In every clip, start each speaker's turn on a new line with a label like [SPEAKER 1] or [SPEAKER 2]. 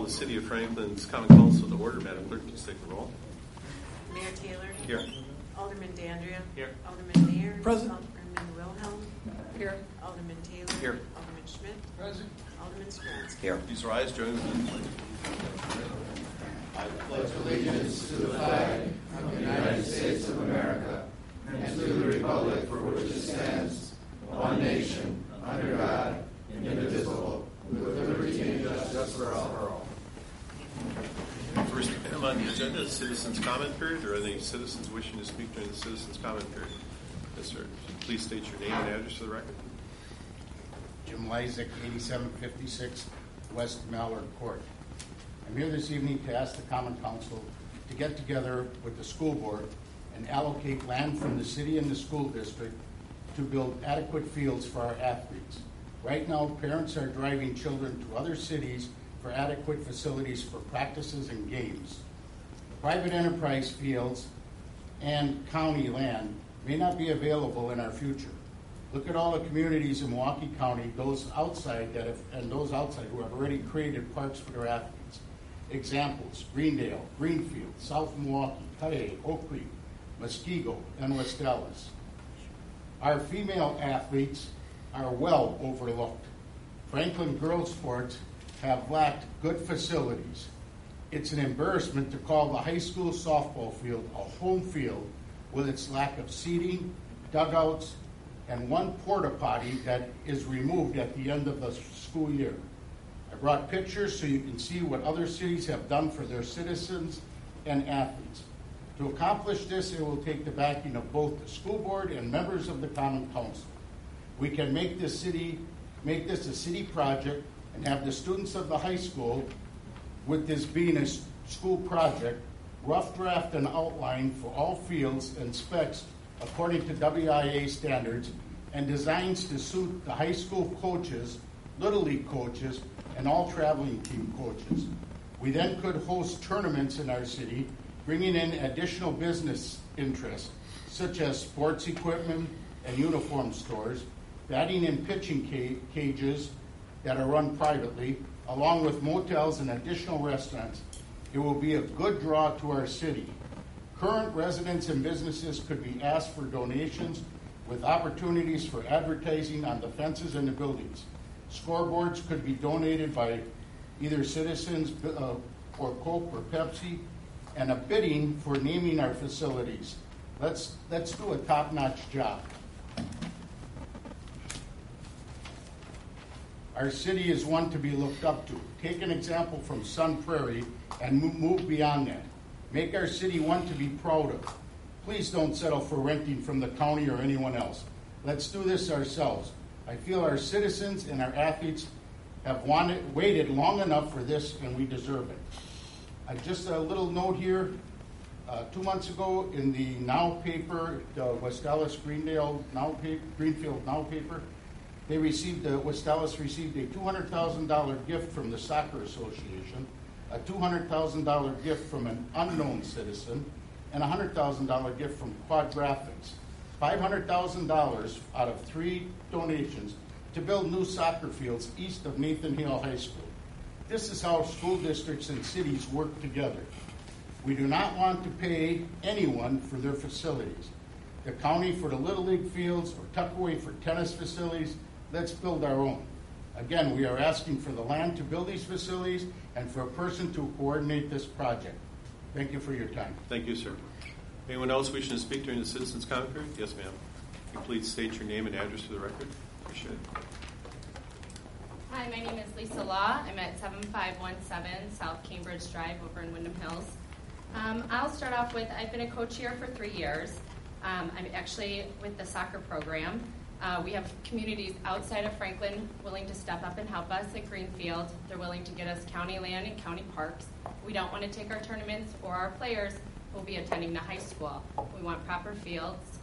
[SPEAKER 1] the City of Franklin's Common Council to order. Madam Clerk, please take the roll.
[SPEAKER 2] Mayor Taylor.
[SPEAKER 1] Here.
[SPEAKER 2] Alderman Dandria.
[SPEAKER 1] Here.
[SPEAKER 2] Alderman Mayer.
[SPEAKER 3] Present.
[SPEAKER 2] Alderman Wilhelm.
[SPEAKER 3] Here.
[SPEAKER 2] Alderman Taylor.
[SPEAKER 1] Here.
[SPEAKER 2] Alderman Schmidt.
[SPEAKER 3] Present.
[SPEAKER 2] Alderman Stransky.
[SPEAKER 1] Here. Please rise. Join me in the pledge.
[SPEAKER 4] I pledge allegiance to the flag of the United States of America and to the republic for which it stands, one nation, under God, indivisible, with liberty and justice for all.
[SPEAKER 1] First item on the agenda is citizens' comment period. Are any citizens wishing to speak during the citizens' comment period? Yes, sir. Please state your name and address for the record.
[SPEAKER 5] Jim Lysak, 8756 West Mallard Court. I'm here this evening to ask the Common Council to get together with the school board and allocate land from the city and the school district to build adequate fields for our athletes. Right now, parents are driving children to other cities for adequate facilities for practices and games. Private enterprise fields and county land may not be available in our future. Look at all the communities in Milwaukee County, those outside who have already created parks for their athletes. Examples: Greendale, Greenfield, South Milwaukee, Cudahy, Oak Creek, Muskego, and West Dallas. Our female athletes are well overlooked. Franklin girls sports have lacked good facilities. It's an embarrassment to call the high school softball field a home field with its lack of seating, dugouts, and one porta potty that is removed at the end of the school year. I brought pictures so you can see what other cities have done for their citizens and athletes. To accomplish this, it will take the backing of both the school board and members of the Common Council. We can make this a city project and have the students of the high school, with this being a school project, rough draft an outline for all fields and specs according to WIA standards and designs to suit the high school coaches, Little League coaches, and all traveling team coaches. We then could host tournaments in our city, bringing in additional business interests, such as sports equipment and uniform stores, batting and pitching cages that are run privately, along with motels and additional restaurants. It will be a good draw to our city. Current residents and businesses could be asked for donations with opportunities for advertising on the fences and the buildings. Scoreboards could be donated by either citizens or Coke or Pepsi, and a bidding for naming our facilities. Let's do a top-notch job. Our city is one to be looked up to. Take an example from Sun Prairie and move beyond that. Make our city one to be proud of. Please don't settle for renting from the county or anyone else. Let's do this ourselves. I feel our citizens and our athletes have waited long enough for this, and we deserve it. Just a little note here. 2 months ago in the Now paper, the West Dallas Greenfield Now paper, West Dallas received a $200,000 gift from the Soccer Association, a $200,000 gift from an unknown citizen, and a $100,000 gift from Quad Graphics. $500,000 out of 3 donations to build new soccer fields east of Nathan Hale High School. This is how school districts and cities work together. We do not want to pay anyone for their facilities. The county for the Little League fields or Tuckaway for tennis facilities. Let's build our own. Again, we are asking for the land to build these facilities and for a person to coordinate this project. Thank you for your time.
[SPEAKER 1] Thank you, sir. Anyone else wishing to speak during the citizens' comment period? Yes, ma'am. Can you please state your name and address for the record? Appreciate it.
[SPEAKER 6] Hi, my name is Lisa Law. I'm at 7517 South Cambridge Drive over in Windham Hills. I'll start off with, I've been a coach here for 3 years. I'm actually with the soccer program. We have communities outside of Franklin willing to step up and help us at Greenfield. They're willing to get us county land and county parks. We don't want to take our tournaments or our players who will be attending the high school. We want proper fields.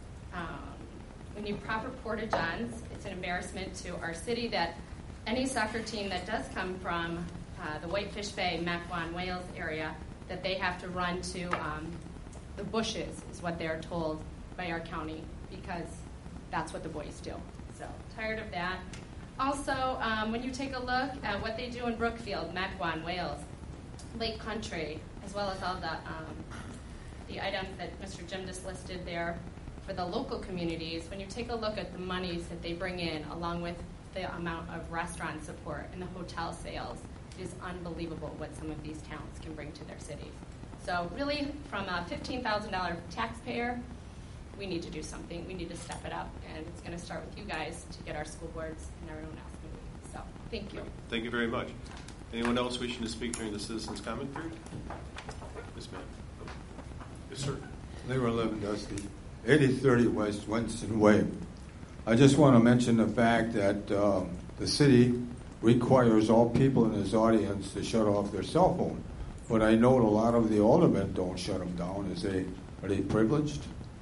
[SPEAKER 6] We need proper porta-johns. It's an embarrassment to our city that any soccer team that does come from the Whitefish Bay, Mequon, Wales area, that they have to run to the bushes, is what they're told by our county, because that's what the boys do. So tired of that. Also, when you take a look at what they do in Brookfield, Mequon, Wales, Lake Country, as well as all the items that Mr. Jim just listed there for the local communities, when you take a look at the monies that they bring in, along with the amount of restaurant support and the hotel sales, it is unbelievable what some of these towns can bring to their cities. So really, from a $15,000 taxpayer, we need to do something. We need to step it up, and it's going to start with you guys to get our school boards and everyone else moving. So, thank you.
[SPEAKER 1] Thank you very much. Anyone else wishing to speak during the citizens' comment period? Yes, ma'am. Yes, sir.
[SPEAKER 3] Leroy Lewandowski, 8030 West Winston Way. I just want to mention the fact that the city requires all people in this audience to shut off their cell phone. But I know a lot of the aldermen don't shut them down. Are they privileged?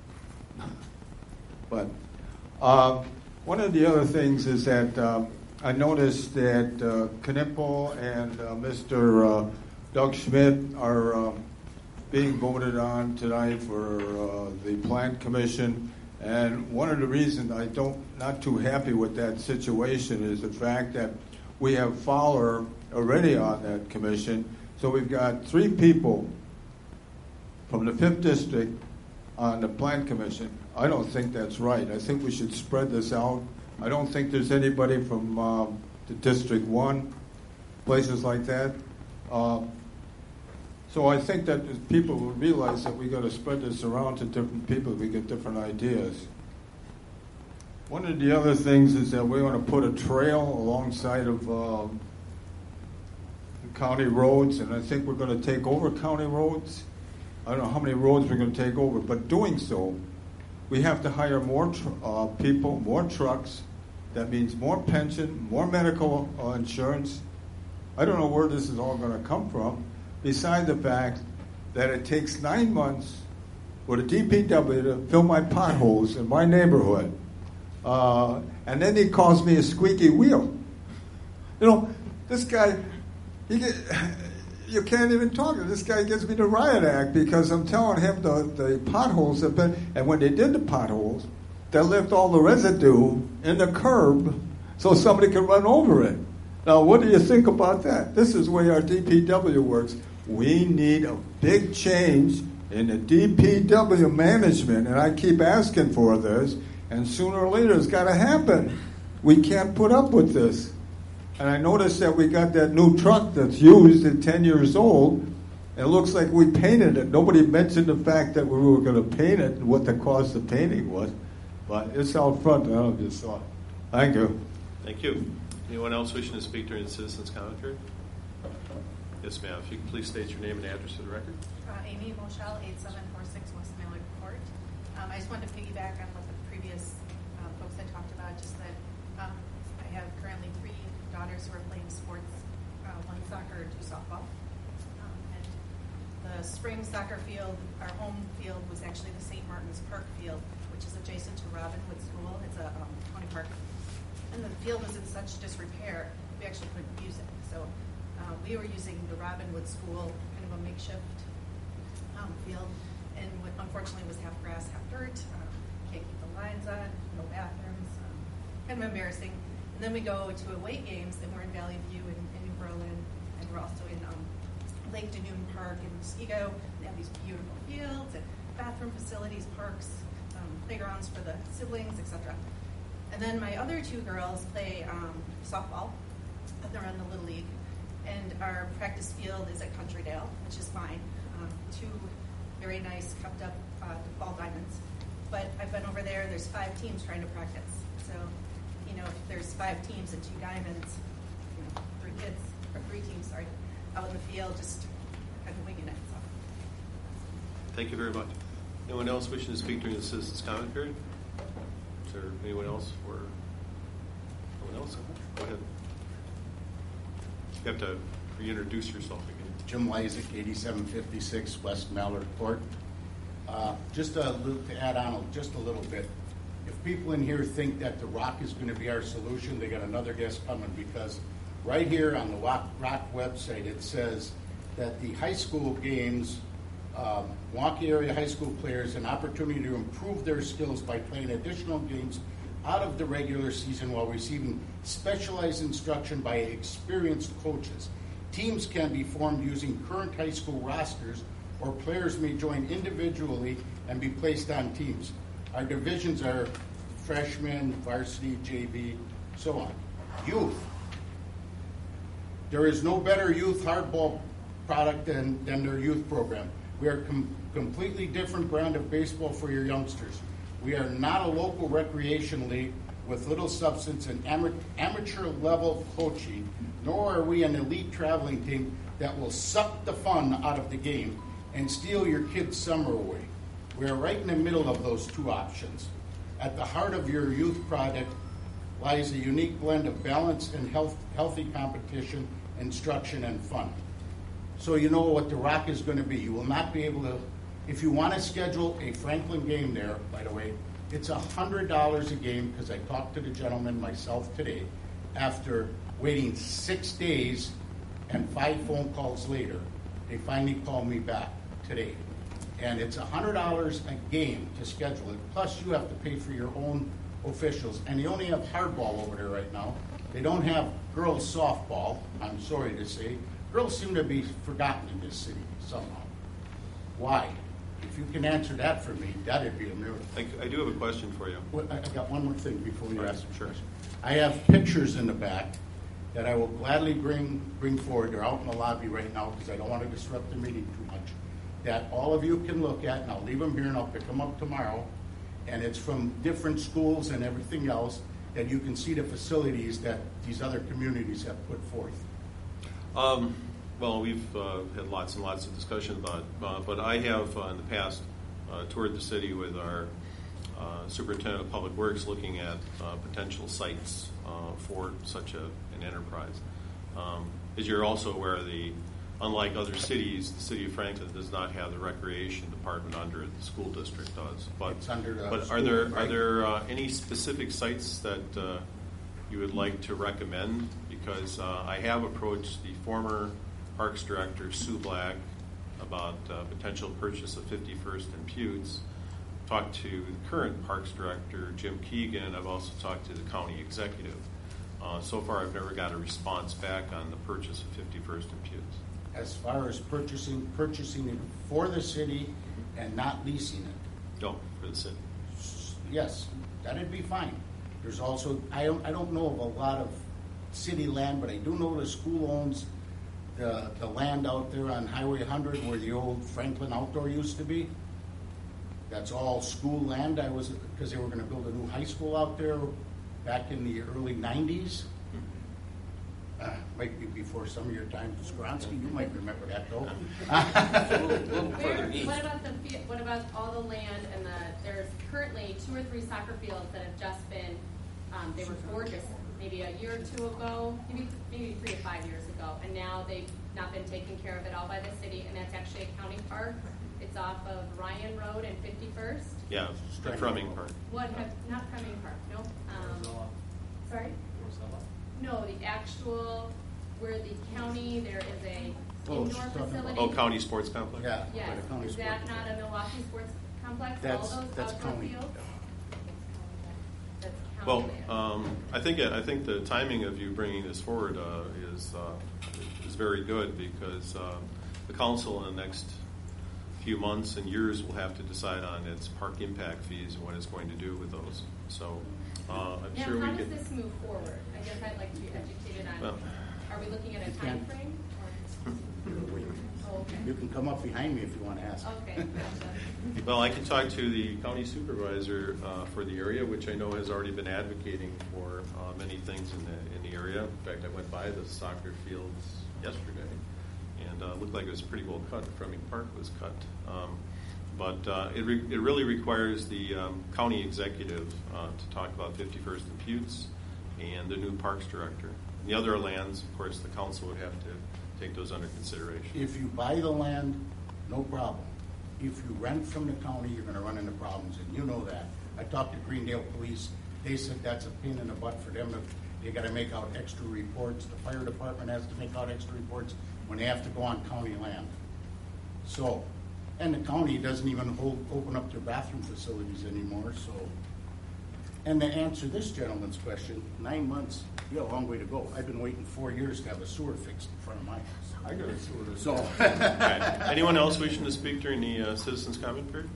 [SPEAKER 3] But one of the other things is that I noticed that Knipple and Mr. Doug Schmidt are being voted on tonight for the Plant Commission. And one of the reasons not too happy with that situation is the fact that we have Fowler already on that commission. So we've got 3 people from the 5th District on the Plant Commission. I don't think that's right. I think we should spread this out. I don't think there's anybody from the District 1, places like that. So I think that people will realize that we got to spread this around to different people. We get different ideas. One of the other things is that we want to put a trail alongside of county roads, and I think we're going to take over county roads. I don't know how many roads we're going to take over, but doing so, we have to hire more people, more trucks. That means more pension, more medical insurance. I don't know where this is all going to come from, besides the fact that it takes 9 months for the DPW to fill my potholes in my neighborhood. And then he calls me a squeaky wheel. You know, this guy, you can't even talk. This guy gives me the riot act because I'm telling him the potholes have been, and when they did the potholes, they left all the residue in the curb so somebody could run over it. Now, what do you think about that? This is the way our DPW works. We need a big change in the DPW management, and I keep asking for this, and sooner or later it's got to happen. We can't put up with this. And I noticed that we got that new truck that's used at 10 years old. And it looks like we painted it. Nobody mentioned the fact that we were going to paint it and what the cost of painting was. But it's out front. I don't know if you saw it. Thank you.
[SPEAKER 1] Thank you. Anyone else wishing to speak during the citizens' comment period? Yes, ma'am. If you could please state your name and address for the record.
[SPEAKER 7] Amy Moschel, 8746 West Mallard Court. I just wanted to piggyback on what the previous folks had talked about, just that I have currently 3 daughters who are playing sports, 1 soccer, 2 softball. And the spring soccer field, our home field, was actually the St. Martin's Park field, which is adjacent to Robinwood School. It's a county park. And the field was in such disrepair, we actually couldn't use it. So we were using the Robinwood School, kind of a makeshift field, and unfortunately was half grass, half dirt. Can't keep the lines on, no bathrooms, kind of embarrassing. And then we go to away games, and we're in Valley View in New Berlin, and we're also in Lake Dunoon Park in Muskego. They have these beautiful fields and bathroom facilities, parks, playgrounds for the siblings, etc. And then my other 2 girls play softball, and they're in the Little League. And our practice field is at Countrydale, which is fine. 2 very nice, kept up ball diamonds. But I've been over there, there's 5 teams trying to practice. So, you know, if there's 5 teams and 2 diamonds, 3 kids, or 3 teams, sorry, out in the field, just kind of winging it. So.
[SPEAKER 1] Thank you very much. Anyone else wishing to speak during the citizens' comment period? Is there anyone else? Or anyone else? Go ahead. You have to reintroduce yourself again.
[SPEAKER 5] Jim Lysick, 8756 West Mallard Court. Just to add on just a little bit, if people in here think that the Rock is going to be our solution, they got another guest coming, because right here on the Rock website it says that the high school games, Milwaukee area high school players an opportunity to improve their skills by playing additional games out of the regular season while receiving specialized instruction by experienced coaches. Teams can be formed using current high school rosters, or players may join individually and be placed on teams. Our divisions are freshman, varsity, JV, so on. Youth. There is no better youth hardball product than their youth program. We are completely different brand of baseball for your youngsters. We are not a local recreation league with little substance and amateur level coaching, nor are we an elite traveling team that will suck the fun out of the game and steal your kids' summer away. We are right in the middle of those two options. At the heart of your youth product lies a unique blend of balance and healthy competition, instruction, and fun. So you know what the Rock is going to be. You will not be able to, if you want to schedule a Franklin game there, by the way, it's $100 a game, because I talked to the gentleman myself today after waiting 6 days and 5 phone calls later. They finally called me back today. And it's $100 a game to schedule it, plus you have to pay for your own officials. And they only have hardball over there right now. They don't have girls softball, I'm sorry to say. Girls seem to be forgotten in this city somehow. Why? If you can answer that for me, that'd be a miracle.
[SPEAKER 1] I do have a question for you.
[SPEAKER 5] Well, I got one more thing before you ask the
[SPEAKER 1] Sure.
[SPEAKER 5] question. I have pictures in the back that I will gladly bring forward. They're out in the lobby right now because I don't want to disrupt the meeting too much. That all of you can look at, and I'll leave them here and I'll pick them up tomorrow. And it's from different schools and everything else that you can see the facilities that these other communities have put forth.
[SPEAKER 1] Well, we've had lots and lots of discussion about it, but I have in the past toured the city with our superintendent of public works looking at potential sites for such an enterprise. As you're also aware, unlike other cities, the city of Franklin does not have the recreation department under it. The school district does.
[SPEAKER 5] It's under the
[SPEAKER 1] but
[SPEAKER 5] school,
[SPEAKER 1] are there any specific sites that you would like to recommend? Because I have approached the former Parks Director, Sue Black, about potential purchase of 51st and Putes. Talked to the current Parks Director, Jim Keegan, and I've also talked to the county executive. So far, I've never got a response back on the purchase of 51st and Putes.
[SPEAKER 5] As far as purchasing it for the city and not leasing it.
[SPEAKER 1] No, for the city.
[SPEAKER 5] Yes, that'd be fine. There's also, I don't know of a lot of city land, but I do know the school owns the land out there on Highway 100 where the old Franklin Outdoor used to be. That's all school land. Because they were going to build a new high school out there back in the early 90s. Might be before some of your time. Skronsky, you might remember that though.
[SPEAKER 6] What about all the land and there's currently 2 or 3 soccer fields that have just been, they were gorgeous maybe a year or 2 ago, maybe 3 to 5 years ago, and now they've not been taken care of at all by the city, and that's actually a county park. It's off of Ryan Road and 51st.
[SPEAKER 1] Yeah, the Frumming Park.
[SPEAKER 6] Not Frumming Park, no. Sorry? No, the actual, where the county, there is a indoor facility.
[SPEAKER 1] Oh, County Sports Complex?
[SPEAKER 5] Yeah.
[SPEAKER 6] Yes, is that not a Milwaukee Sports Complex?
[SPEAKER 5] That's
[SPEAKER 6] All those outdoor
[SPEAKER 5] county.
[SPEAKER 6] fields? That's
[SPEAKER 1] Well,
[SPEAKER 6] county land.
[SPEAKER 1] I think the timing of you bringing this forward is very good because the council in the next few months and years will have to decide on its park impact fees and what it's going to do with those. So I'm
[SPEAKER 6] Now,
[SPEAKER 1] sure
[SPEAKER 6] how
[SPEAKER 1] we
[SPEAKER 6] does
[SPEAKER 1] can.
[SPEAKER 6] this move forward? I guess I'd like to be educated on,
[SPEAKER 1] Well-
[SPEAKER 6] are we looking at a time frame? Oh, okay.
[SPEAKER 5] You can come up behind me if you want to ask.
[SPEAKER 6] Okay, gotcha.
[SPEAKER 1] Well, I can talk to the county supervisor for the area, which I know has already been advocating for many things in the area. In fact, I went by the soccer fields yesterday, and looked like it was pretty well cut. Frumming Park was cut, but it really requires the county executive to talk about 51st and Putes and the new Parks Director. And the other lands, of course, the council would have to take those under consideration.
[SPEAKER 5] If you buy the land, no problem. If you rent from the county, you're going to run into problems, and you know that. I talked to Greendale Police. They said that's a pain in the butt for them. They got to make out extra reports. The fire department has to make out extra reports when they have to go on county land. So, and the county doesn't even open up their bathroom facilities anymore. So, And to answer this gentleman's question, 9 months, you got a long way to go. I've been waiting 4 years to have a sewer fixed in front of my house.
[SPEAKER 3] I got a sewer.
[SPEAKER 5] So,
[SPEAKER 1] Okay. Anyone else wishing to speak during the citizens' comment period?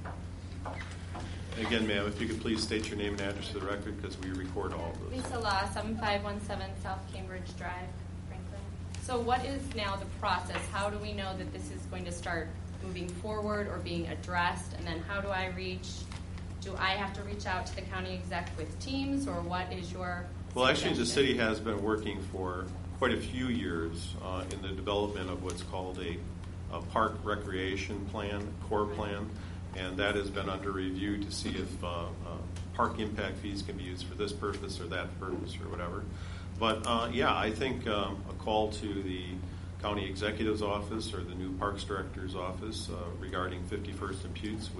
[SPEAKER 1] Again, ma'am, if you could please state your name and address for the record, because we record all of this.
[SPEAKER 6] Lisa Law, 7517 South Cambridge Drive, Franklin. So what is now the process? How do we know that this is going to start moving forward or being addressed? And then how do I have to reach out to the county exec with Teams, or what is your
[SPEAKER 1] Well, actually, the
[SPEAKER 6] suggestion?
[SPEAKER 1] city has been working for quite a few years in the development of what's called a park recreation plan, core plan, and that has been under review to see if park impact fees can be used for this purpose or that purpose or whatever. But yeah, I think a call to the county executive's office or the new parks director's office regarding 51st and Putes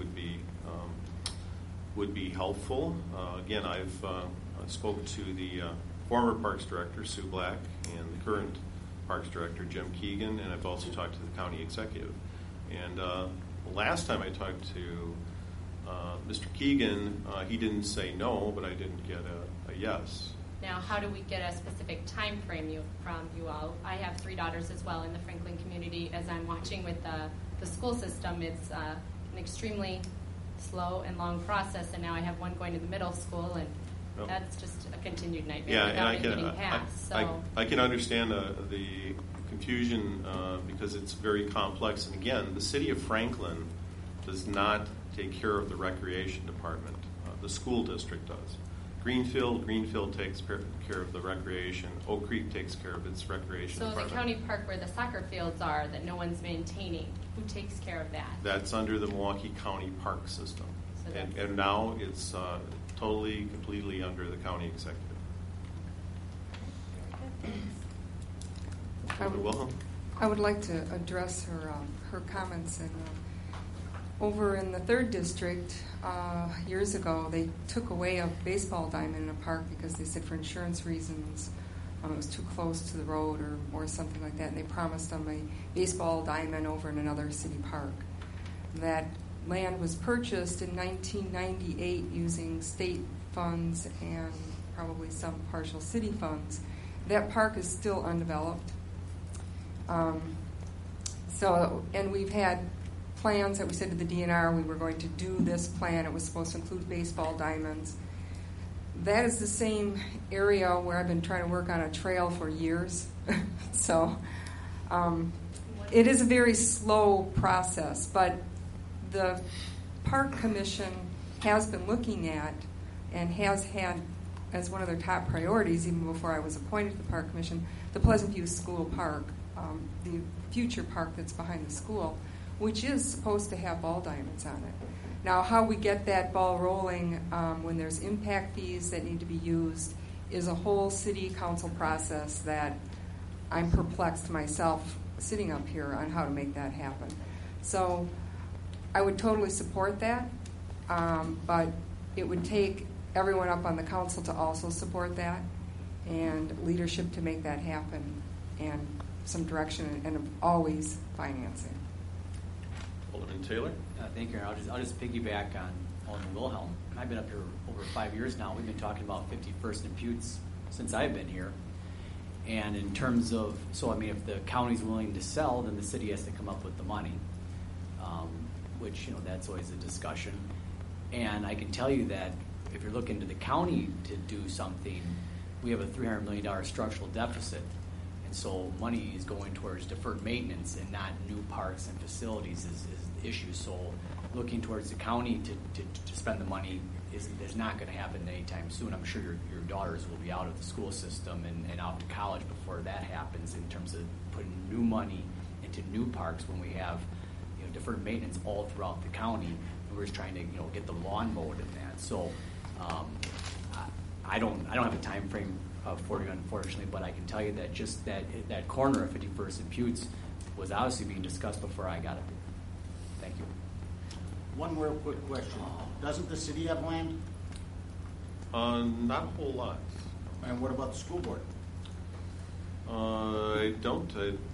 [SPEAKER 1] would be helpful. Again, I've spoke to the former parks director, Sue Black, and the current parks director, Jim Keegan, and I've also talked to the county executive. And last time I talked to Mr. Keegan, he didn't say no, but I didn't get a yes.
[SPEAKER 6] Now, how do we get a specific time frame from you all? I have 3 daughters as well in the Franklin community. As I'm watching with the school system, it's an extremely slow and long process, and now I have one going to the middle school, and that's just a continued nightmare
[SPEAKER 1] Yeah,
[SPEAKER 6] without
[SPEAKER 1] and
[SPEAKER 6] it getting passed.
[SPEAKER 1] I can understand the confusion because it's very complex. And again, the city of Franklin does not take care of the recreation department. The school district does. Greenfield takes care of the recreation. Oak Creek takes care of its recreation
[SPEAKER 6] So
[SPEAKER 1] department.
[SPEAKER 6] the county park where the soccer fields are that no one's maintaining, who takes care of that?
[SPEAKER 1] That's under the Milwaukee County Park System.
[SPEAKER 6] So
[SPEAKER 1] And now it's totally, completely under the county executive. Alderman Wilhelm?
[SPEAKER 8] I would like to address her comments. And over in the 3rd district, years ago, they took away a baseball diamond in a park because they said for insurance reasons it was too close to the road or something like that, and they promised them a baseball diamond over in another city park. That land was purchased in 1998 using state funds and probably some partial city funds. That park is still undeveloped. And we've had plans that we said to the DNR we were going to do this plan. It was supposed to include baseball diamonds. That is the same area where I've been trying to work on a trail for years. So it is a very slow process, but the Park Commission has been looking at and has had as one of their top priorities, even before I was appointed to the Park Commission, the Pleasant View School Park, the future park that's behind the school, which is supposed to have ball diamonds on it. Now, how we get that ball rolling when there's impact fees that need to be used is a whole city council process that I'm perplexed myself sitting up here on how to make that happen. So I would totally support that, but it would take everyone up on the council to also support that and leadership to make that happen and some direction and always financing.
[SPEAKER 1] Alderman Taylor?
[SPEAKER 9] Thank you. I'll just piggyback on Alderman Wilhelm. I've been up here over 5 years now. We've been talking about 51st and Putes since I've been here. And in terms of, if the county's willing to sell, then the city has to come up with the money, which, that's always a discussion. And I can tell you that if you're looking to the county to do something, we have a $300 million structural deficit. And so money is going towards deferred maintenance and not new parks and facilities is the issue. So looking towards the county to spend the money is not going to happen anytime soon. I'm sure your daughters will be out of the school system and out to college before that happens in terms of putting new money into new parks when we have deferred maintenance all throughout the county. And we're just trying to get the lawn mowed in that. So I don't have a time frame for you, unfortunately, but I can tell you that just that corner of 51st and Putes was obviously being discussed before I got up here. Thank you.
[SPEAKER 5] one more quick question. Doesn't the city have land?
[SPEAKER 1] Not a whole lot.
[SPEAKER 5] And what about the school board?
[SPEAKER 1] I don't.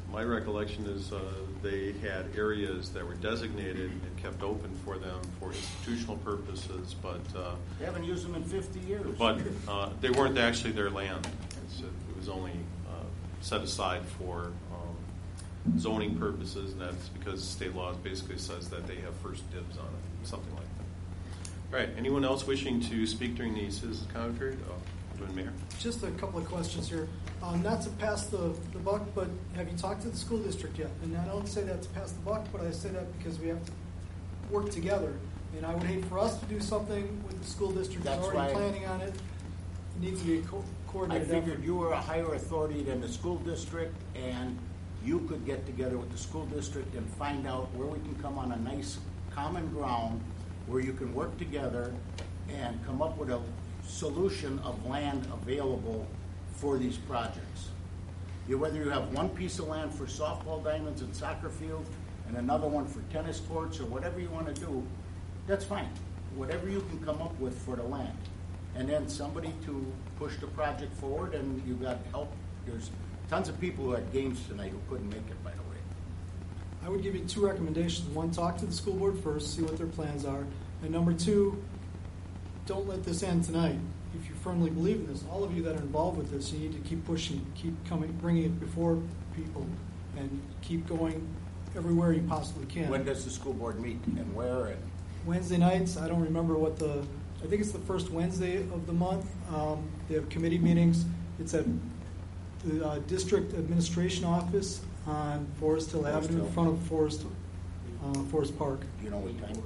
[SPEAKER 1] My recollection is they had areas that were designated and kept open for them for institutional purposes, but
[SPEAKER 5] They haven't used them in 50 years.
[SPEAKER 1] they weren't actually their land. It was only set aside for zoning purposes, and that's because state law basically says that they have first dibs on it, something like that. All right, anyone else wishing to speak during the citizens comment period? Mayor.
[SPEAKER 10] Just a couple of questions here. Not to pass the buck, but have you talked to the school district yet? And I don't say that to pass the buck, but I say that because we have to work together. And I would hate for us to do something with the school district that's already planning on it. It needs to be a coordinated
[SPEAKER 5] I figured
[SPEAKER 10] effort.
[SPEAKER 5] you were a higher authority than the school district, and you could get together with the school district and find out where we can come on a nice common ground where you can work together and come up with a solution of land available for these projects. Whether you have one piece of land for softball diamonds and soccer field and another one for tennis courts or whatever you want to do, that's fine. Whatever you can come up with for the land. And then somebody to push the project forward, and you've got help. There's tons of people who had games tonight who couldn't make it, by the way.
[SPEAKER 10] I would give you two recommendations. One, talk to the school board first, see what their plans are. And number two, don't let this end tonight. If you firmly believe in this, all of you that are involved with this, you need to keep pushing, keep coming, bringing it before people, and keep going everywhere you possibly can.
[SPEAKER 5] When does the school board meet and where? And
[SPEAKER 10] Wednesday nights, I don't remember I think it's the first Wednesday of the month. They have committee meetings. It's at the district administration office on Forest Hill Avenue, in front of Forest Park.
[SPEAKER 5] do you know what time?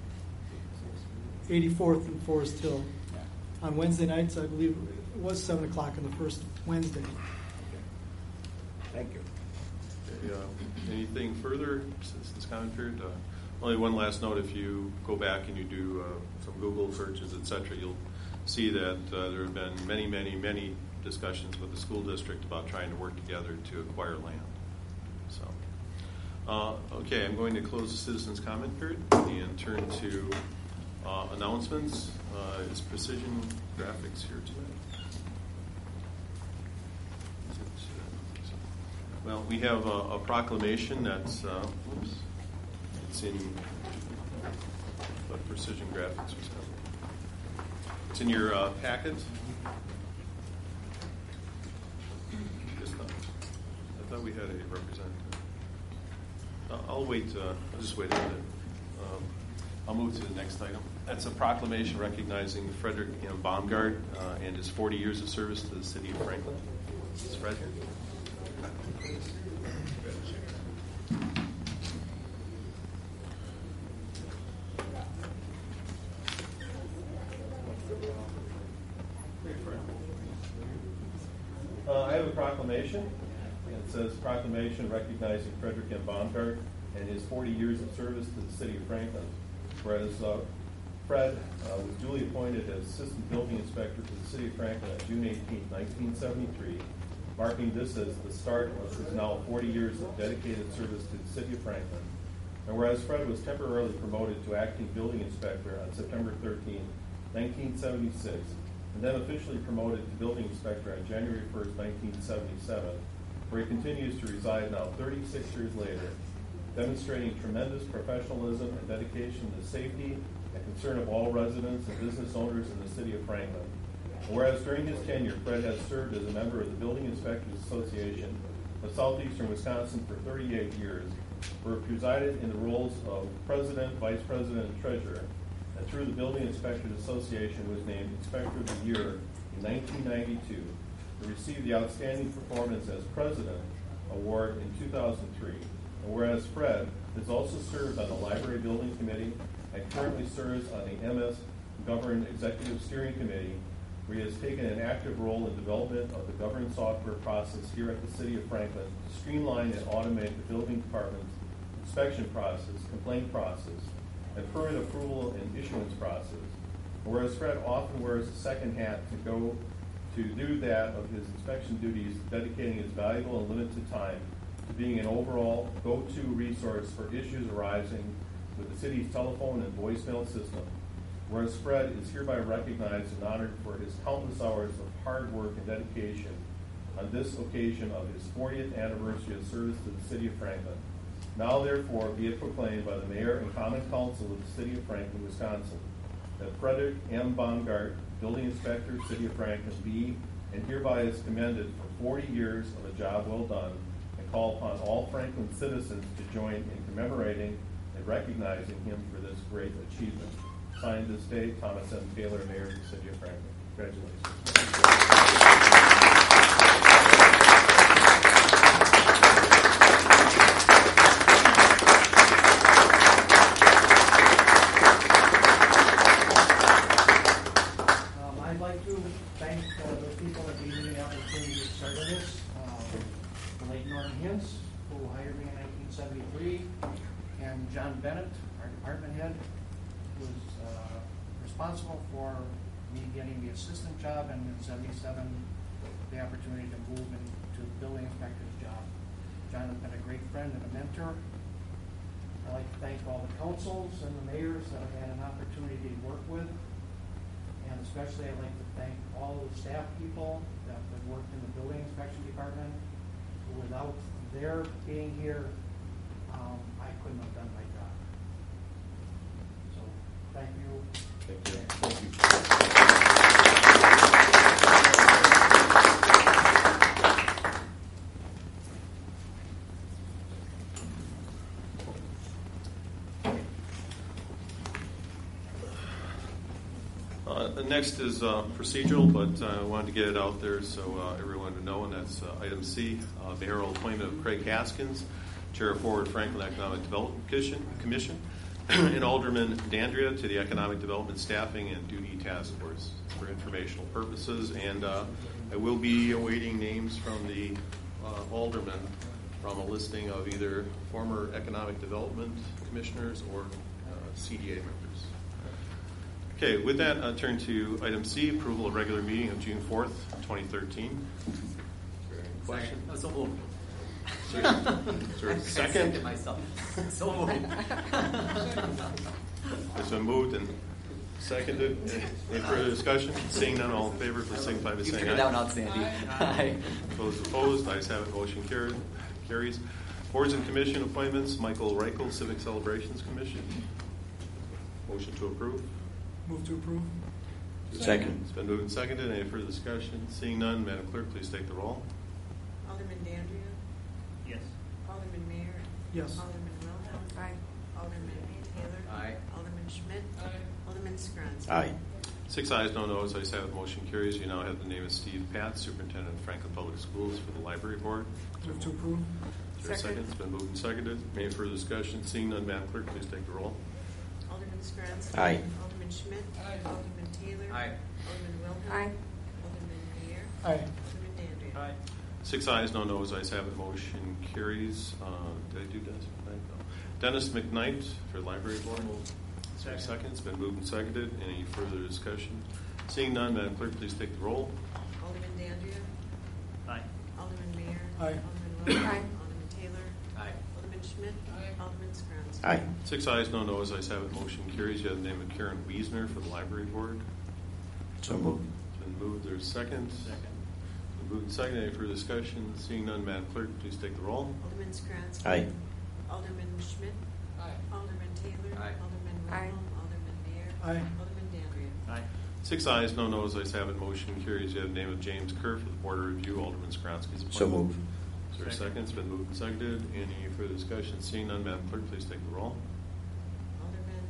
[SPEAKER 10] 84th and Forest Hill.
[SPEAKER 5] Yeah.
[SPEAKER 10] On Wednesday nights, I believe it was 7 o'clock on the first Wednesday.
[SPEAKER 5] Thank you.
[SPEAKER 1] Okay, anything further since this comment period? Only one last note: if you go back and you do some Google searches, etc., you'll see that there have been many, many, many discussions with the school district about trying to work together to acquire land. So, okay, I'm going to close the citizens' comment period and turn to announcements. Is Precision Graphics here tonight? Well, we have a proclamation that's, it's in what Precision Graphics was having. It's in your packet. I thought we had a representative. I'll wait. I'll just wait a minute. I'll move to the next item. That's a proclamation recognizing Frederick M. Baumgart and his 40 years of service to the city of Franklin. Is Fred here? I have a proclamation. It says, proclamation recognizing Frederick M. Baumgart and his 40 years of service to the city of Franklin. Whereas Fred was duly appointed as Assistant Building Inspector for the city of Franklin on June 18, 1973, marking this as the start of his now 40 years of dedicated service to the city of Franklin. And whereas Fred was temporarily promoted to Acting Building Inspector on September 13, 1976, and then officially promoted to Building Inspector on January 1, 1977, where he continues to reside now 36 years later, demonstrating tremendous professionalism and dedication to the safety and concern of all residents and business owners in the city of Franklin. And whereas during his tenure, Fred has served as a member of the Building Inspectors Association of Southeastern Wisconsin for 38 years, where he presided in the roles of President, Vice President, and Treasurer, and through the Building Inspectors Association was named Inspector of the Year in 1992, to receive the Outstanding Performance as President Award in 2003. And whereas Fred has also served on the Library Building Committee and currently serves on the MS Govern Executive Steering Committee, where he has taken an active role in development of the governance software process here at the City of Franklin to streamline and automate the building department's inspection process, complaint process, and permit approval and issuance process. And whereas Fred often wears a second hat to do that of his inspection duties, dedicating his valuable and limited time to being an overall go-to resource for issues arising with the city's telephone and voicemail system. Whereas Fred is hereby recognized and honored for his countless hours of hard work and dedication on this occasion of his 40th anniversary of service to the City of Franklin. Now, therefore, be it proclaimed by the Mayor and Common Council of the City of Franklin, Wisconsin, that Frederick M. Baumgart, Building Inspector, City of Franklin, be and hereby is commended for 40 years of a job well done, and call upon all Franklin citizens to join in commemorating and recognizing him for this great achievement. Signed this day, Thomas M. Taylor, Mayor of the City of Franklin. Congratulations.
[SPEAKER 11] I'd like to thank the people that gave me the opportunity to start on this. The late Norman Hintz, who hired me in 1973, and John Bennett, our department head, who was responsible for me getting the assistant job, and in 77, the opportunity to move into the building inspector's job. John has been a great friend and a mentor. I'd like to thank all the councils and the mayors that I've had an opportunity to work with. And especially I'd like to thank all the staff people that have worked in the building inspection department. Without their being here, I couldn't have done my job. So, thank you.
[SPEAKER 1] Thank you. Thank you. Next is procedural, but I wanted to get it out there so everyone would know, and that's item C, mayoral appointment of Craig Haskins, Chair of Forward Franklin Economic Development Commission, and Alderman Dandria to the Economic Development Staffing and Duty Task Force for informational purposes. And I will be awaiting names from the aldermen from a listing of either former Economic Development Commissioners or CDA members. Okay, with that, I'll turn to item C, approval of regular meeting of June 4th, 2013. Question?
[SPEAKER 9] No, so moved.
[SPEAKER 1] Is there a second?
[SPEAKER 9] I myself. So moved.
[SPEAKER 1] It's been moved and seconded. Any further discussion? Seeing none, all in favor, please signify by saying aye.
[SPEAKER 9] You figured it out, Sandy. Aye.
[SPEAKER 1] Those opposed, ayes have it, motion carries. Boards and commission appointments, Michael Reichel, Civic Celebrations Commission. Motion to approve.
[SPEAKER 10] Move to approve.
[SPEAKER 4] Second.
[SPEAKER 1] It's been moved and seconded. Any further discussion? Seeing none, Madam Clerk, please take the roll.
[SPEAKER 2] Alderman Dandria.
[SPEAKER 11] Yes.
[SPEAKER 2] Alderman Mayor.
[SPEAKER 10] Yes.
[SPEAKER 2] Alderman Wilhelm.
[SPEAKER 8] Aye.
[SPEAKER 2] Alderman Taylor.
[SPEAKER 9] Aye.
[SPEAKER 2] Alderman Schmidt. Alderman Schronsky.
[SPEAKER 4] Aye.
[SPEAKER 1] 6 ayes, no noes. Ayes have it, motion carries. You now have the name of Steve Pat, Superintendent of Franklin Public Schools for the Library Board.
[SPEAKER 10] Move to approve.
[SPEAKER 1] Is there a second? It's been moved and seconded. Any further discussion? Seeing none, Madam Clerk, please take the roll.
[SPEAKER 2] Alderman Schronsky.
[SPEAKER 4] Aye.
[SPEAKER 2] Alderman Schmidt. Alderman Taylor.
[SPEAKER 9] Aye.
[SPEAKER 2] Alderman Wilhelm.
[SPEAKER 8] Aye.
[SPEAKER 2] Alderman Mayor.
[SPEAKER 10] Aye.
[SPEAKER 2] Alderman Dandria.
[SPEAKER 1] 6 ayes, no noes. Ayes have it, motion carries. Did I do Dennis McKnight? No. Dennis McKnight for the Library Board. Is there a second? It's been moved and seconded. Any further discussion? Seeing none, Madam Clerk, please take the roll.
[SPEAKER 2] Alderman Dandria.
[SPEAKER 11] Aye.
[SPEAKER 2] Alderman Mayor.
[SPEAKER 10] Aye.
[SPEAKER 2] Alderman Wilhelm.
[SPEAKER 8] Aye.
[SPEAKER 2] Alderman Taylor.
[SPEAKER 9] Aye.
[SPEAKER 2] Alderman Schmidt. Alderman Schronsky.
[SPEAKER 4] Aye.
[SPEAKER 1] 6 ayes, no noes. Ayes have it, motion carries. You have the name of Karen Wiesner for the Library Board.
[SPEAKER 4] So moved.
[SPEAKER 1] It's been moved. There's a second. Second. Moved and seconded. Any further discussion? Seeing none, Madam Clerk, please take the roll.
[SPEAKER 2] Alderman Schronsky.
[SPEAKER 4] Aye.
[SPEAKER 2] Alderman Schmidt. Alderman Taylor.
[SPEAKER 9] Aye.
[SPEAKER 2] Alderman
[SPEAKER 8] Aye.
[SPEAKER 2] Wilhelm. Alderman Mayor.
[SPEAKER 10] Aye.
[SPEAKER 2] Alderman Dandria.
[SPEAKER 11] Aye.
[SPEAKER 1] 6 ayes, no noes. Ayes have it, motion carries. You have the name of James Kerr for the Board of Review. Alderman Skronsky's appointment.
[SPEAKER 4] So moved.
[SPEAKER 1] Is there a second? It's been moved and seconded. Any further discussion? Seeing none, Madam Clerk, please take the roll.
[SPEAKER 2] Alderman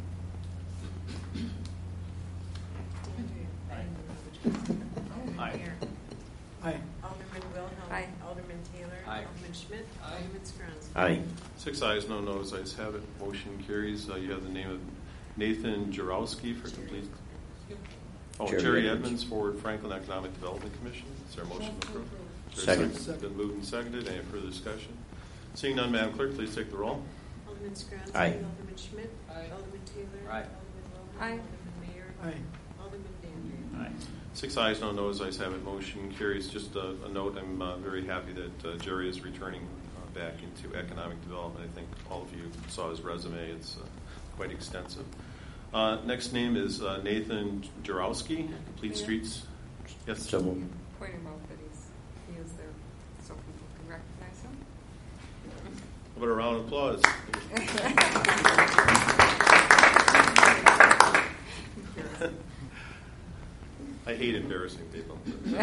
[SPEAKER 2] Dandria.
[SPEAKER 11] Aye.
[SPEAKER 2] Mayor.
[SPEAKER 10] Aye.
[SPEAKER 2] Alderman Wilhelm.
[SPEAKER 8] Aye.
[SPEAKER 2] Alderman Taylor.
[SPEAKER 9] Aye.
[SPEAKER 2] Alderman Schmidt. Alderman Schronsky.
[SPEAKER 4] Aye.
[SPEAKER 1] 6 ayes, no noes. Ayes have it, motion carries. You have the name of Nathan Jarowski for complete. Oh,
[SPEAKER 4] Jerry
[SPEAKER 1] Jerry
[SPEAKER 4] Edmonds.
[SPEAKER 1] Edmonds for Franklin Economic Development Commission. Is there a motion to approve? Is there a
[SPEAKER 4] Second.
[SPEAKER 1] It's been moved and seconded. Any further discussion? Seeing none, Madam Clerk, please take the roll.
[SPEAKER 2] Alderman Schronsky.
[SPEAKER 4] Aye.
[SPEAKER 2] Alderman Schmidt. Alderman Taylor.
[SPEAKER 9] Aye.
[SPEAKER 2] Alderman Wilhelm.
[SPEAKER 8] Aye.
[SPEAKER 2] Alderman Mayor.
[SPEAKER 10] Aye.
[SPEAKER 2] Alderman Dandria.
[SPEAKER 11] Aye.
[SPEAKER 1] 6 ayes, no noes. Ayes have it, motion carries. Just a note, I'm very happy that Jerry is returning back into economic development. I think all of you saw his resume. It's quite extensive. Next name is Nathan Jarowski, Complete
[SPEAKER 8] Mayor?
[SPEAKER 1] Streets. Yes.
[SPEAKER 4] So moved.
[SPEAKER 8] Point him out that he is
[SPEAKER 1] about a round of applause? I hate embarrassing people.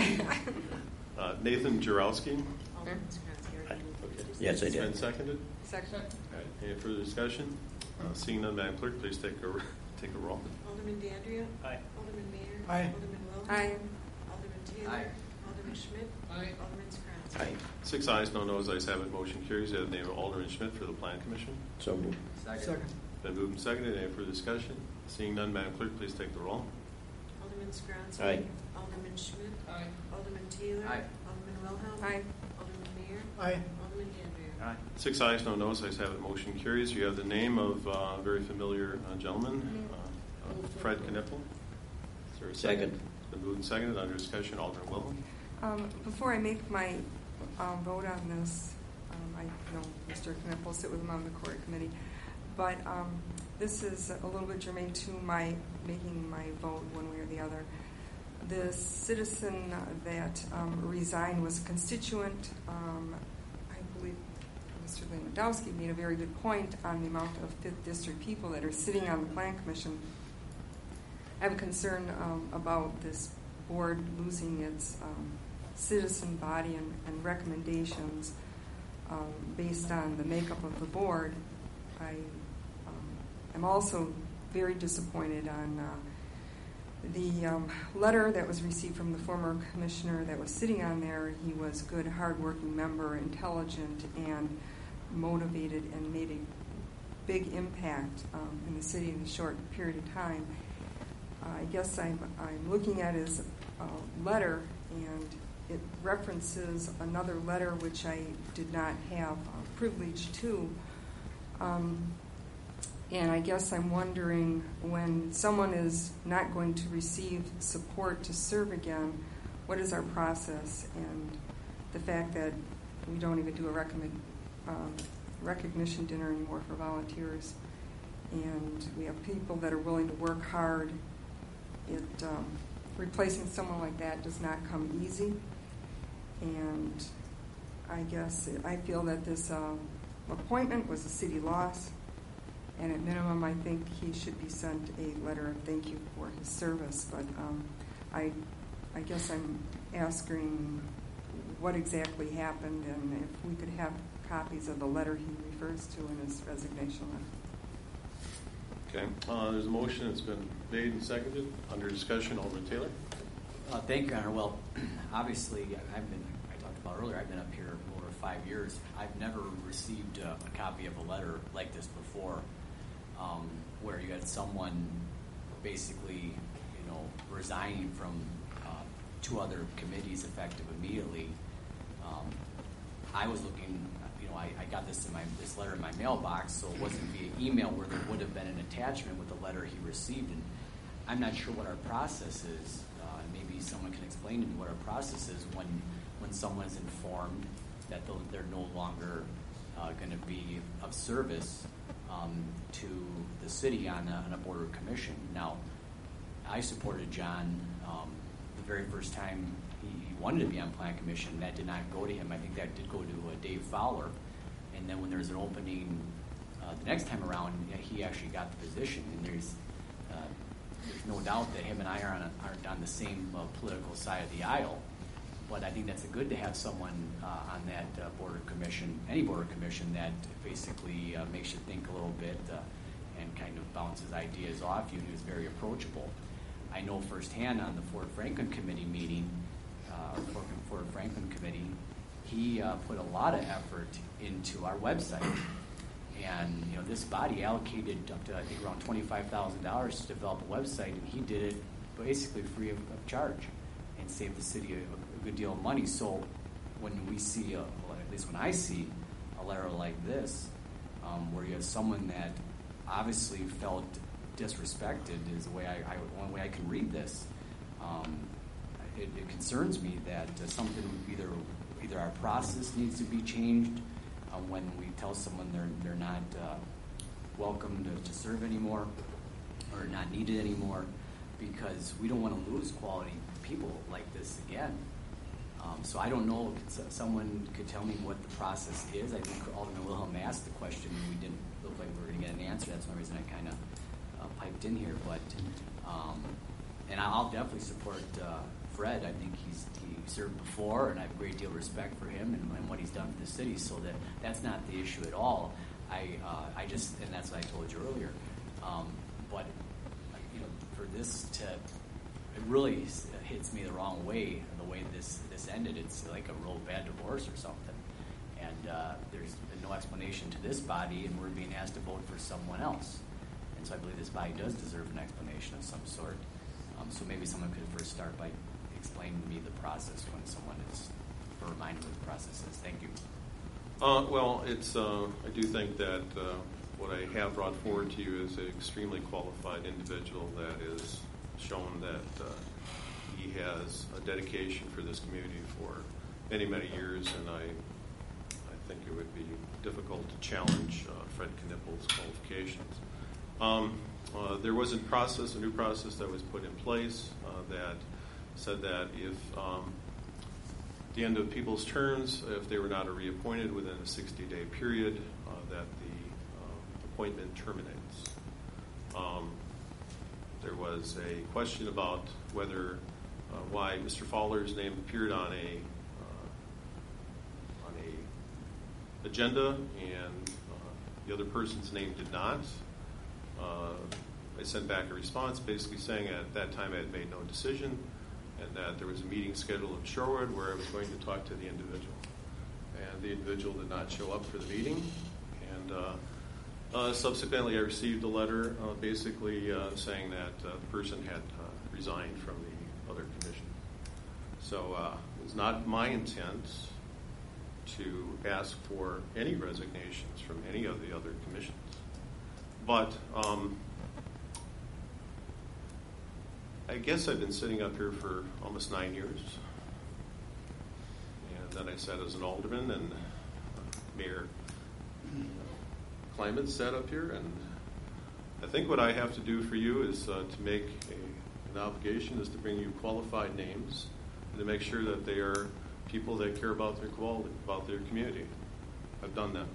[SPEAKER 1] Nathan Jarowski.
[SPEAKER 2] Alderman Skransky already moved.
[SPEAKER 1] Okay.
[SPEAKER 12] Yes, I
[SPEAKER 1] It's
[SPEAKER 12] did.
[SPEAKER 1] been seconded.
[SPEAKER 8] Second.
[SPEAKER 1] All right. Any further discussion? Seeing none, Madam Clerk, please take a roll.
[SPEAKER 2] Alderman Dandria.
[SPEAKER 11] Aye.
[SPEAKER 2] Alderman Mayor.
[SPEAKER 10] Aye.
[SPEAKER 2] Alderman Wilhelm.
[SPEAKER 8] Aye.
[SPEAKER 2] Alderman Taylor.
[SPEAKER 9] Aye.
[SPEAKER 2] Alderman Schmidt.
[SPEAKER 11] Aye.
[SPEAKER 2] Alderman Skransky.
[SPEAKER 12] Aye.
[SPEAKER 1] 6 ayes, no noes, ayes have it. Motion carries. You have the name of Alderman Schmidt for the Plan Commission.
[SPEAKER 12] So moved.
[SPEAKER 10] Second.
[SPEAKER 1] Been moved and seconded. Any further discussion? Seeing none, Madam Clerk, please take the roll.
[SPEAKER 2] Alderman Skransky.
[SPEAKER 12] Aye.
[SPEAKER 2] Alderman Schmidt.
[SPEAKER 11] Aye.
[SPEAKER 2] Alderman Taylor.
[SPEAKER 9] Aye.
[SPEAKER 2] Alderman Wilhelm.
[SPEAKER 8] Aye.
[SPEAKER 2] Alderman Mayor.
[SPEAKER 10] Aye.
[SPEAKER 2] Alderman Dandria.
[SPEAKER 1] 6 ayes, no noes, ayes have it. Motion carries. You have the name of a very familiar gentleman, Fred Knippel. Is there a
[SPEAKER 12] Second.
[SPEAKER 1] Been moved and seconded. Under discussion, Alderman Wilhelm.
[SPEAKER 8] Before I make my vote on this, I know Mr. Knipp will sit with him on the court committee, but this is a little bit germane to my making my vote one way or the other. The citizen that resigned was a constituent. I believe Mr. Lewandowski made a very good point on the amount of 5th District people that are sitting on the Plan Commission. I have a concern about this board losing its citizen body and recommendations based on the makeup of the board. I'm also very disappointed on the letter that was received from the former commissioner that was sitting on there. He was a good, hardworking member, intelligent, and motivated, and made a big impact in the city in a short period of time. I guess I'm looking at his letter, and it references another letter which I did not have privilege to. And I guess I'm wondering, when someone is not going to receive support to serve again, what is our process? And the fact that we don't even do a recognition dinner anymore for volunteers, and we have people that are willing to work hard. Replacing someone like that does not come easy, and I guess I feel that this appointment was a city loss, and at minimum I think he should be sent a letter of thank you for his service. But I guess I'm asking what exactly happened, and if we could have copies of the letter he refers to in his resignation letter.
[SPEAKER 1] Okay. There's a motion that's been made and seconded. Under discussion, Alderman Taylor.
[SPEAKER 9] Thank you, Your Honor. Well, obviously, I talked about earlier, I've been up here over 5 years. I've never received a copy of a letter like this before, where you had someone basically, resigning from 2 other committees effective immediately. I was looking, I got this letter in my mailbox, so it wasn't via email where there would have been an attachment with the letter he received. And I'm not sure what our process is. Maybe someone can explain to me what our process is when someone is informed that they're no longer going to be of service to the city on a board or commission. Now, I supported John the very first time he wanted to be on Plan Commission. That did not go to him. I think that did go to Dave Fowler. And then when there's an opening the next time around, he actually got the position. And there's no doubt that him and I aren't on the same political side of the aisle. But I think that's good to have someone on that board or commission, any board or commission, that basically makes you think a little bit and kind of bounces ideas off you. He was very approachable. I know firsthand on the Fort Franklin Committee meeting, Fort Franklin Committee, he put a lot of effort into our website. And this body allocated up to, I think, around $25,000 to develop a website, and he did it basically free of charge and saved the city a good deal of money. So when we see, at least when I see a letter like this, where you have someone that obviously felt disrespected, is the way one way I can read this. It concerns me that something either our process needs to be changed when we tell someone they're not welcome to serve anymore or not needed anymore, because we don't want to lose quality people like this again. So I don't know if someone could tell me what the process is. I think Alderman Wilhelm asked the question, and we didn't look like we were going to get an answer. That's one reason I kind of piped in here. But and I'll definitely support Fred. I think he served before, and I have a great deal of respect for him and what he's done for the city. So that's not the issue at all. I just, and that's what I told you earlier. But for this to, it really hits me the wrong way. The way this ended, it's like a real bad divorce or something. And there's been no explanation to this body, and we're being asked to vote for someone else. And so I believe this body does deserve an explanation of some sort. So maybe someone could first start by explaining to me the process when someone is reminded what the process is. Thank you.
[SPEAKER 1] Well, it's. I do think that what I have brought forward to you is an extremely qualified individual that is shown that he has a dedication for this community for many, many years, and I think it would be difficult to challenge Fred Knippel's qualifications. There was a new process that was put in place that said that if the end of people's terms, if they were not reappointed within a 60-day period, that the appointment terminates. There was a question about whether why Mr. Fowler's name appeared on a agenda and the other person's name did not. I sent back a response basically saying at that time I had made no decision and that there was a meeting scheduled in Shorewood where I was going to talk to the individual. And the individual did not show up for the meeting. And subsequently I received a letter basically saying that the person had resigned from the other commission. So it was not my intent to ask for any resignations from any of the other commissions. But I guess I've been sitting up here for almost 9 years. And then I sat as an alderman, and Mayor Kleinman sat up here. And I think what I have to do for you is to make an obligation is to bring you qualified names and to make sure that they are people that care about their quality, about their community. I've done that.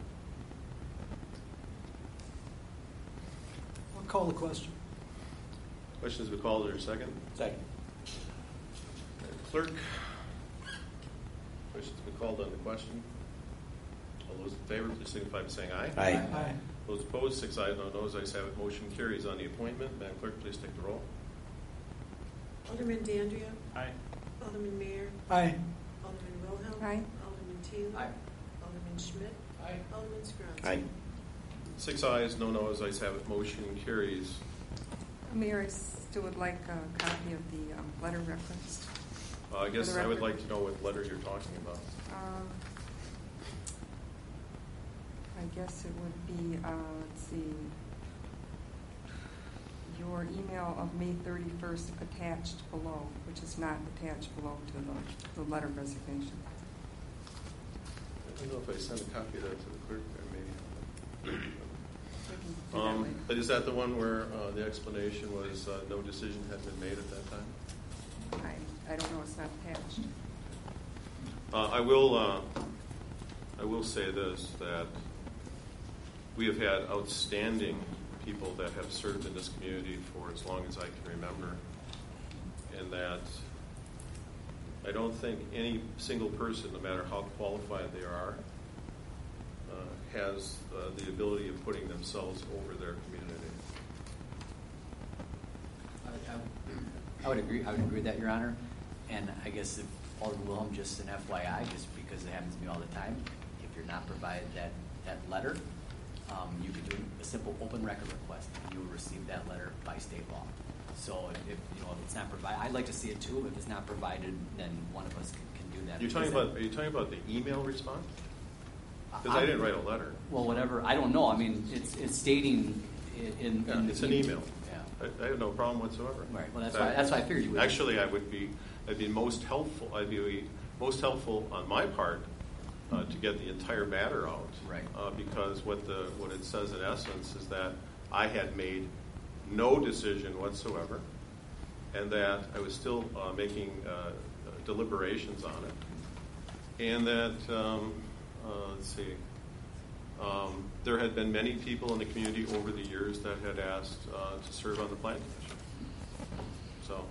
[SPEAKER 10] I'll call the question.
[SPEAKER 1] Questions been called or second?
[SPEAKER 9] Second.
[SPEAKER 1] Clerk, questions been called on the question? All those in favor, please signify by saying aye.
[SPEAKER 10] Aye. Aye.
[SPEAKER 1] Those opposed, 6 ayes, no noes. Ayes have it. Motion carries on the appointment. Madam Clerk, please take the roll.
[SPEAKER 2] Alderman Dandria.
[SPEAKER 11] Aye.
[SPEAKER 2] Alderman Mayor.
[SPEAKER 10] Aye.
[SPEAKER 2] Alderman Wilhelm.
[SPEAKER 8] Aye.
[SPEAKER 2] Alderman Taylor.
[SPEAKER 9] Aye.
[SPEAKER 2] Alderman Schmidt.
[SPEAKER 11] Aye.
[SPEAKER 2] Alderman Scruggs.
[SPEAKER 4] Aye.
[SPEAKER 1] 6 ayes, no noes. Ayes have it. Motion carries.
[SPEAKER 8] Mayor, I still would like a copy of the letter referenced.
[SPEAKER 1] I guess
[SPEAKER 8] For the
[SPEAKER 1] I would
[SPEAKER 8] record.
[SPEAKER 1] like to know what letter you're talking about.
[SPEAKER 8] I guess it would be, let's see, your email of May 31st attached below, which is not attached below to the letter of resignation.
[SPEAKER 1] I don't know if I sent a copy of that to the clerk. I may.
[SPEAKER 8] We can do that later.
[SPEAKER 1] But is that the one where the explanation was no decision had been made at that time?
[SPEAKER 8] I don't know, it's not attached.
[SPEAKER 1] I will say this, that we have had outstanding people that have served in this community for as long as I can remember, and that I don't think any single person, no matter how qualified they are, has the ability of putting themselves over their community.
[SPEAKER 9] I would agree. I would agree with that, Your Honor. And I guess if Alderman Wilhelm, just an FYI, just because it happens to me all the time, if you're not provided that letter, you could do a simple open record request, and you will receive that letter by state law. So if it's not provided, I'd like to see it too. If it's not provided, then one of us can do that.
[SPEAKER 1] Are you talking about the email response? Because I didn't write a letter.
[SPEAKER 9] Well, whatever. I don't know. I mean, it's stating in
[SPEAKER 1] It's an email.
[SPEAKER 9] Yeah.
[SPEAKER 1] I have no problem whatsoever.
[SPEAKER 9] Right. Well, that's why I figured you would.
[SPEAKER 1] Actually, I'd be most helpful. I'd be most helpful on my part to get the entire matter out.
[SPEAKER 9] Right.
[SPEAKER 1] Because what it says in essence is that I had made no decision whatsoever, and that I was still making deliberations on it. and that, let's see, there had been many people in the community over the years that had asked to serve on the Plan Commission. So,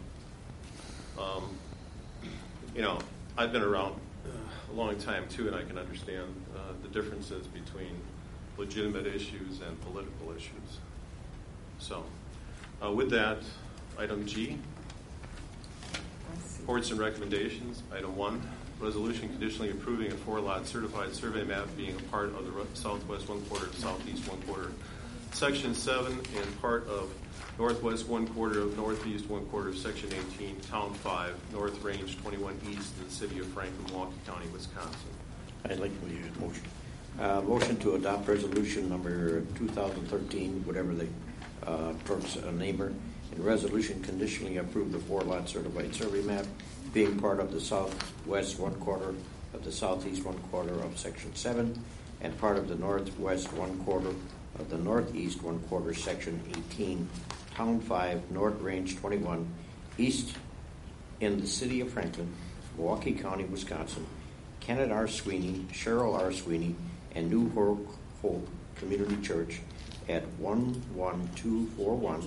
[SPEAKER 1] I've been around a long time too, and I can understand the differences between legitimate issues and political issues. So, with that, item G, reports and recommendations. Item 1, resolution conditionally approving a 4-lot certified survey map being a part of the southwest 1/4, southeast 1/4, section 7, and part of northwest 1/4 of northeast 1/4 of section 18, town 5, north range 21 east in the city of Franklin, Milwaukee County, Wisconsin.
[SPEAKER 12] I'd like to use motion. Motion to adopt resolution number 2013, whatever the clerk's neighbor, and resolution conditionally approve the 4-lot certified survey map being part of the southwest 1/4 of the southeast 1/4 of section 7 and part of the northwest 1/4 of the northeast 1/4 section 18, town 5, north range 21 east in the city of Franklin, Milwaukee County, Wisconsin. Kenneth R. Sweeney, Cheryl R. Sweeney, and New Hope Community Church at 11241,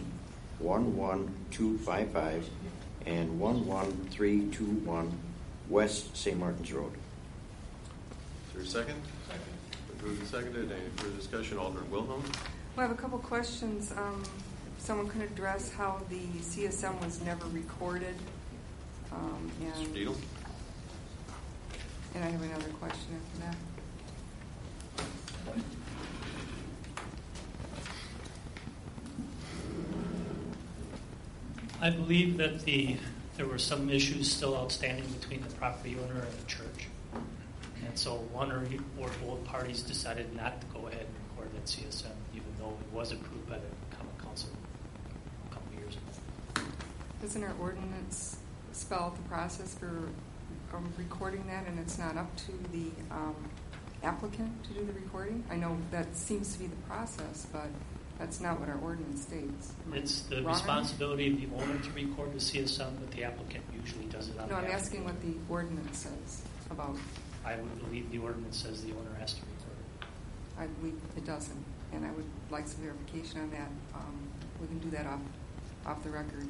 [SPEAKER 12] 11255, and 11321 West St. Martin's Road.
[SPEAKER 1] Is there a second? Second. Moved and seconded. Any further discussion? Alderman Wilhelm.
[SPEAKER 8] Well, I have a couple questions. Someone can address how the CSM was never recorded.
[SPEAKER 1] Mr. Dietl.
[SPEAKER 8] And I have another question after that.
[SPEAKER 13] I believe that there were some issues still outstanding between the property owner and the church. And so one or both parties decided not to go ahead and record that CSM, even though it was approved by the common council a couple of years ago.
[SPEAKER 8] Doesn't our ordinance spell out the process for recording that, and it's not up to the applicant to do the recording? I know that seems to be the process, but that's not what our ordinance states.
[SPEAKER 13] It's the responsibility of the owner to record the CSM, but the applicant usually does it on
[SPEAKER 8] No, I'm
[SPEAKER 13] behalf.
[SPEAKER 8] asking what the ordinance says about.
[SPEAKER 13] I would believe the ordinance says the owner has to record it.
[SPEAKER 8] I believe it doesn't, and I would like some verification on that. We can do that off the record.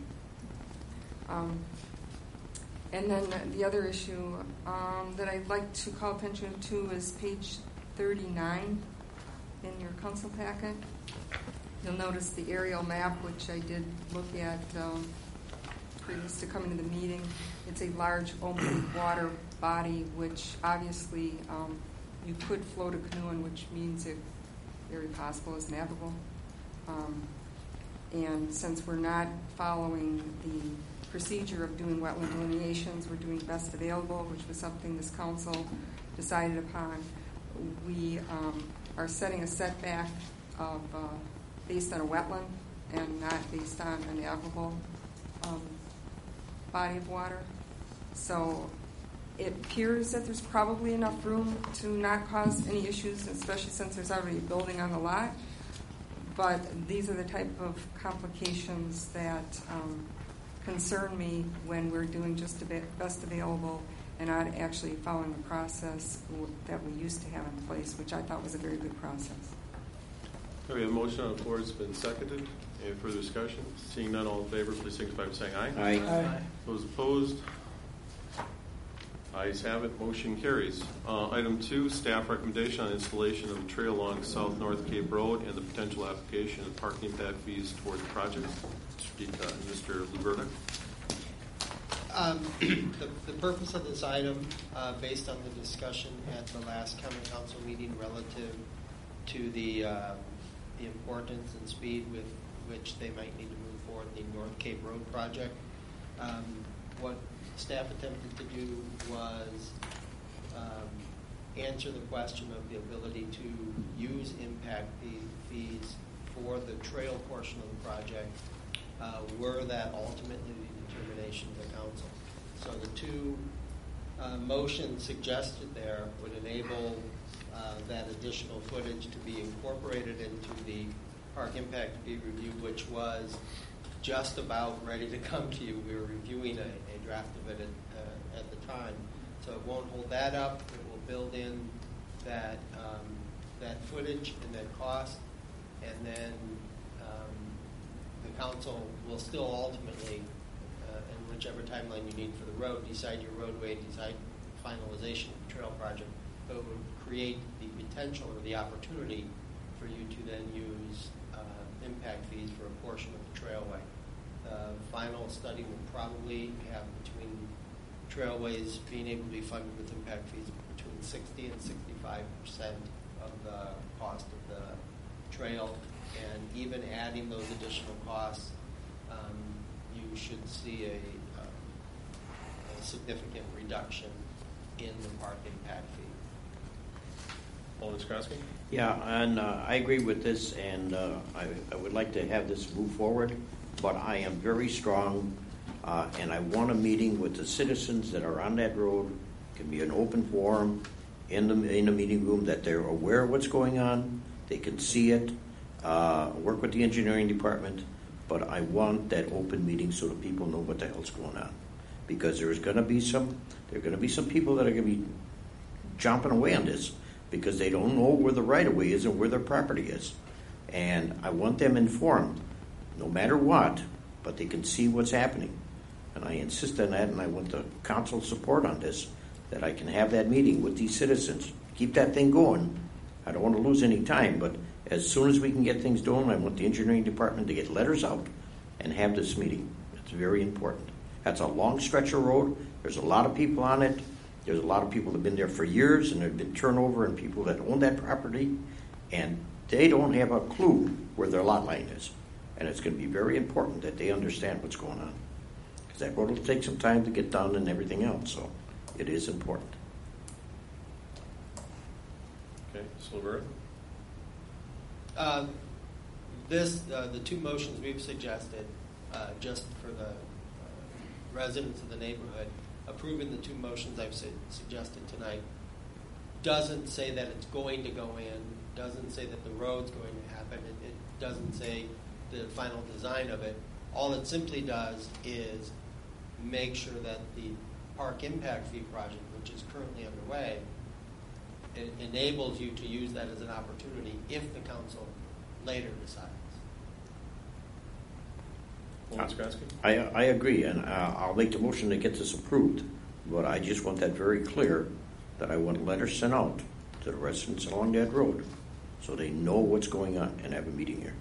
[SPEAKER 8] And then the other issue that I'd like to call attention to is page 39 in your council packet. You'll notice the aerial map, which I did look at previous to coming to the meeting. It's a large open water body, which obviously you could float a canoe in, which means it very possible is navigable. And since we're not following the procedure of doing wetland delineations, we're doing best available, which was something this council decided upon. We are setting a setback of based on a wetland and not based on a navigable body of water. So it appears that there's probably enough room to not cause any issues, especially since there's already a building on the lot. But these are the type of complications that concern me when we're doing just the best available and not actually following the process that we used to have in place, which I thought was a very good process.
[SPEAKER 1] We have a motion on the floor. It's been seconded. Any further discussion? Seeing none, all in favor, please signify by saying aye.
[SPEAKER 12] Aye.
[SPEAKER 10] Aye.
[SPEAKER 1] Those opposed? Ayes have it. Motion carries. Item 2, staff recommendation on installation of a trail along South North Cape Road and the potential application of parking impact fees toward the project. Mr. Luberta.
[SPEAKER 14] The purpose of this item, based on the discussion at the last common council meeting relative to the importance and speed with which they might need to move forward the North Cape Road project. What staff attempted to do was answer the question of the ability to use impact fees for the trail portion of the project were that ultimately the determination of the council. So the two motions suggested there would enable that additional footage to be incorporated into the park impact fee review, which was just about ready to come to you. We were reviewing a draft of it at the time. So it won't hold that up. It will build in that that footage and that cost, and then the council will still ultimately, in whichever timeline you need for the road, decide your roadway, decide finalization of the trail project. But it would create the potential or the opportunity for you to then use impact fees for a portion of the trailway. The final study will probably have between trailways being able to be funded with impact fees between 60 and 65% of the cost of the trail. And even adding those additional costs, you should see a significant reduction in the park impact fee.
[SPEAKER 1] Alderman Skronsky?
[SPEAKER 12] Yeah, and I agree with this, and I would like to have this move forward, but I am very strong, and I want a meeting with the citizens that are on that road. It can be an open forum in the meeting room, that they're aware of what's going on, they can see it, work with the engineering department, but I want that open meeting so that people know what the hell's going on. Because there are going to be some people that are going to be jumping away on this because they don't know where the right-of-way is and where their property is. And I want them informed, no matter what, but they can see what's happening. And I insist on that, and I want the council support on this, that I can have that meeting with these citizens. Keep that thing going. I don't want to lose any time, but as soon as we can get things done, I want the engineering department to get letters out and have this meeting. It's very important. That's a long stretch of road. There's a lot of people on it. There's a lot of people that have been there for years, and there have been turnover and people that own that property, and they don't have a clue where their lot line is. And it's going to be very important that they understand what's going on. Because that road will take some time to get done and everything else, so it is important.
[SPEAKER 1] Okay, Silver.
[SPEAKER 14] The two motions we've suggested, just for the residents of the neighborhood, approving the two motions I've suggested tonight, doesn't say that it's going to go in, doesn't say that the road's going to happen, it doesn't say the final design of it. All it simply does is make sure that the park impact fee project, which is currently underway, it enables you to use that as an opportunity if the council later decides.
[SPEAKER 12] I agree, and I'll make the motion to get this approved, but I just want that very clear, that I want letters sent out to the residents along that road so they know what's going on and have a meeting here.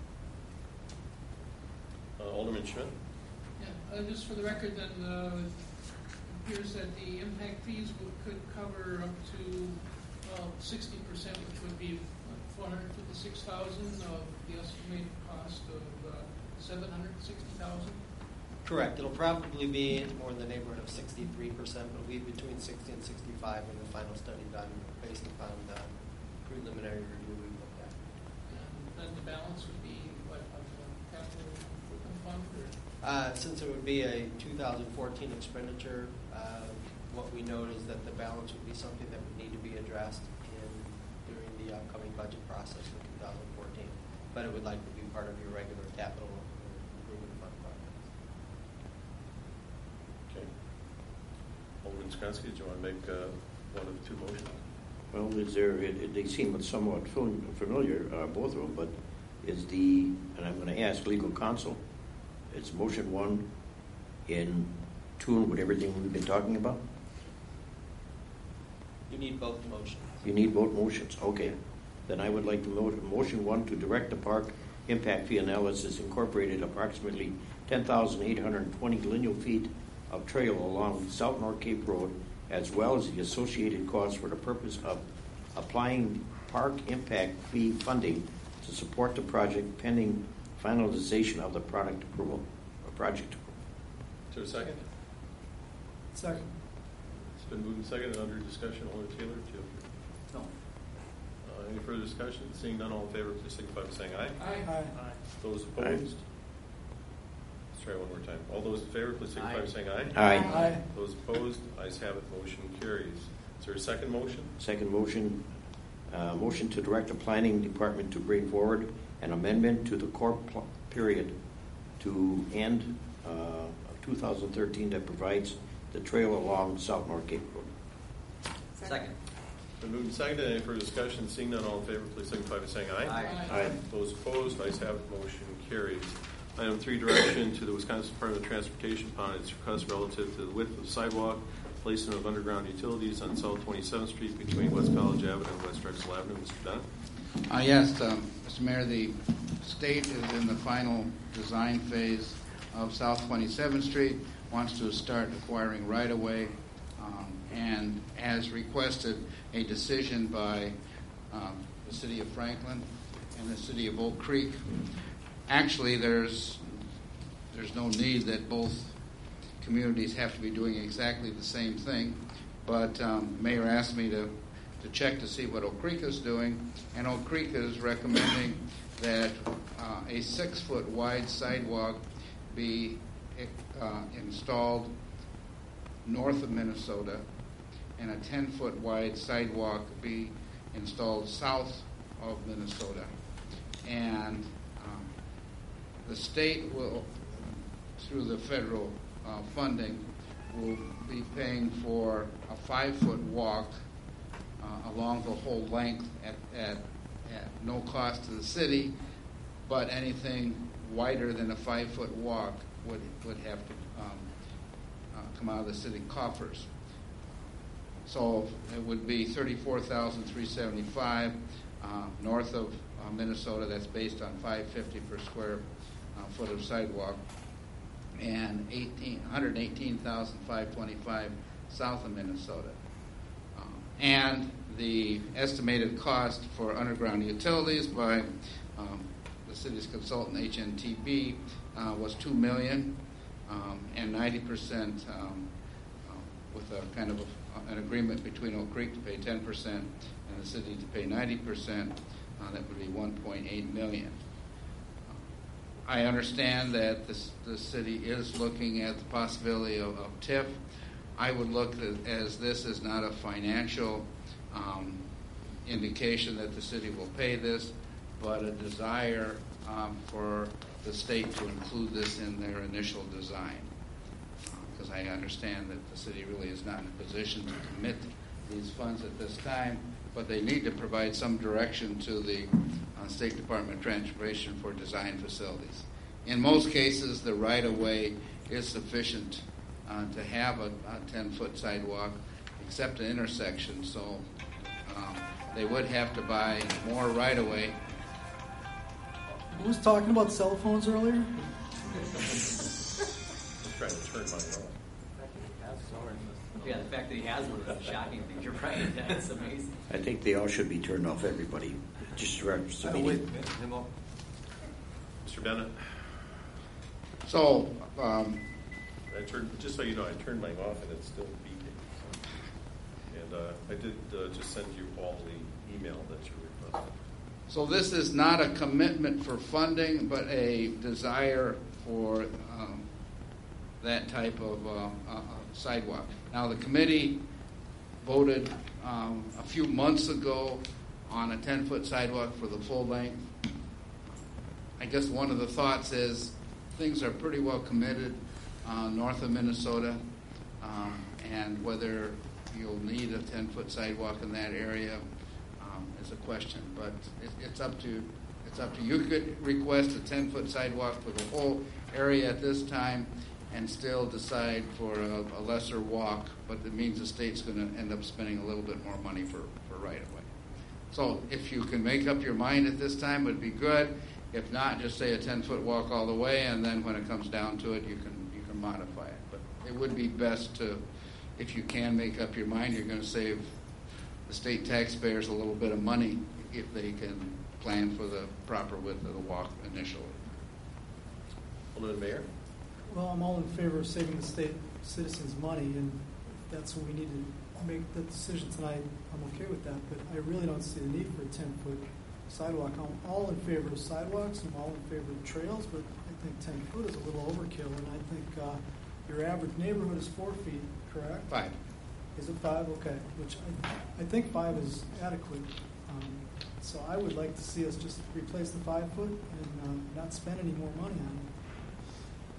[SPEAKER 1] Alderman Schmidt?
[SPEAKER 15] Yeah, just for the record, then, it appears that the impact fees could cover up to 60%, which would be $456,000 of the estimated cost of $760,000.
[SPEAKER 14] Correct. It'll probably be more in the neighborhood of 63%, but it'll be between 60 and 65 in the final study done based upon the preliminary review we looked at.
[SPEAKER 15] And then the balance would be what, of the capital improvement fund? Or?
[SPEAKER 14] Since it would be a 2014 expenditure, what we note is that the balance would be something that would need to be addressed during the upcoming budget process for 2014. But it would likely be part of your regular capital improvement fund projects.
[SPEAKER 1] Okay. Alderman Skronsky, do you want to make one of the two motions?
[SPEAKER 12] Well, they seem somewhat familiar, both of them, but and I'm going to ask legal counsel, is motion one in tune with everything we've been talking about?
[SPEAKER 14] You need both motions.
[SPEAKER 12] You need both motions, okay. Then I would like to motion one to direct the park impact fee analysis incorporated approximately 10,820 lineal feet of trail along South North Cape Road, as well as the associated costs for the purpose of applying park impact fee funding to support the project pending finalization of the project approval.
[SPEAKER 1] Is there a second?
[SPEAKER 10] Second.
[SPEAKER 1] It's been moved and seconded under discussion. Alderman Taylor, do you have
[SPEAKER 9] No.
[SPEAKER 1] any further discussion? Seeing none, all in favor, please signify by saying aye.
[SPEAKER 10] Aye.
[SPEAKER 1] Those opposed? Let's try one more time. All those in favor, please signify by saying aye.
[SPEAKER 12] Aye.
[SPEAKER 10] Aye.
[SPEAKER 1] Those opposed? Ayes have it. Motion carries. Is there a second motion?
[SPEAKER 12] Second motion, motion to direct the planning department to bring forward an amendment to the core period to end of 2013 that provides the trail along South North Cape Road.
[SPEAKER 9] Second.
[SPEAKER 1] Been moved and seconded. Any further discussion? Seeing none, all in favor, please signify by saying aye.
[SPEAKER 9] Aye.
[SPEAKER 1] Those opposed, ayes have it, motion carries. Item 3, direction to the Wisconsin Department of Transportation upon its request relative to the width of sidewalk, placement of underground utilities on South 27th Street between West College Avenue and West Drexel Avenue. Mr. Bennett?
[SPEAKER 5] Yes, Mr. Mayor, the state is in the final design phase of South 27th Street, wants to start acquiring right-of-way, and has requested a decision by the city of Franklin and the city of Oak Creek. Actually, there's no need that both communities have to be doing exactly the same thing, but Mayor asked me to check to see what Oak Creek is doing, and Oak Creek is recommending that a 6-foot wide sidewalk be installed north of Minnesota, and a 10-foot wide sidewalk be installed south of Minnesota. And the state will, through the federal funding, will be paying for a 5-foot walk along the whole length at no cost to the city, but anything wider than a 5-foot walk would have to come out of the city coffers. So it would be $34,375 north of Minnesota. That's based on $550 per square foot of sidewalk, and $118,525 south of Minnesota. And the estimated cost for underground utilities by the city's consultant HNTB was $2 million, and 90% with a kind of an agreement between Oak Creek to pay 10% and the city to pay 90%. That would be $1.8 million. I understand that the city is looking at the possibility of TIF. I would look as this is not a financial indication that the city will pay this, but a desire for the state to include this in their initial design. Because I understand that the city really is not in a position to commit these funds at this time, but they need to provide some direction to the State Department of Transportation for design facilities. In most cases, the right-of-way is sufficient to have a 10-foot sidewalk, except an intersection, so they would have to buy more right-of-way.
[SPEAKER 10] Who was talking about cell phones earlier?
[SPEAKER 1] Trying to turn mine off.
[SPEAKER 9] Yeah, the fact that he has one is a shocking thing. You're right. That's amazing.
[SPEAKER 12] I think they all should be turned off, everybody. Just reference the
[SPEAKER 1] Wait
[SPEAKER 12] meeting.
[SPEAKER 1] a minute. Mr. Bennett?
[SPEAKER 5] So,
[SPEAKER 1] just so you know, I turned mine off and it's still beeping. So. And I did just send you all the email that you requested.
[SPEAKER 5] So this is not a commitment for funding, but a desire for that type of sidewalk. Now, the committee voted a few months ago on a 10-foot sidewalk for the full length. I guess one of the thoughts is things are pretty well committed north of Minnesota, and whether you'll need a 10-foot sidewalk in that area is a question. But it's up to you. You could request a 10-foot sidewalk for the whole area at this time and still decide for a lesser walk, but it means the state's going to end up spending a little bit more money for right-of-way. So if you can make up your mind at this time, it would be good. If not, just say a 10-foot walk all the way, and then when it comes down to it, you can modify it. But it would be best to, if you can make up your mind, you're going to save the state taxpayers a little bit of money if they can plan for the proper width of the walk initially.
[SPEAKER 1] Alderman Mayor?
[SPEAKER 10] Well, I'm all in favor of saving the state citizens money, and if that's what we need to make that decision tonight, I'm okay with that. But I really don't see the need for a 10-foot sidewalk. I'm all in favor of sidewalks. I'm all in favor of trails, but I think 10 foot is a little overkill, and I think your average neighborhood is 4 feet, correct?
[SPEAKER 5] 5.
[SPEAKER 10] Is it 5? Okay, which I think 5 is adequate. So I would like to see us just replace the 5 foot and not spend any more money on it.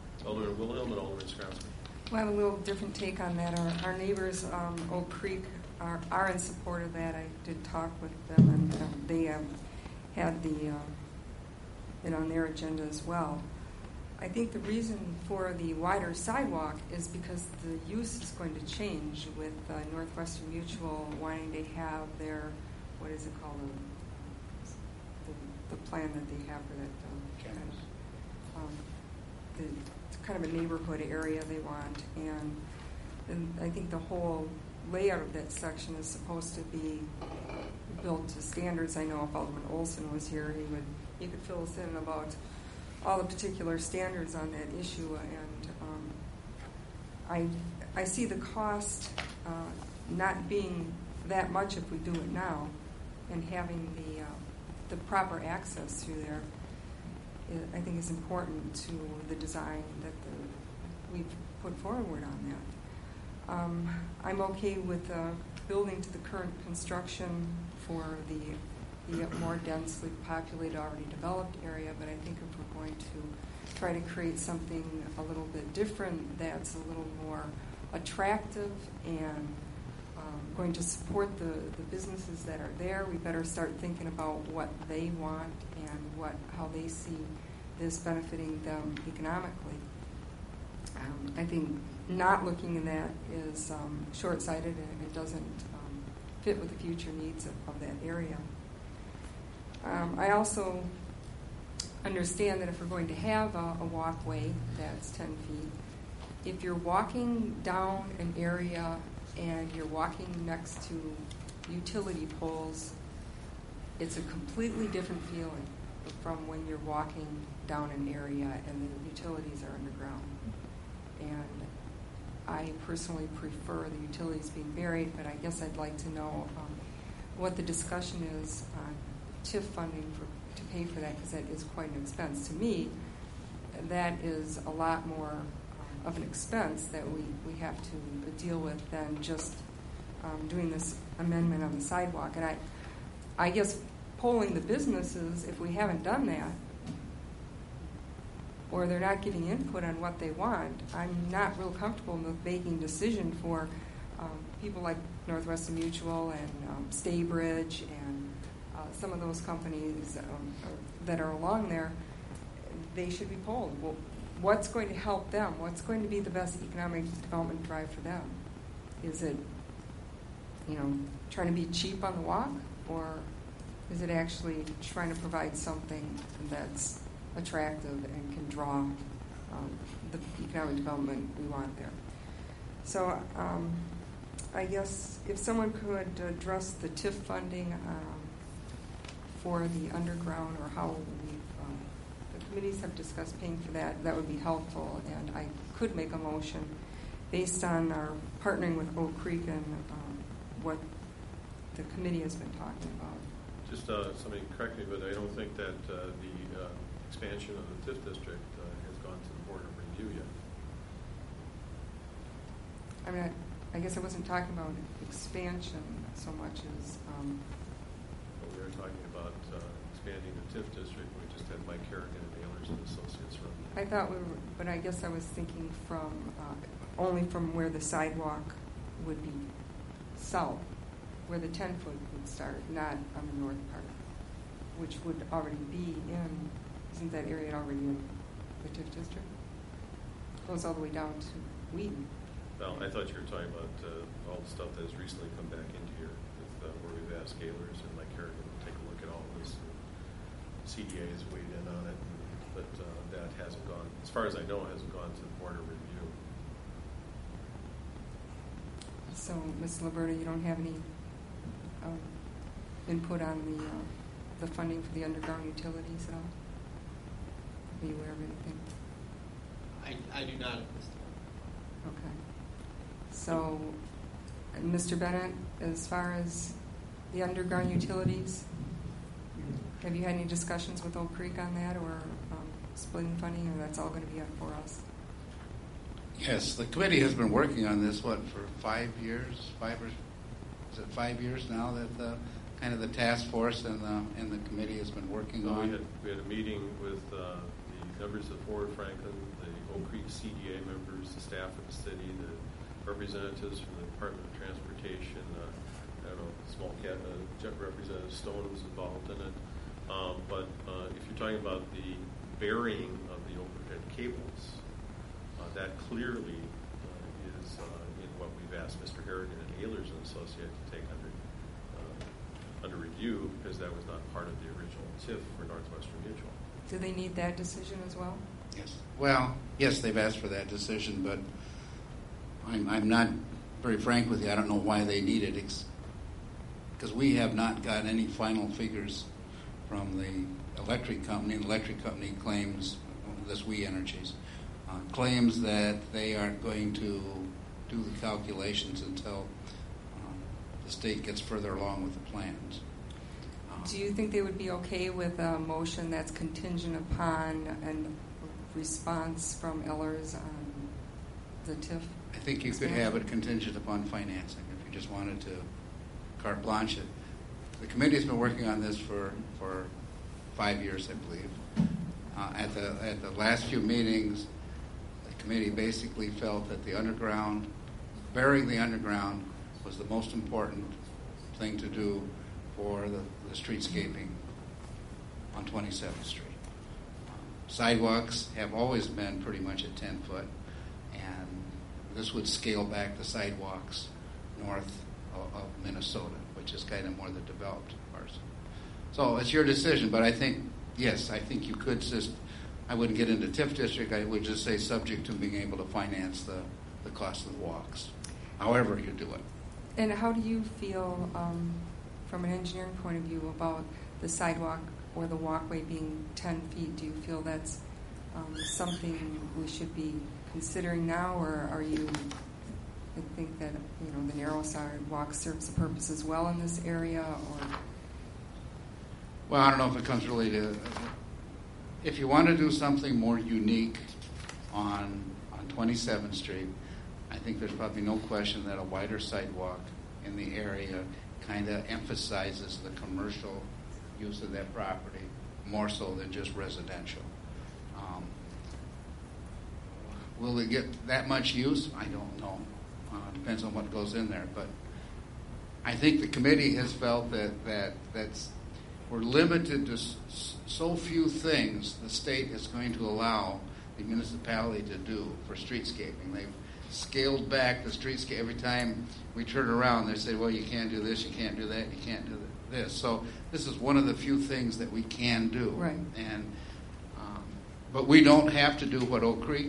[SPEAKER 1] Alderman Wilhelm and Alderman Skronsky.
[SPEAKER 8] Well, I have a little different take on that. Our neighbors, Oak Creek, are in support of that. I did talk with them, and they had it on their agenda as well. I think the reason for the wider sidewalk is because the use is going to change with Northwestern Mutual wanting to have their, what is it called, the plan that they have for that kind of a neighborhood area they want, and I think the whole layout of that section is supposed to be built to standards. I know if Alderman Olson was here, he could fill us in about all the particular standards on that issue, and I see the cost not being that much if we do it now, and having the proper access through there, I think is important to the design that we've put forward on that. I'm okay with building to the current construction for the more densely populated, already developed area, but I think if we're going to try to create something a little bit different that's a little more attractive and going to support the businesses that are there, we better start thinking about what they want and how they see this benefiting them economically. I think not looking at that is short-sighted, and it doesn't fit with the future needs of that area. I also understand that if we're going to have a walkway that's 10 feet, if you're walking down an area and you're walking next to utility poles, it's a completely different feeling from when you're walking down an area and the utilities are underground. And I personally prefer the utilities being buried, but I guess I'd like to know what the discussion is on TIF funding to pay for that, because that is quite an expense. To me, that is a lot more of an expense that we have to deal with than just doing this amendment on the sidewalk. And I guess polling the businesses, if we haven't done that, or they're not giving input on what they want, I'm not real comfortable with making a decision for people like Northwestern Mutual and Staybridge and some of those companies that are along there. They should be polled. Well, what's going to help them? What's going to be the best economic development drive for them? Is it, trying to be cheap on the walk, or is it actually trying to provide something that's attractive and can draw the economic development we want there? So I guess if someone could address the TIF funding for the underground, or how the committees have discussed paying for that, that would be helpful. And I could make a motion based on our partnering with Oak Creek and what the committee has been talking about.
[SPEAKER 1] Just somebody correct me, but I don't think that the expansion of the TIF district has gone to the board of review yet.
[SPEAKER 8] I mean, I guess I wasn't talking about expansion so much as.
[SPEAKER 1] Well, we were talking about expanding the TIF district. We just had Mike Kerrigan and Ehlers and Associates run.
[SPEAKER 8] I thought we were, but I guess I was thinking from only from where the sidewalk would be south, where the 10-foot would start, not on the north part, which would already be in. Isn't that area already in the TIF district? Goes all the way down to Wheaton.
[SPEAKER 1] Well, I thought you were talking about all the stuff that has recently come back into here, with, where we've asked Ehlers and Mike Kerrigan to take a look at all of this. CDA has weighed in on it, but that hasn't gone, as far as I know, hasn't gone to the board of review.
[SPEAKER 8] So, Ms. Liberta, you don't have any input on the funding for the underground utilities at all? Are you aware of anything?
[SPEAKER 14] I do not at this time.
[SPEAKER 8] Okay. So, Mr. Bennett, as far as the underground utilities, have you had any discussions with Oak Creek on that, or splitting funding, or that's all going to be up for us?
[SPEAKER 5] Yes, the committee has been working on this, for 5 years? Is it 5 years now that the task force and the committee has been working on?
[SPEAKER 1] We had a meeting with the members of Forward Franklin, the Oak Creek CDA members, the staff of the city, the representatives from the Department of Transportation. I don't know, small cat jet representative Stone was involved in it. But if you're talking about the burying of the overhead cables, that clearly is in what we've asked Mr. Harrigan and Ehlers and Associates to take under review, because that was not part of the original TIF for Northwestern Mutual.
[SPEAKER 8] Do they need that decision as well?
[SPEAKER 5] Yes. Well, yes, they've asked for that decision, but I'm not very frank with you. I don't know why they need it, because we have not got any final figures from the electric company. The electric company claims, this We Energies, claims that they aren't going to do the calculations until the state gets further along with the plans.
[SPEAKER 8] Do you think they would be okay with a motion that's contingent upon a response from Ehlers on the TIF?
[SPEAKER 5] I think you could have it contingent upon financing if you just wanted to carte blanche it. The committee has been working on this for 5 years, I believe. At the last few meetings, the committee basically felt that burying the underground was the most important thing to do for the streetscaping on 27th Street. Sidewalks have always been pretty much at 10 foot, and this would scale back the sidewalks north of Minnesota, which is kind of more the developed parts. So it's your decision, but I think you could just, I wouldn't get into TIF district, I would just say subject to being able to finance the cost of the walks, however you do it.
[SPEAKER 8] And how do you feel, from an engineering point of view, about the sidewalk or the walkway being 10 feet? Do you feel that's something we should be considering now, or are you think that the narrow sidewalk serves the purpose as well in this area? Or
[SPEAKER 5] well, I don't know if it comes really to. If you want to do something more unique on 27th Street, I think there's probably no question that a wider sidewalk in the area kind of emphasizes the commercial use of that property more so than just residential. Will it get that much use? I don't know. Depends on what goes in there. But I think the committee has felt that's we're limited to so few things the state is going to allow the municipality to do for streetscaping. They've scaled back the streetscape. Every time we turn around, they say, well, you can't do this, you can't do that, you can't do this. So this is one of the few things that we can do.
[SPEAKER 8] Right.
[SPEAKER 5] And but we don't have to do what Oak Creek.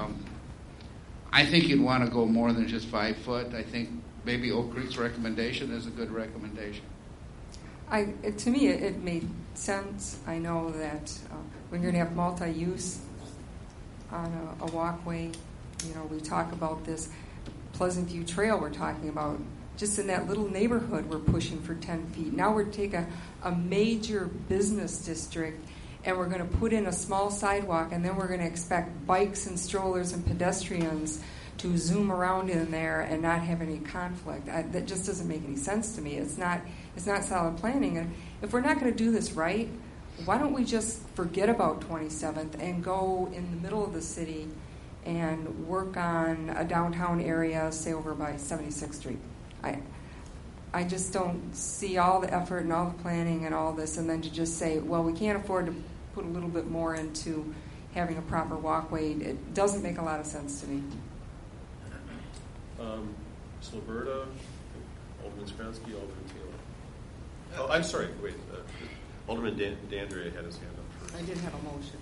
[SPEAKER 5] I think you'd want to go more than just 5 foot. I think maybe Oak Creek's recommendation is a good recommendation.
[SPEAKER 8] To me, it made sense. I know that when you're going to have multi-use on a walkway, we talk about this Pleasant View Trail we're talking about. Just in that little neighborhood, we're pushing for 10 feet. Now we're taking a major business district, and we're going to put in a small sidewalk, and then we're going to expect bikes and strollers and pedestrians to zoom around in there and not have any conflict. That just doesn't make any sense to me. It's not solid planning. And if we're not going to do this right, why don't we just forget about 27th and go in the middle of the city and work on a downtown area, say over by 76th Street? I just don't see all the effort and all the planning and all this, and then to just say, well, we can't afford to put a little bit more into having a proper walkway. It doesn't make a lot of sense to me.
[SPEAKER 1] Ms. Liberta, Alderman Skransky, Alderman Taylor. Oh, I'm sorry. Wait. Alderman Dandria had his hand up first.
[SPEAKER 8] I did have a motion.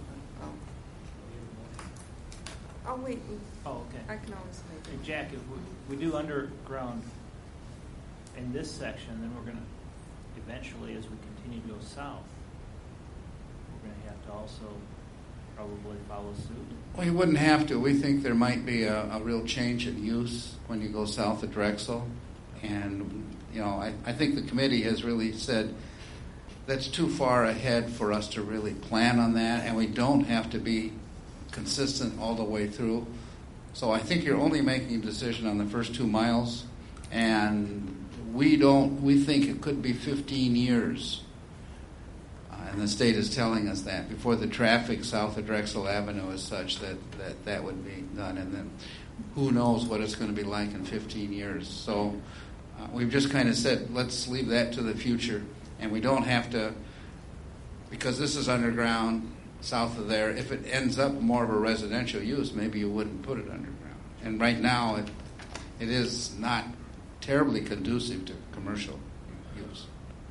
[SPEAKER 8] Oh, wait.
[SPEAKER 11] Oh, okay.
[SPEAKER 8] I can always make it.
[SPEAKER 11] Hey, Jack, if we do underground in this section, then we're going to eventually, as we continue to go south, we're going to have to also probably follow suit.
[SPEAKER 5] Well, you wouldn't have to. We think there might be a real change in use when you go south of Drexel. And, I think the committee has really said that's too far ahead for us to really plan on that, and we don't have to be consistent all the way through. So I think you're only making a decision on the first 2 miles, and we think it could be 15 years. And the state is telling us that before the traffic south of Drexel Avenue is such that would be done. And then
[SPEAKER 16] who knows what it's going to be like in 15 years. So we've just kind of said, let's leave that to the future. And we don't have to, because this is underground south of there, if it ends up more of a residential use, maybe you wouldn't put it underground. And right now, it is not terribly conducive to commercial use.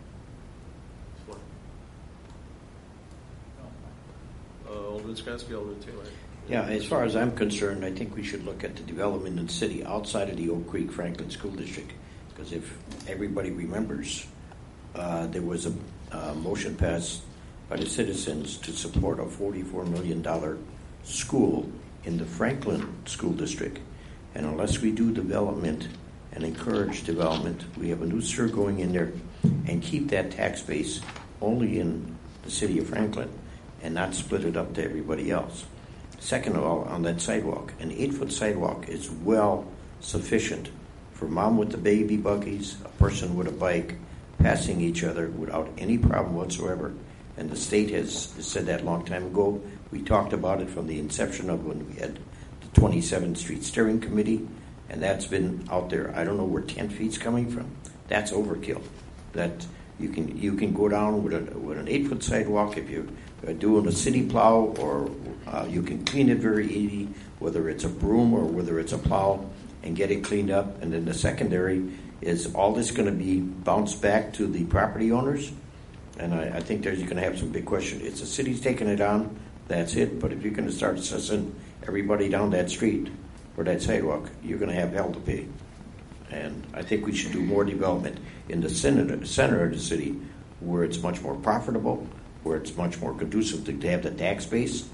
[SPEAKER 1] Alderman Skansky, Alderman Taylor.
[SPEAKER 12] Yeah, as far as I'm concerned, I think we should look at the development in the city outside of the Oak Creek Franklin School District. Because if everybody remembers, there was a motion passed by the citizens to support a $44 million school in the Franklin School District. And unless we do development and encourage development, we have a new SIR going in there and keep that tax base only in the city of Franklin and not split it up to everybody else. Second of all, on that sidewalk, an 8-foot sidewalk is well sufficient for mom with the baby buggies, a person with a bike, passing each other without any problem whatsoever. And the state has said that a long time ago. We talked about it from the inception of when we had the 27th Street Steering Committee, and that's been out there. I don't know where 10 feet's coming from. That's overkill. That you can go down with an 8-foot sidewalk if you're doing a city plow, or you can clean it very easy, whether it's a broom or whether it's a plow, and get it cleaned up. And then the secondary is all this going to be bounced back to the property owners? And I think there's going to have some big questions. It's the city's taking it on, that's it. But if you're going to start assessing everybody down that street or that sidewalk, you're going to have hell to pay. And I think we should do more development in the center of the city where it's much more profitable, where it's much more conducive to have the tax base.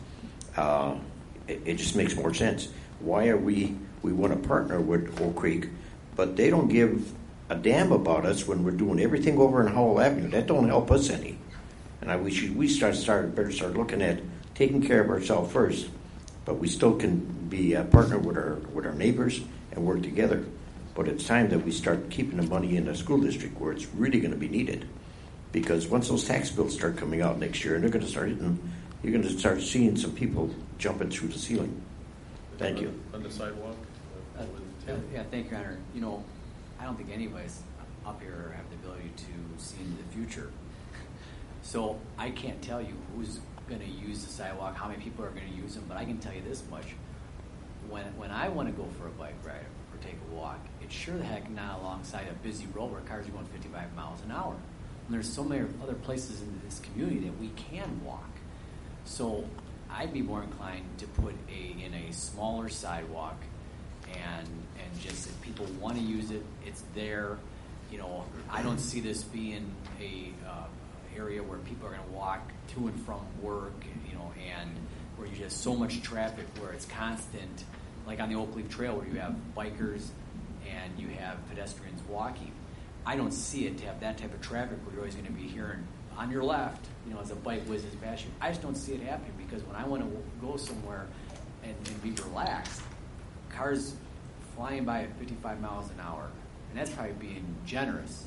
[SPEAKER 12] It just makes more sense. Why are we want to partner with Oak Creek, but they don't give a damn about us when we're doing everything over in Howell Avenue. That don't help us any. And we better start looking at taking care of ourselves first, but we still can be a partner with our neighbors and work together. But it's time that we start keeping the money in the school district where it's really going to be needed. Because once those tax bills start coming out next year, and they're going to start hitting, you're going to start seeing some people jumping through the ceiling. Thank you.
[SPEAKER 1] On the sidewalk?
[SPEAKER 9] Yeah, thank you, Your Honor. You know, I don't think anybody's up here have the ability to see into the future. So I can't tell you who's going to use the sidewalk, how many people are going to use them, but I can tell you this much. When I want to go for a bike ride or take a walk, it's sure the heck not alongside a busy road where cars are going 55 miles an hour. And there's so many other places in this community that we can walk. So I'd be more inclined to put in a smaller sidewalk, and just if people want to use it, it's there. You know, I don't see this being a area where people are going to walk to and from work, you know, and where you have so much traffic where it's constant, like on the Oak Leaf Trail where you have bikers and you have pedestrians walking. I don't see it to have that type of traffic where you're always going to be hearing on your left, you know, as a bike whizzes past you. I just don't see it happening, because when I want to go somewhere and be relaxed, cars flying by at 55 miles an hour, and that's probably being generous,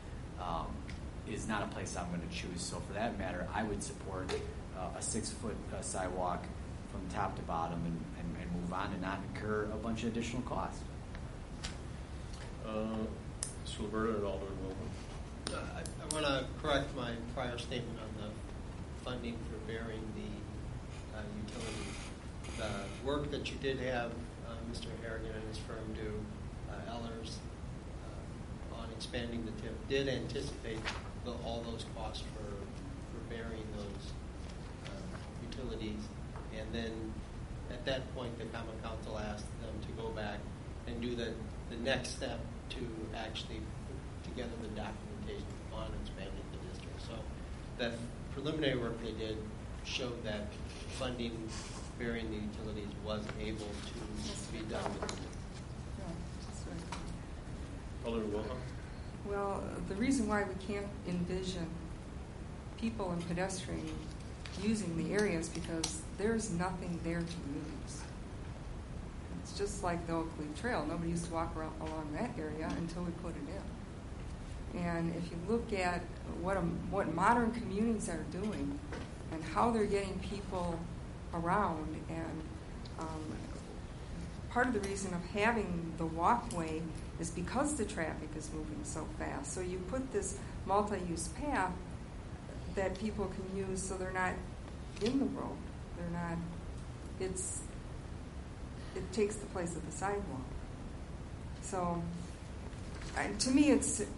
[SPEAKER 9] is not a place I'm going to choose. So for that matter, I would support a 6-foot sidewalk from top to bottom and move on and not incur a bunch of additional costs.
[SPEAKER 1] Mr. Liberta and Alderman Wilhelm.
[SPEAKER 14] I want to correct my prior statement on the funding for burying the utility. The work that you did have Mr. Harrigan and his firm do, Ellers, on expanding the TIF, did anticipate all those costs for burying those utilities. And then at that point, the Common Council asked them to go back and do the next step to actually put together the documentation on expanding the district. So that preliminary work they did showed that funding burying the utilities was able to be done.
[SPEAKER 1] Alderman Wilhelm.
[SPEAKER 8] Well, the reason why we can't envision people and pedestrians using the area is because there's nothing there to use. It's just like the Oak Leaf Trail. Nobody used to walk along that area until we put it in. And if you look at what modern communities are doing and how they're getting people around, and part of the reason of having the walkway is because the traffic is moving so fast. So you put this multi-use path that people can use so they're not in the road. They're not, it takes the place of the sidewalk. So to me,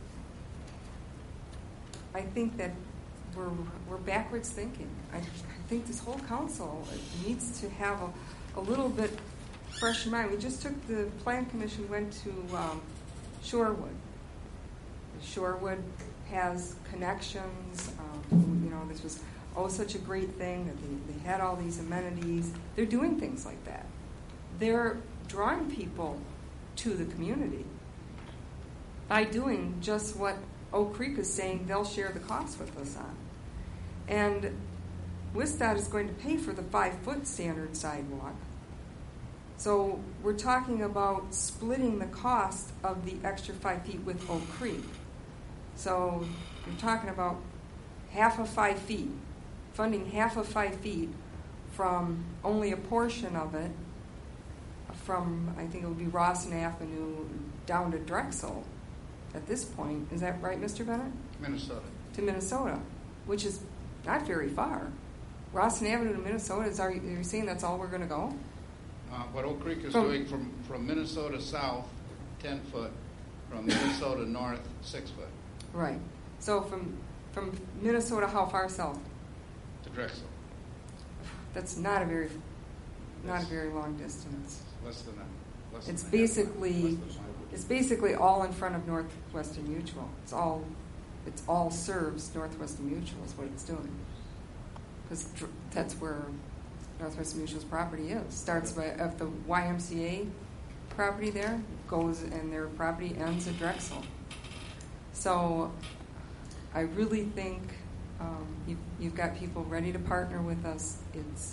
[SPEAKER 8] I think that we're backwards thinking. I think this whole council needs to have a little bit fresh in mind. We just took the Plan Commission, went to Shorewood. Shorewood has connections. This was such a great thing that they had all these amenities. They're doing things like that. They're drawing people to the community by doing just what Oak Creek is saying they'll share the cost with us on. And WSDOT is going to pay for the 5-foot standard sidewalk. So we're talking about splitting the cost of the extra 5 feet with Oak Creek. So you're talking about half of 5 feet, funding half of 5 feet from only a portion of it, from, I think it would be Rawson Avenue down to Drexel at this point. Is that right, Mr. Bennett?
[SPEAKER 16] Minnesota.
[SPEAKER 8] To Minnesota, which is not very far. Rawson Avenue to Minnesota, are you saying that's all we're going to go?
[SPEAKER 16] What Oak Creek is doing from Minnesota south, 10 foot, from Minnesota north, 6 foot.
[SPEAKER 8] Right. So from Minnesota, how far south?
[SPEAKER 16] To Drexel.
[SPEAKER 8] That's not a very long distance.
[SPEAKER 16] Less than that.
[SPEAKER 8] It's basically all in front of Northwestern Mutual. It's all serves Northwestern Mutual is what it's doing, because that's where Northwestern Mutual's property is. Starts at the YMCA property there, goes, and their property ends at Drexel. So I really think you've got people ready to partner with us. It's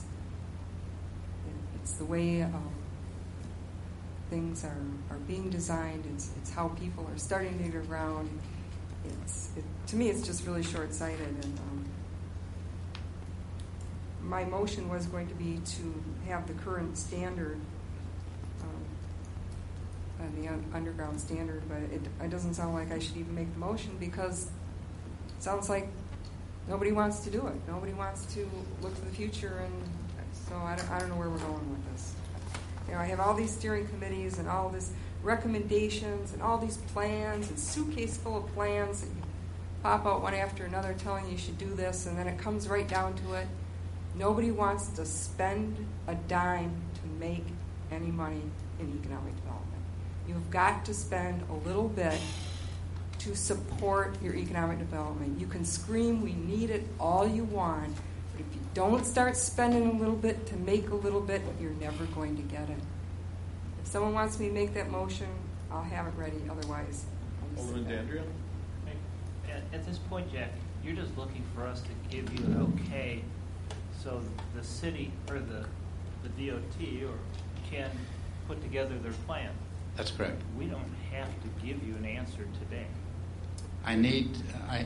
[SPEAKER 8] the way things are being designed. It's how people are starting to get around. To me, it's just really short-sighted. And my motion was going to be to have the current standard, the underground standard, but it doesn't sound like I should even make the motion, because it sounds like nobody wants to do it. Nobody wants to look to the future, and so I don't know where we're going with this. I have all these steering committees and all these recommendations and all these plans and suitcase full of plans that you pop out one after another telling you should do this, and then it comes right down to it. Nobody wants to spend a dime to make any money in economic development. You've got to spend a little bit to support your economic development. You can scream, we need it, all you want, but if you don't start spending a little bit to make a little bit, you're never going to get it. If someone wants me to make that motion, I'll have it ready. Otherwise,
[SPEAKER 1] Alderman Dandria?
[SPEAKER 11] At this point, Jack, you're just looking for us to give you an okay so the city or the DOT can put together their plan.
[SPEAKER 16] That's correct.
[SPEAKER 11] We don't have to give you an answer today.
[SPEAKER 16] I need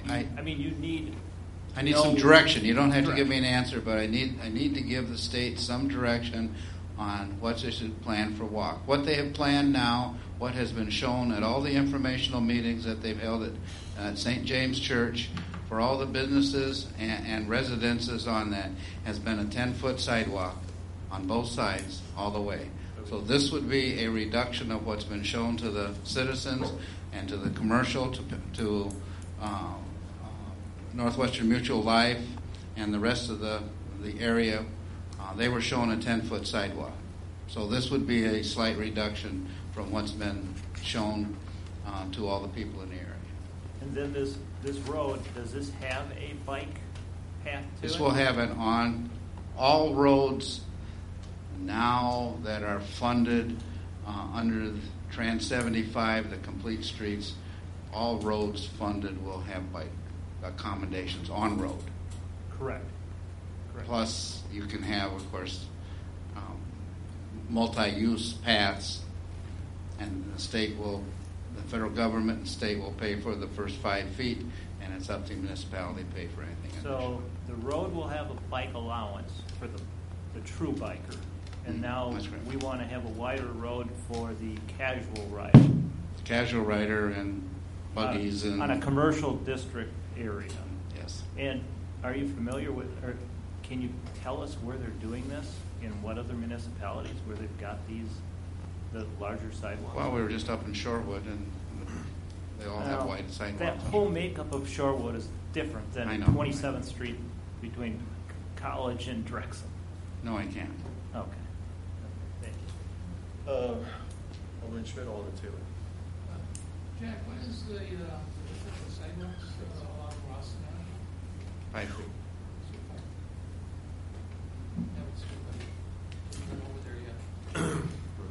[SPEAKER 11] no
[SPEAKER 16] some direction. You don't have to give me an answer, but I need to give the state some direction on what they should plan for walk. What they have planned now, what has been shown at all the informational meetings that they've held at St. James Church for all the businesses and residences on that, has been a 10-foot sidewalk on both sides all the way. So this would be a reduction of what's been shown to the citizens and to the commercial, to Northwestern Mutual Life and the rest of the area. They were shown a 10-foot sidewalk. So this would be a slight reduction from what's been shown to all the people in the area.
[SPEAKER 11] And then this road, does this have a bike path to it?
[SPEAKER 16] This will have it on all roads now that are funded under Trans 75, the complete streets. All roads funded will have bike accommodations on road.
[SPEAKER 11] Correct.
[SPEAKER 16] Plus, you can have, of course, multi-use paths, and the federal government and state will pay for the first 5 feet, and it's up to the municipality to pay for anything.
[SPEAKER 11] So the road will have a bike allowance for the true biker. and now
[SPEAKER 16] That's right.
[SPEAKER 11] we want to have a wider road for the casual rider.
[SPEAKER 16] Casual rider and buggies and
[SPEAKER 11] on a commercial district area.
[SPEAKER 16] yes.
[SPEAKER 11] And are you familiar with, or can you tell us where they're doing this? In what other municipalities where they've got the larger sidewalks?
[SPEAKER 16] Well, we were just up in Shorewood, and they all have wide
[SPEAKER 11] That
[SPEAKER 16] sidewalks.
[SPEAKER 11] whole makeup of Shorewood is different
[SPEAKER 16] I
[SPEAKER 11] than
[SPEAKER 16] know.
[SPEAKER 11] 27th Street between College and Drexel.
[SPEAKER 16] No, I can't.
[SPEAKER 11] Okay. Thank you.
[SPEAKER 1] Alderman Schmidt, Alderman Taylor.
[SPEAKER 15] Jack, what is the sidewalks along Ross Avenue?
[SPEAKER 16] 5 feet.
[SPEAKER 15] Over there yet.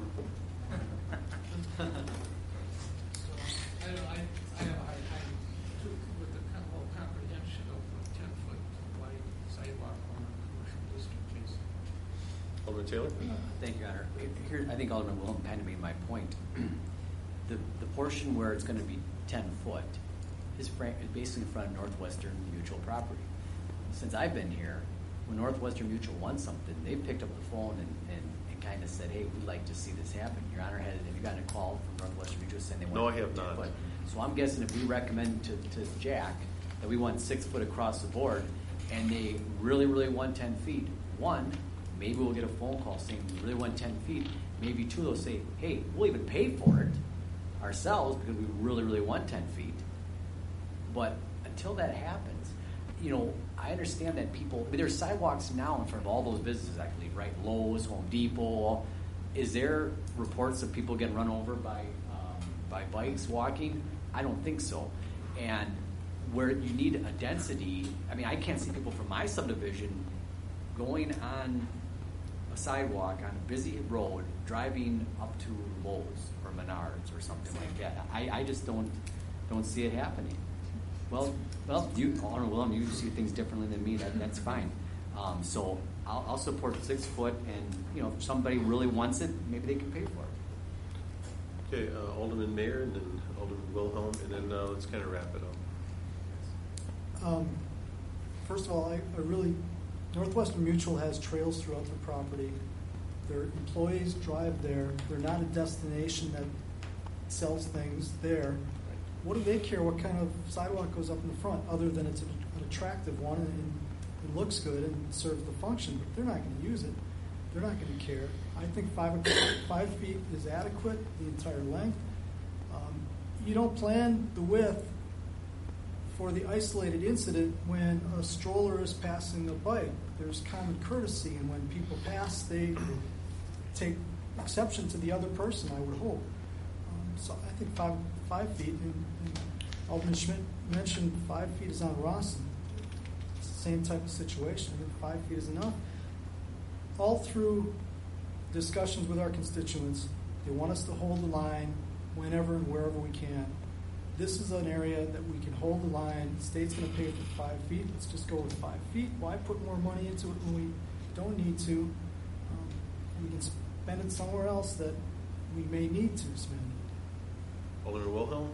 [SPEAKER 15] I have a hard time with the whole comprehension of a 10-foot wide sidewalk on a commercial district basis.
[SPEAKER 1] Alderman Taylor.
[SPEAKER 9] Thank you, Your Honor. Here, I think Alderman Wilhelm kind of made my point. The portion where it's going to be 10 foot is basically in front of Northwestern Mutual property. Since I've been here, when Northwestern Mutual wants something, they've picked up the phone and kind of said, hey, we'd like to see this happen. Your Honor, have you gotten a call from Northwestern Mutual saying they want
[SPEAKER 1] No, I have not.
[SPEAKER 9] Foot? So I'm guessing if we recommend to Jack that we want 6 foot across the board and they really, really want 10 feet, one, maybe we'll get a phone call saying we really want 10 feet. Maybe two, they'll say, hey, we'll even pay for it ourselves because we really, really want 10 feet. But until that happens, I understand that people, there's sidewalks now in front of all those businesses, I believe, right? Lowe's, Home Depot. Is there reports of people getting run over by bikes walking? I don't think so. And where you need a density, I can't see people from my subdivision going on a sidewalk on a busy road, driving up to Lowe's or Menards or something like that. I just don't see it happening. Well, you, Alderman Willem, you see things differently than me. That's fine. So I'll support 6 foot, and if somebody really wants it, maybe they can pay for it.
[SPEAKER 1] Okay, Alderman Mayor, and then Alderman Wilhelm, and then let's kind of wrap it up.
[SPEAKER 10] First of all, Northwestern Mutual has trails throughout their property. Their employees drive there. They're not a destination that sells things there. What do they care what kind of sidewalk goes up in the front, other than it's an attractive one and it looks good and serves the function? But they're not going to use it. They're not going to care. I think 5 feet is adequate, the entire length. You don't plan the width for the isolated incident when a stroller is passing a bike. There's common courtesy, and when people pass, they take exception to the other person, I would hope. So I think 5 feet, and Alderman Schmidt mentioned 5 feet is on Rawson. It's the same type of situation. I think 5 feet is enough. All through discussions with our constituents, they want us to hold the line whenever and wherever we can. This is an area that we can hold the line. The state's going to pay for 5 feet. Let's just go with 5 feet. Why put more money into it when we don't need to? We can spend it somewhere else that we may need to spend it.
[SPEAKER 1] Alderman Wilhelm?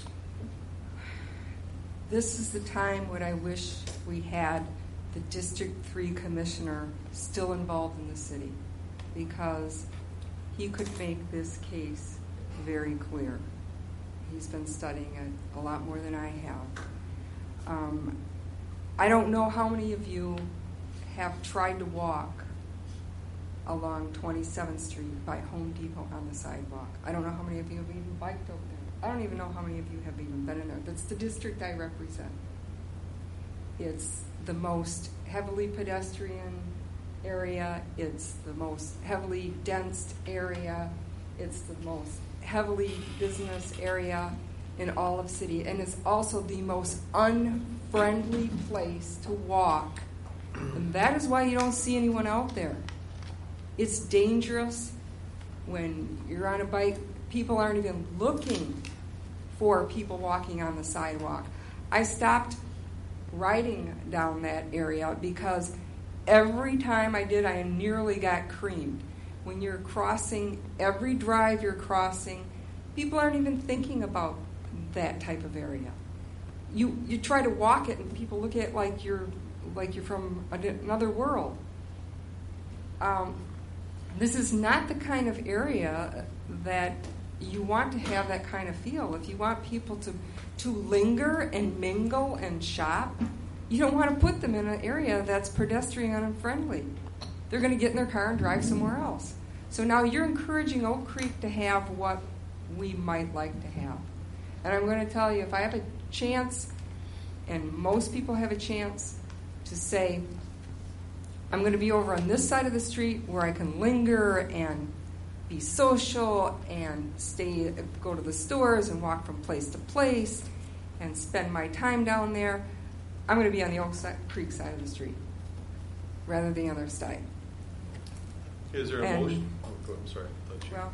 [SPEAKER 8] This is the time when I wish we had the District 3 Commissioner still involved in the city, because he could make this case very clear. He's been studying it a lot more than I have. I don't know how many of you have tried to walk along 27th Street by Home Depot on the sidewalk. I don't know how many of you have even biked over there. I don't even know how many of you have even been in there. That's the district I represent. It's the most heavily pedestrian area. It's the most heavily dense area. It's the most heavily business area in all of city. And it's also the most unfriendly place to walk. And that is why you don't see anyone out there. It's dangerous when you're on a bike. People aren't even looking for people walking on the sidewalk. I stopped riding down that area because every time I did, I nearly got creamed. When you're crossing, every drive you're crossing, people aren't even thinking about that type of area. You try to walk it, and people look at it like you're from another world. This is not the kind of area that you want to have that kind of feel. If you want people to linger and mingle and shop, you don't want to put them in an area that's pedestrian unfriendly. They're going to get in their car and drive somewhere else. So now you're encouraging Oak Creek to have what we might like to have. And I'm going to tell you, if I have a chance, and most people have a chance, to say, I'm going to be over on this side of the street where I can linger and be social and go to the stores and walk from place to place and spend my time down there, I'm going to be on the Oak Creek side of the street rather than the other side.
[SPEAKER 1] Is there a motion? Oh, go ahead. I'm sorry.
[SPEAKER 8] Well,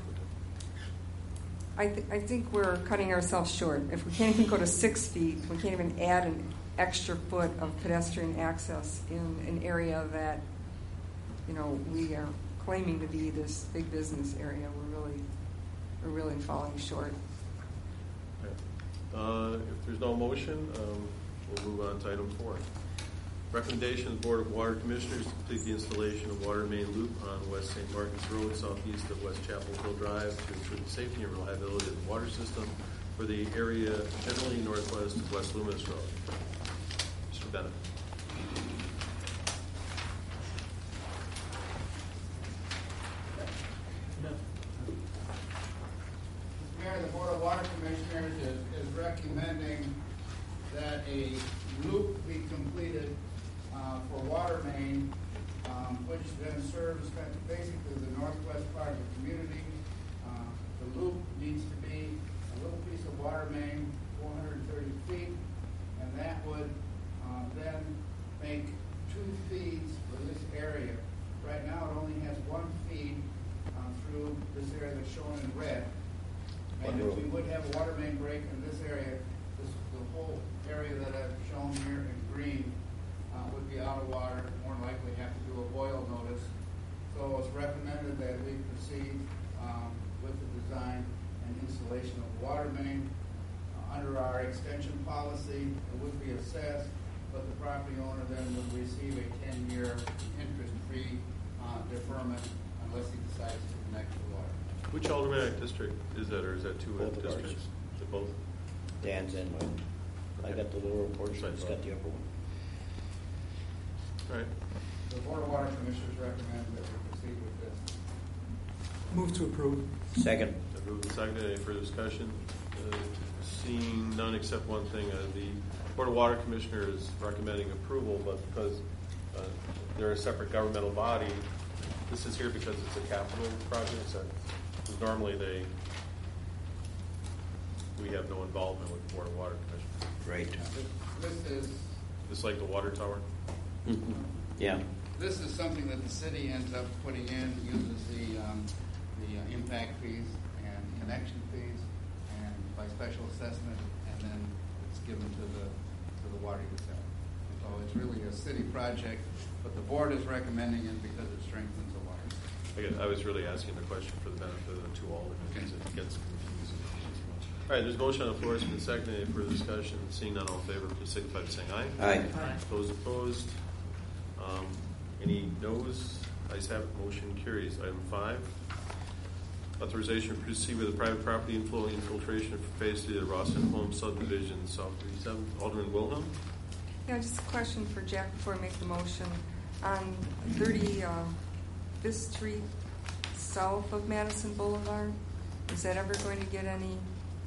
[SPEAKER 8] I think we're cutting ourselves short. If we can't even go to 6 feet, we can't even add an extra foot of pedestrian access in an area that, we are claiming to be this big business area. We're really falling short.
[SPEAKER 1] Okay. If there's no motion, we'll move on to item 4. Recommendation of the Board of Water Commissioners to complete the installation of water main loop on West St. Martin's Road, southeast of West Chapel Hill Drive, to ensure the safety and reliability of the water system for the area generally northwest of West Loomis Road. Mr. Bennett.
[SPEAKER 5] Mayor, the Board of Water Commissioners is recommending that a loop be completed for water main, which then serves basically the northwest part of the community. The loop needs to be a little piece of water main, 430 feet, and that would then make 2 feeds for this area. Right now, it only has 1 feed through this area that's shown in red. And if we would have a water main break in this area, the whole area that I've shown here in green would be out of water, more than likely have to do a boil notice. So it's recommended that we proceed with the design and installation of the water main. Under our extension policy, it would be assessed, but the property owner then would receive a 10-year interest-free deferment unless he decides to connect to water.
[SPEAKER 1] Which aldermanic district is that, or is that 2
[SPEAKER 12] Both
[SPEAKER 1] districts? Is it both?
[SPEAKER 12] Dan's in mine. I got the lower portion, it's got the upper one.
[SPEAKER 1] All right.
[SPEAKER 5] The Board of Water Commissioners recommend that we proceed with this.
[SPEAKER 10] Move to approve.
[SPEAKER 12] Second.
[SPEAKER 1] Moved and seconded. Any further discussion? Seeing none except one thing. The Board of Water Commissioners is recommending approval, but because they're a separate governmental body, this is here because it's a capital project. So normally we have no involvement with the Board of Water Commissioners.
[SPEAKER 12] Right.
[SPEAKER 5] This is
[SPEAKER 1] Just like the water tower?
[SPEAKER 12] Mm-hmm. Yeah.
[SPEAKER 5] This is something that the city ends up putting in, uses the impact fees and connection fees, and by special assessment, and then it's given to the water utility. So it's really a city project, but the board is recommending it because it strengthens the water.
[SPEAKER 1] Again, I was really asking the question for the benefit of the 2 aldermen because it gets confusing. All right, there's a motion on the floor. It's been seconded. Any further discussion? Seeing none, all in favor, please signify by saying aye.
[SPEAKER 12] Aye.
[SPEAKER 1] Those opposed? Any noes? Ayes have it. Motion carries. Item 5. Authorization to proceed with the private property infiltration for Phase 3 of the Rawson Home Subdivision, South 37th. Alderman Wilhelm?
[SPEAKER 8] Yeah, just a question for Jack before I make the motion. On 35th Street, south of Madison Boulevard, is that ever going to get any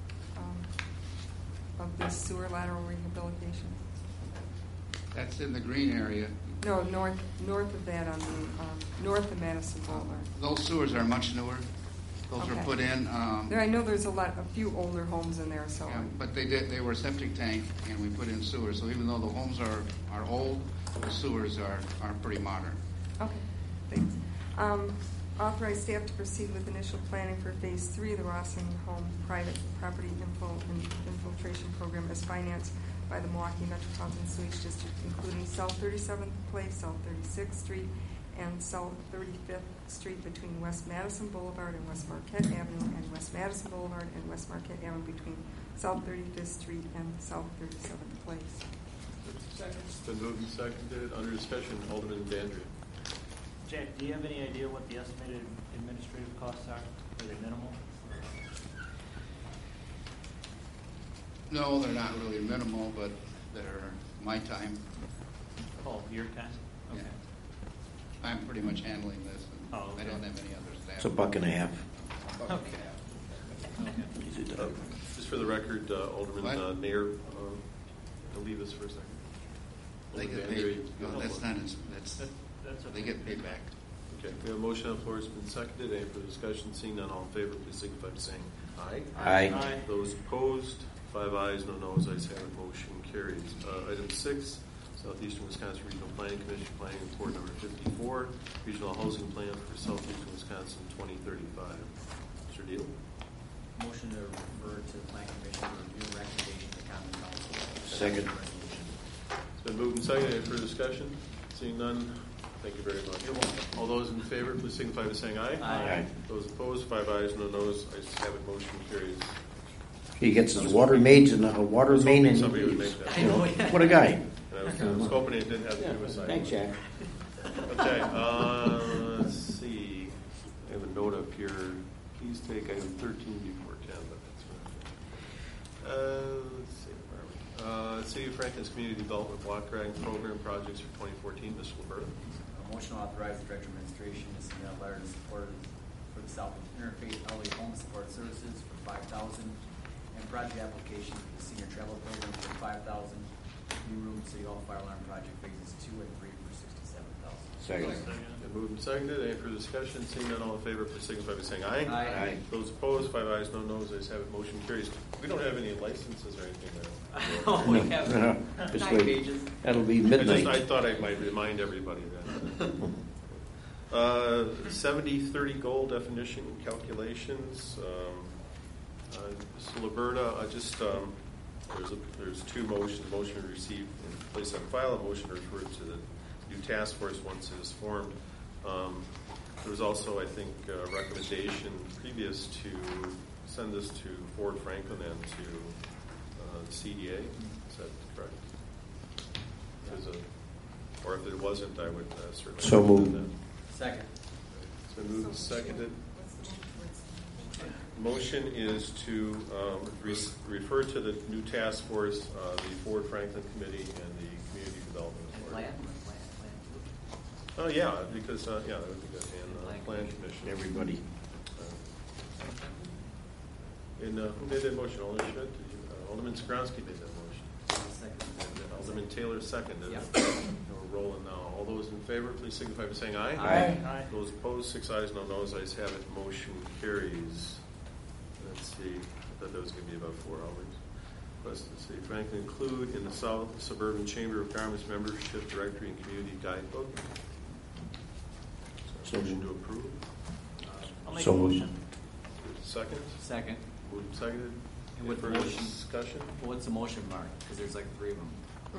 [SPEAKER 8] of this sewer lateral rehabilitation?
[SPEAKER 16] That's in the green area.
[SPEAKER 8] No, north of that, on the north of Madison Boulevard.
[SPEAKER 16] Those sewers are much newer. Those
[SPEAKER 8] Okay.
[SPEAKER 16] were put in.
[SPEAKER 8] There, I know there's a few older homes in there, so.
[SPEAKER 16] Yeah, but they were septic tank, and we put in sewers. So even though the homes are old, the sewers are pretty modern.
[SPEAKER 8] Okay, thanks. Authorize staff to proceed with initial planning for Phase 3 of the Rawson Home Private Property Infiltration Program as financed by the Milwaukee Metropolitan Sewage District, including South 37th Place, South 36th Street, and South 35th Street between West Madison Boulevard and West Marquette Avenue, and West Madison Boulevard and West Marquette Avenue between South 35th Street and South 37th Place.
[SPEAKER 1] Second. It's been moved and seconded. Under discussion, Alderman Dandria.
[SPEAKER 11] Jack, do you have any idea what the estimated administrative costs are? Are they minimal?
[SPEAKER 16] No, they're not really minimal, but they're my time.
[SPEAKER 11] Oh, your time? Okay.
[SPEAKER 16] Yeah. I'm pretty much handling this. And
[SPEAKER 11] Oh, okay.
[SPEAKER 16] I don't have any other staff.
[SPEAKER 12] It's a $1.50.
[SPEAKER 11] Okay.
[SPEAKER 12] Easy to-
[SPEAKER 1] Just for the record, Alderman
[SPEAKER 16] What?
[SPEAKER 1] Nair, leave us for a second.
[SPEAKER 16] They
[SPEAKER 1] Alderman
[SPEAKER 16] get
[SPEAKER 1] Van
[SPEAKER 16] paid.
[SPEAKER 1] Buren,
[SPEAKER 16] No,
[SPEAKER 1] you
[SPEAKER 16] that's
[SPEAKER 1] have
[SPEAKER 16] not. That's
[SPEAKER 11] okay.
[SPEAKER 16] they get paid back.
[SPEAKER 1] Okay, we have a motion on the floor. It's been seconded. Any further discussion? Seeing none, all in favor, please signify by saying aye.
[SPEAKER 12] Aye.
[SPEAKER 1] Those opposed, 5 ayes, no noes. Ayes have it. Motion carries. Item 6, Southeastern Wisconsin Regional Planning Commission Planning Report number 54, Regional Housing Plan for Southeastern Wisconsin 2035. Mr. Deal.
[SPEAKER 9] Motion to refer to the Plan Commission for review and recommendation to Common Council.
[SPEAKER 12] Second.
[SPEAKER 1] It's been moved and seconded. Any further discussion? Seeing none, thank you very much. All those in favor, please signify by saying aye.
[SPEAKER 12] Aye.
[SPEAKER 1] Those opposed, 5 ayes, no noes. Ayes have it. Motion carries.
[SPEAKER 12] He gets his water maids and a water main, and
[SPEAKER 1] Somebody would make that.
[SPEAKER 12] you know, what a guy.
[SPEAKER 1] And I was hoping it didn't have to do with site.
[SPEAKER 12] Thanks, Jack.
[SPEAKER 1] Okay, let's see. I have a note up here. Please take item 13 before 10, but that's right. Let's see. Where are we? City of Franklin's Community Development Block Grant Program projects for 2014. Mr. Liberta.
[SPEAKER 9] Motion to authorize the Director of Administration to submit a letter to support for the South Interfaith Elderly Home Support Services for $5,000 and project application for the Senior Travel Program for $5,000. New room City Hall Fire Alarm Project phases 2 and 3 for $67,000.
[SPEAKER 12] Second.
[SPEAKER 1] Been moved and seconded. Any further discussion? Seeing none, all in favor, please signify by saying aye.
[SPEAKER 9] Aye.
[SPEAKER 1] Those opposed, 5 ayes, no noes. Ayes have it. Motion carries. We don't have any licenses or anything there.
[SPEAKER 9] We have
[SPEAKER 12] Just
[SPEAKER 9] 9
[SPEAKER 12] wait.
[SPEAKER 9] pages.
[SPEAKER 12] That'll be
[SPEAKER 1] I
[SPEAKER 12] midnight.
[SPEAKER 1] thought I might remind everybody that. 70-30 goal definition calculations. Mr. Liberta, there's 2 motions. A motion to receive and place on file, a motion to refer to the new task force once it is formed. There was also, I think, a recommendation previous to send this to Ford Franklin and to CDA. Is that correct? Or if it wasn't, I would certainly.
[SPEAKER 12] So moved.
[SPEAKER 1] recommend that.
[SPEAKER 9] Second.
[SPEAKER 1] It's been moved and seconded. Motion is to refer to the new task force, the Ford Franklin Committee, and the Community Development Authority.
[SPEAKER 9] Plan.
[SPEAKER 1] Oh, yeah, because, that would be good. And Plan Commission.
[SPEAKER 12] Everybody.
[SPEAKER 1] And who made that motion? Alderman Schmidt? Alderman Skronsky made that motion.
[SPEAKER 9] Second.
[SPEAKER 1] And Alderman Taylor seconded.
[SPEAKER 9] Yep.
[SPEAKER 1] We're rolling now. All those in favor, please signify by saying aye.
[SPEAKER 11] Aye.
[SPEAKER 1] Those opposed, 6 ayes, no noes. Ayes have it. Motion carries. Let's see. I thought that was going to be about 4 hours. Let's see. Franklin include in the South Suburban Chamber of Commerce membership directory and community guidebook.
[SPEAKER 12] So
[SPEAKER 1] Motion to approve.
[SPEAKER 11] I'll make
[SPEAKER 12] So
[SPEAKER 11] a
[SPEAKER 12] moved.
[SPEAKER 11] motion.
[SPEAKER 1] Second.
[SPEAKER 9] Second.
[SPEAKER 1] Moved and seconded.
[SPEAKER 9] And with
[SPEAKER 1] Any further
[SPEAKER 9] motion-
[SPEAKER 1] discussion?
[SPEAKER 9] Well, what's the motion, Mark? Because there's like 3 of them.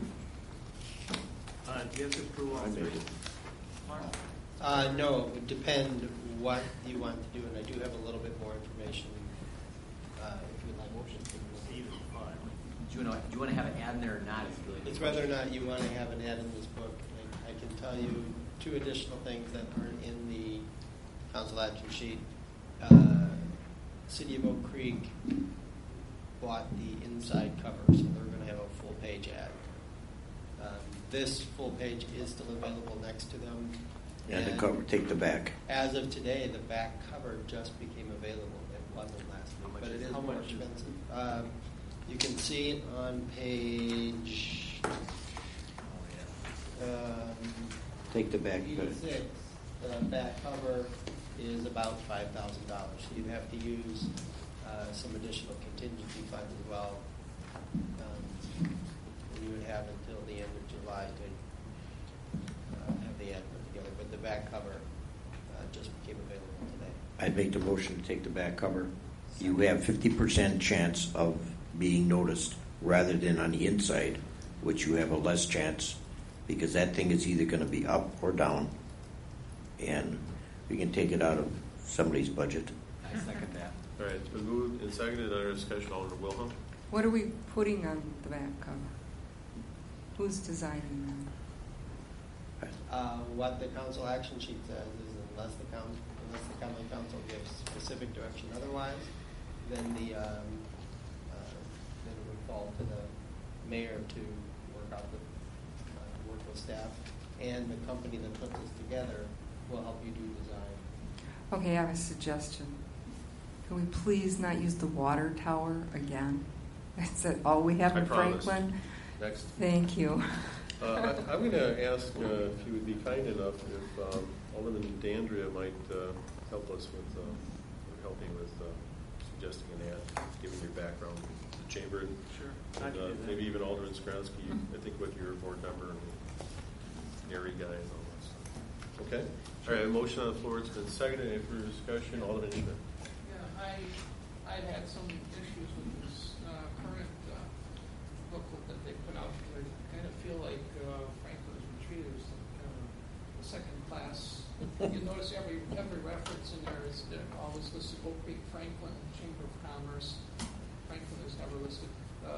[SPEAKER 11] Do you have to approve all
[SPEAKER 12] I made
[SPEAKER 11] 3?
[SPEAKER 12] it.
[SPEAKER 11] Mark?
[SPEAKER 14] No, it would depend what you want to do, and I do have a little bit more information if you would like.
[SPEAKER 11] Motion to receive and file.
[SPEAKER 9] Do you want to have an ad in there or not? Is really the
[SPEAKER 14] It's whether or
[SPEAKER 9] question.
[SPEAKER 14] not you want to have an ad in this book. I can tell you 2 additional things that aren't in the council action sheet. City of Oak Creek bought the inside cover, so they're going to have a full-page ad. This full page is still available next to them.
[SPEAKER 12] And the cover, take the back.
[SPEAKER 14] As of today, the back cover just became available. It wasn't last week, but it is
[SPEAKER 9] How
[SPEAKER 14] more
[SPEAKER 9] much is it?
[SPEAKER 14] expensive. You can see it on page
[SPEAKER 12] Take the back.
[SPEAKER 14] 86. The back cover is about $5,000. So you'd have to use some additional contingency funds as well. And you would have until the end of July to have the ad put together. But the back cover just became available today.
[SPEAKER 12] I'd make the motion to take the back cover. You have 50% chance of being noticed rather than on the inside, which you have a less chance because that thing is either going to be up or down, and we can take it out of somebody's budget.
[SPEAKER 9] I second that.
[SPEAKER 1] All right, it's been moved and seconded. Under discussion, Alderman Wilhelm.
[SPEAKER 8] What are we putting on the back cover? Who's designing that?
[SPEAKER 14] What the council action sheet says is unless the common council gives specific direction otherwise, then then it would fall to the mayor to work with staff, and the company that put this together will help you do design.
[SPEAKER 8] Okay, I have a suggestion. Can we please not use the water tower again? Is that all we have in Franklin?
[SPEAKER 1] Next.
[SPEAKER 8] Thank you.
[SPEAKER 1] I'm going to ask if you would be kind enough if Alderman Dandria might help us with helping with suggesting an ad, given your background with the chamber.
[SPEAKER 17] Sure.
[SPEAKER 1] And maybe even Alderman Skronsky, I think with your board member and Gary guy and all that stuff. Okay? All right, a motion on the floor. It's been seconded. Any further discussion? Alderman Schmidt.
[SPEAKER 15] Yeah, I've had some issues with this current booklet that they put out. I kind of feel like Franklin is treated as some kind of a second class. You notice every reference in there is always listed Oak Creek, Franklin, Chamber of Commerce. Franklin is never listed.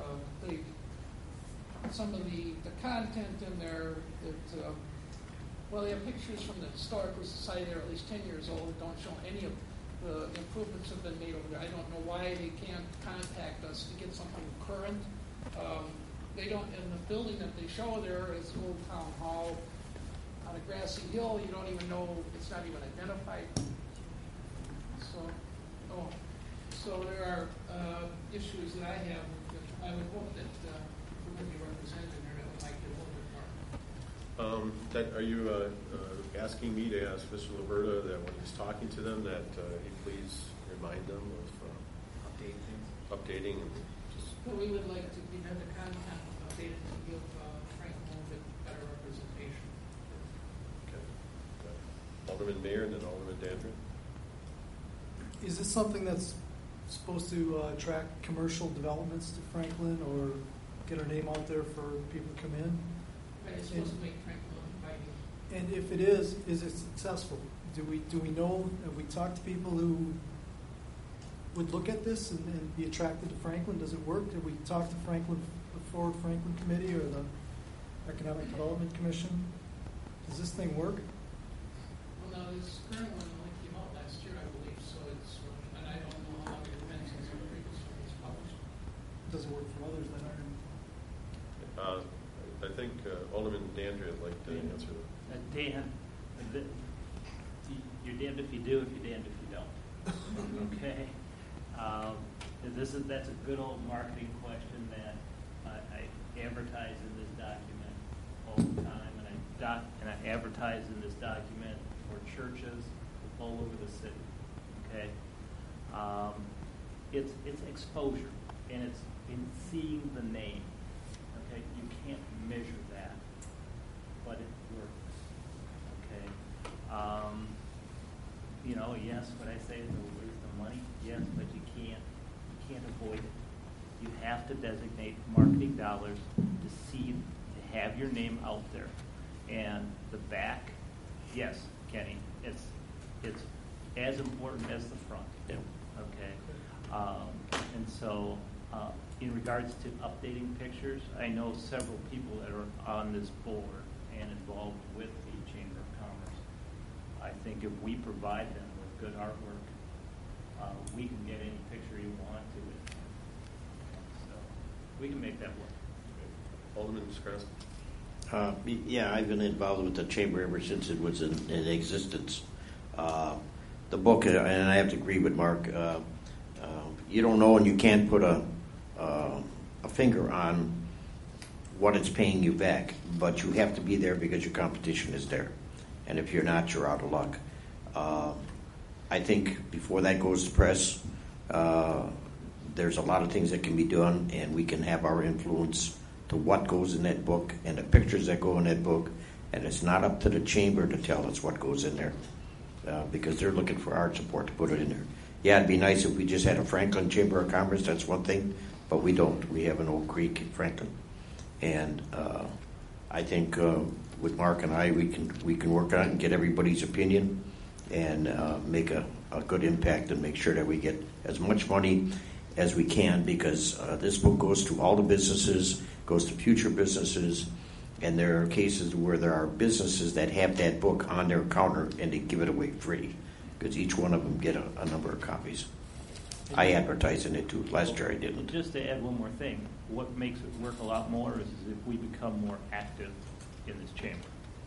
[SPEAKER 15] Some of the content in there that they have pictures from the Historical Society that are at least 10 years old that don't show any of the improvements have been made over there. I don't know why they can't contact us to get something current. They don't, in the building that they show there is Old Town Hall on a grassy hill. You don't even know, it's not even identified. So there are issues that I have that I would hope that would be represented there that would like to hold it more.
[SPEAKER 1] Are you asking me to ask Mr. Liberta that when he's talking to them that he please remind them of updating and just.
[SPEAKER 15] But we would like to have the content updated to give Frank a little bit better representation.
[SPEAKER 1] Okay. Alderman Mayor and then Alderman Dandria.
[SPEAKER 10] Is this something that's supposed to attract commercial developments to Franklin or get our name out there for people to come in?
[SPEAKER 15] But it's supposed to make Franklin inviting.
[SPEAKER 10] And if it is it successful? Do we know? Have we talked to people who would look at this and be attracted to Franklin? Does it work? Did we talk to the Forward Franklin Committee or the Economic Development Commission? Does this thing work?
[SPEAKER 15] Well, no, this current one only came out last year, I believe. So it's, and I don't know how long it's been since the previous one was published.
[SPEAKER 10] Does it work for others that aren't?
[SPEAKER 1] I think Alderman Dandria would like to answer that.
[SPEAKER 17] Dan, you're damned if you do, if you're damned if you don't. Okay. That's a good old marketing question that I advertise in this document all the time, and I advertise in this document for churches all over the city. Okay. It's exposure, and it's in seeing the name. Okay, you can't measure that, but it works. Okay. Yes, what I say is a waste of money. Yes, but you can't avoid it. You have to designate marketing dollars to have your name out there. And the back, yes, Kenny, it's as important as the front.
[SPEAKER 12] Yeah.
[SPEAKER 17] Okay. And so, in regards to updating pictures, I know several people that are on this board and involved with the Chamber of Commerce. I think if we provide them with good artwork, we can get any picture you want to it. So we can make that work.
[SPEAKER 1] Alderman Skronsky.
[SPEAKER 12] Yeah, I've been involved with the chamber ever since it was in existence. The book, and I have to agree with Mark, you don't know and you can't put a finger on what it's paying you back, but you have to be there because your competition is there. And if you're not, you're out of luck. I think before that goes to press, there's a lot of things that can be done, and we can have our influence to what goes in that book and the pictures that go in that book. And it's not up to the chamber to tell us what goes in there because they're looking for our support to put it in there. Yeah, it'd be nice if we just had a Franklin Chamber of Commerce, that's one thing, but we don't. We have an Oak Creek Franklin. And I think with Mark and I, we can work on it and get everybody's opinion and make a good impact and make sure that we get as much money as we can because this book goes to all the businesses, goes to future businesses, And there are cases where there are businesses that have that book on their counter and they give it away free because each one of them get a number of copies. I advertise in it too. Last year I didn't.
[SPEAKER 17] Just to add one more thing, what makes it work a lot more is if we become more active in this chamber.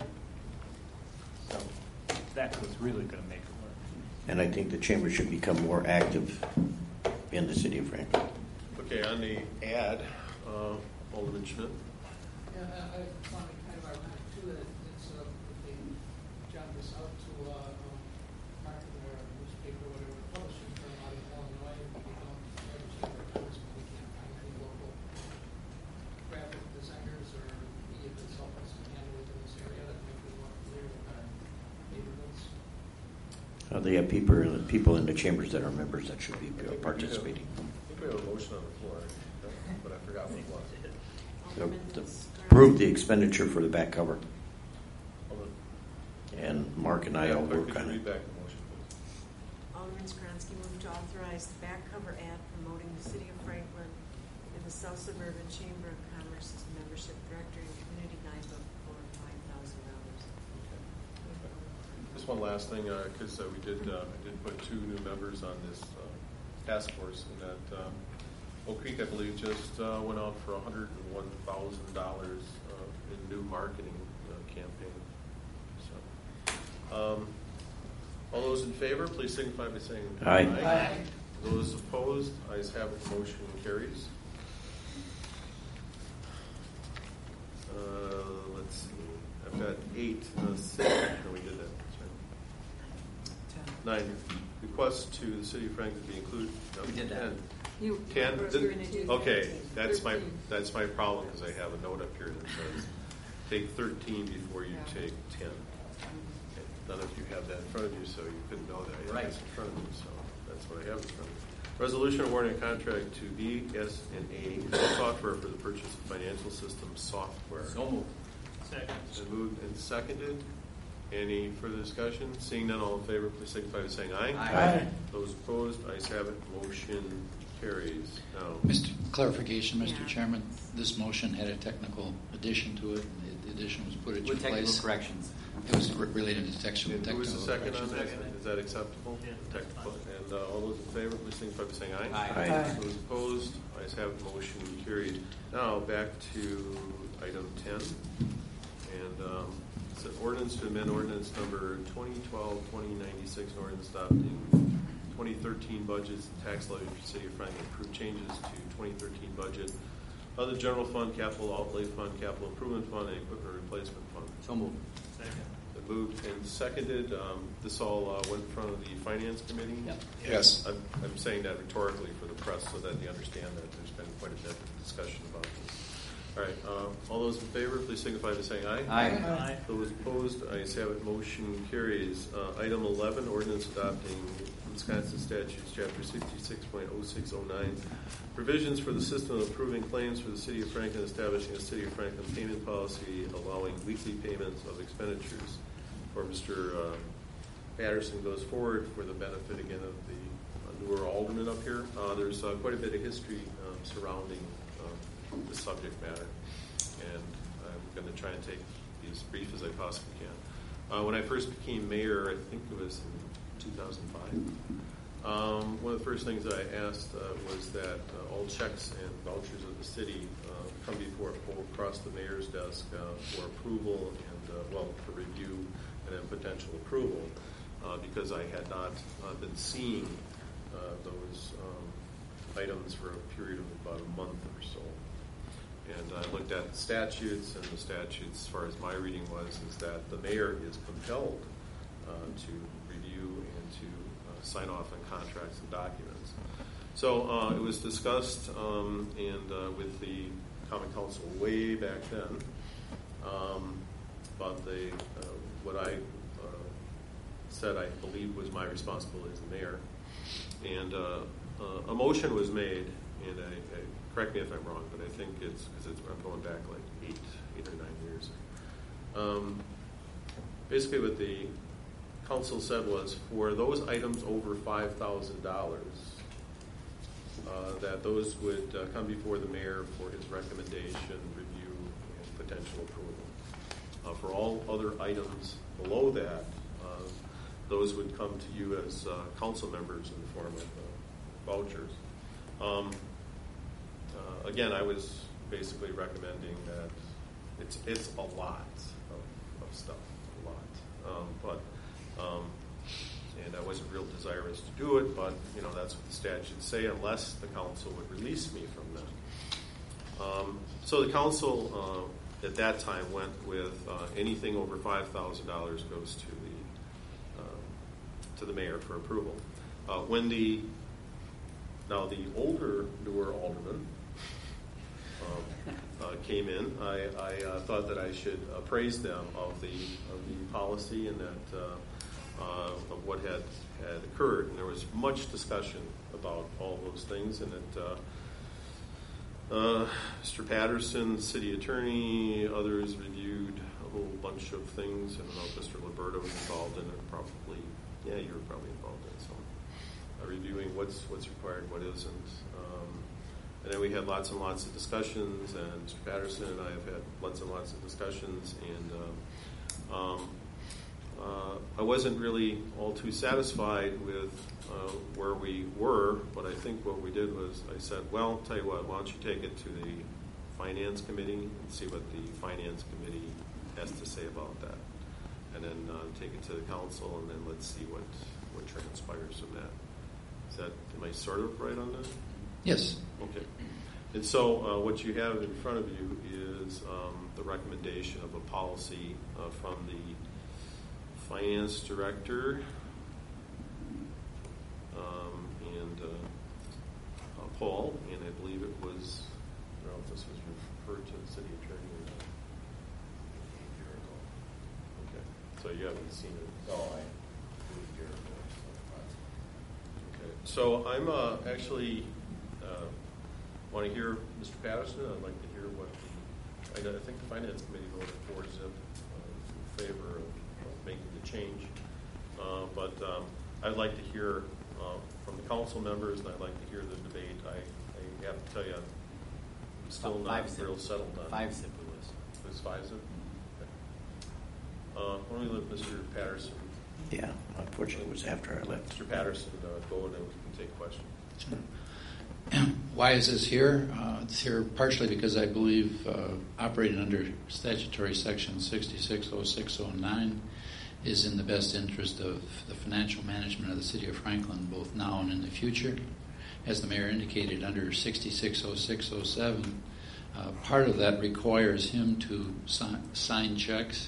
[SPEAKER 17] So that's what's really going to make it work.
[SPEAKER 12] And I think the chamber should become more active in the city of Franklin.
[SPEAKER 1] Okay, on the ad, Alderman Schmidt.
[SPEAKER 15] Yeah, I want to kind of argue too that it's if they jot this out to market or newspaper, whatever, publishing firm out of Illinois, we don't have a chamber of commerce, but we can't find any local graphic designers or media consultants to handle it in this area that might be more familiar with our neighborhoods.
[SPEAKER 12] They have people in the chambers that are members that should be participating.
[SPEAKER 1] I think we have a motion on the floor, but I forgot what it was.
[SPEAKER 12] To approve the expenditure for the back cover. And Mark and I all work on it.
[SPEAKER 1] Read back the motion, please.
[SPEAKER 2] Alderman Skronsky moved to authorize the back cover ad promoting the city of Franklin in the South Suburban Chamber of Commerce's membership directory and community guidebook for $5,000.
[SPEAKER 1] Just one last thing, because I did put 2 new members on this task force, and that Oak Creek, I believe, just went out for $101,000 in new marketing campaign. So, all those in favor, please signify by saying
[SPEAKER 12] aye.
[SPEAKER 1] Aye. Those opposed, ayes have it. Motion carries. Let's see. I've got 8. 6. No, we did that. Sorry. 9. Request to the city of Franklin be included. No,
[SPEAKER 9] We did that.
[SPEAKER 1] 10.
[SPEAKER 2] 10?
[SPEAKER 1] Okay, that's my problem because I have a note up here that says take 13 before you take 10. None of you have that in front of you, so you couldn't know that. I have this in front of you, so that's what I have in front of me. Resolution awarding a contract to BS&A Software for the purchase of financial system software.
[SPEAKER 9] So moved. Second.
[SPEAKER 1] Been moved and seconded. Any further discussion? Seeing none, all in favor, please signify by saying aye.
[SPEAKER 9] Aye.
[SPEAKER 1] Those opposed, ayes have it. Motion carries. Now,
[SPEAKER 18] Mr. Clarification, Mr. Chairman, this motion had a technical addition to it. The addition was put into
[SPEAKER 9] With
[SPEAKER 18] place.
[SPEAKER 9] technical corrections.
[SPEAKER 18] It was related to technical
[SPEAKER 1] who was the second on that?
[SPEAKER 9] Second.
[SPEAKER 1] Is that acceptable?
[SPEAKER 9] Yeah.
[SPEAKER 1] Technical. And all those in favor, please signify by saying aye.
[SPEAKER 9] Aye.
[SPEAKER 12] Aye.
[SPEAKER 1] Those opposed, ayes have it. Motion carried. Now back to item 10, and it's an ordinance to amend ordinance number 2012-2096, an ordinance adopting 2013 budgets and tax levy for the city of Franklin. Approve changes to 2013 budget of the general fund, capital outlay fund, capital improvement fund, and equipment replacement fund.
[SPEAKER 9] So moved.
[SPEAKER 1] Been moved and seconded. This all went in front of the finance committee.
[SPEAKER 9] Yep.
[SPEAKER 18] Yes.
[SPEAKER 1] I'm saying that rhetorically for the press so that they understand that there's been quite a bit of discussion about this. All right. All those in favor, please signify by saying aye.
[SPEAKER 9] Aye.
[SPEAKER 1] Those opposed, ayes have it. Motion carries. Item 11, ordinance adopting Wisconsin statutes, chapter 66.0609, provisions for the system of approving claims for the city of Franklin, establishing a city of Franklin payment policy, allowing weekly payments of expenditures. Where Mr. Patterson goes forward for the benefit again of the newer alderman up here. There's quite a bit of history surrounding the subject matter, and I'm going to try and take be as brief as I possibly can. When I first became mayor, I think it was in 2005, one of the first things that I asked was that all checks and vouchers of the city come before a poll across the mayor's desk for approval and, for review and then potential approval, because I had not been seeing those items for a period of about a month or so. And I looked at the statutes, and the statutes, as far as my reading was, is that the mayor is compelled to review and to sign off on contracts and documents. So it was discussed and with the Common Council way back then about what I said I believed was my responsibility as the mayor. And a motion was made, and I correct me if I'm wrong, but I think it's because I'm going back like 8 or 9 years. Basically, what the council said was for those items over $5,000, that those would come before the mayor for his recommendation, review, and potential approval. For all other items below that, those would come to you as council members in the form of vouchers. Again, I was basically recommending that it's a lot of stuff, a lot. And I wasn't real desirous to do it, but that's what the statutes say, unless the council would release me from that. So the council at that time went with anything over $5,000 goes to the mayor for approval. When the older, newer alderman came in, I thought that I should appraise them of the policy and that of what had occurred. And there was much discussion about all those things, and that Mr. Patterson, the city attorney, others reviewed a whole bunch of things. I don't know if Mr. Liberta was involved in it. Probably, yeah, you were probably involved in it. So reviewing what's required, what isn't. And then we had lots and lots of discussions, and Mr. Patterson and I have had lots and lots of discussions, and I wasn't really all too satisfied with where we were, but I think what we did was I said, well, I'll tell you what, why don't you take it to the Finance Committee and see what the Finance Committee has to say about that, and then take it to the council, and then let's see what transpires from that. Am I sort of right on that?
[SPEAKER 18] Yes.
[SPEAKER 1] Okay. And so what you have in front of you is the recommendation of a policy from the finance director and Paul, and I believe it was, I don't know if this was referred to the city attorney or not. Okay. So you haven't seen it? No, I didn't hear it. Okay. So I'm actually want to hear Mr. Patterson. I'd like to hear what I think the Finance Committee voted 4-0 in favor of making the change. But I'd like to hear from the council members, and I'd like to hear the debate. I have to tell you, I'm still not real settled on
[SPEAKER 9] 5-zip it was.
[SPEAKER 1] It was 5-zip? Okay. Why don't we let Mr. Patterson?
[SPEAKER 12] Yeah, unfortunately it was after I left.
[SPEAKER 1] Mr. Patterson go, and then we can take questions.
[SPEAKER 18] Sure. Why is this here? It's here partially because I believe operating under statutory section 660609 is in the best interest of the financial management of the city of Franklin, both now and in the future. As the mayor indicated, under 660607, part of that requires him to sign checks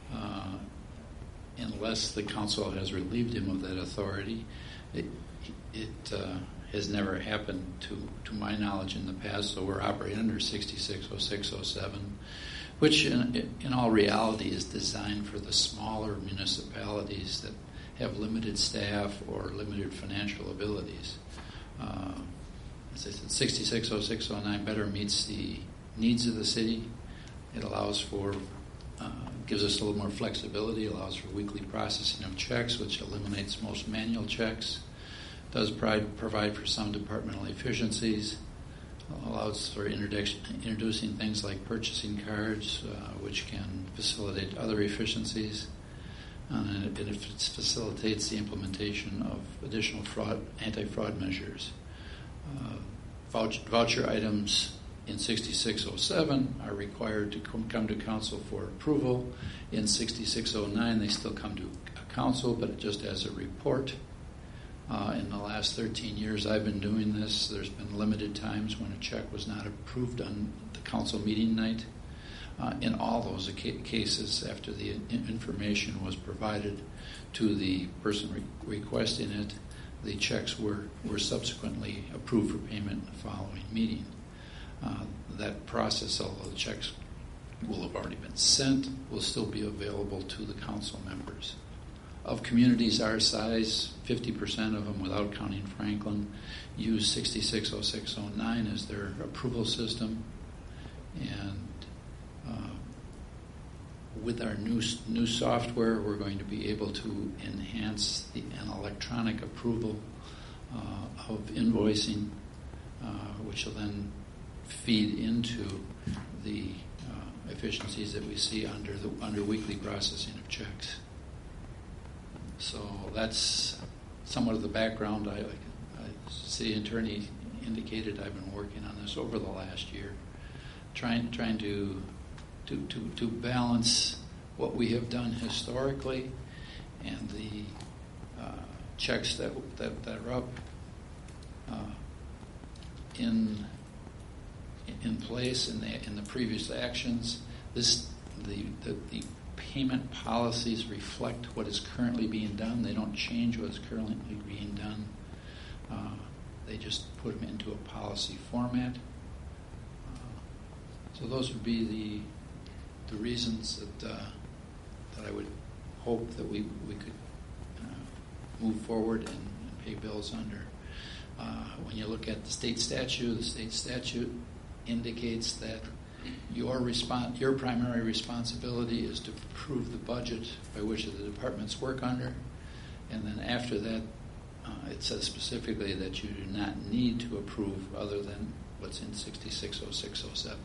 [SPEAKER 18] unless the council has relieved him of that authority. It has never happened to my knowledge in the past, so we're operating under 660607, which in all reality is designed for the smaller municipalities that have limited staff or limited financial abilities. As I said, 660609 better meets the needs of the city. It allows for, gives us a little more flexibility, allows for weekly processing of checks, which eliminates most manual checks. Does provide for some departmental efficiencies, allows for introducing things like purchasing cards, which can facilitate other efficiencies, and it facilitates the implementation of additional anti-fraud measures. Voucher items in 6607 are required to come to council for approval. In 6609, they still come to council, but just as a report. In the last 13 years I've been doing this, there's been limited times when a check was not approved on the council meeting night. In all those cases, after the information was provided to the person requesting it, the checks were subsequently approved for payment in the following meeting. That process, although the checks will have already been sent, will still be available to the council members. Of communities our size, 50% of them, without counting Franklin, use 660609 as their approval system. And with our new software, we're going to be able to enhance an electronic approval of invoicing, which will then feed into the efficiencies that we see under weekly processing of checks. So that's somewhat of the background. I city attorney indicated I've been working on this over the last year, trying to balance what we have done historically and the checks that are up in place in the previous actions. The payment policies reflect what is currently being done. They don't change what is currently being done. They just put them into a policy format. So those would be the reasons that I would hope that we could move forward and pay bills under. When you look at the state statute indicates that your primary responsibility is to approve the budget by which the departments work under, and then after that, it says specifically that you do not need to approve other than what's in 660607.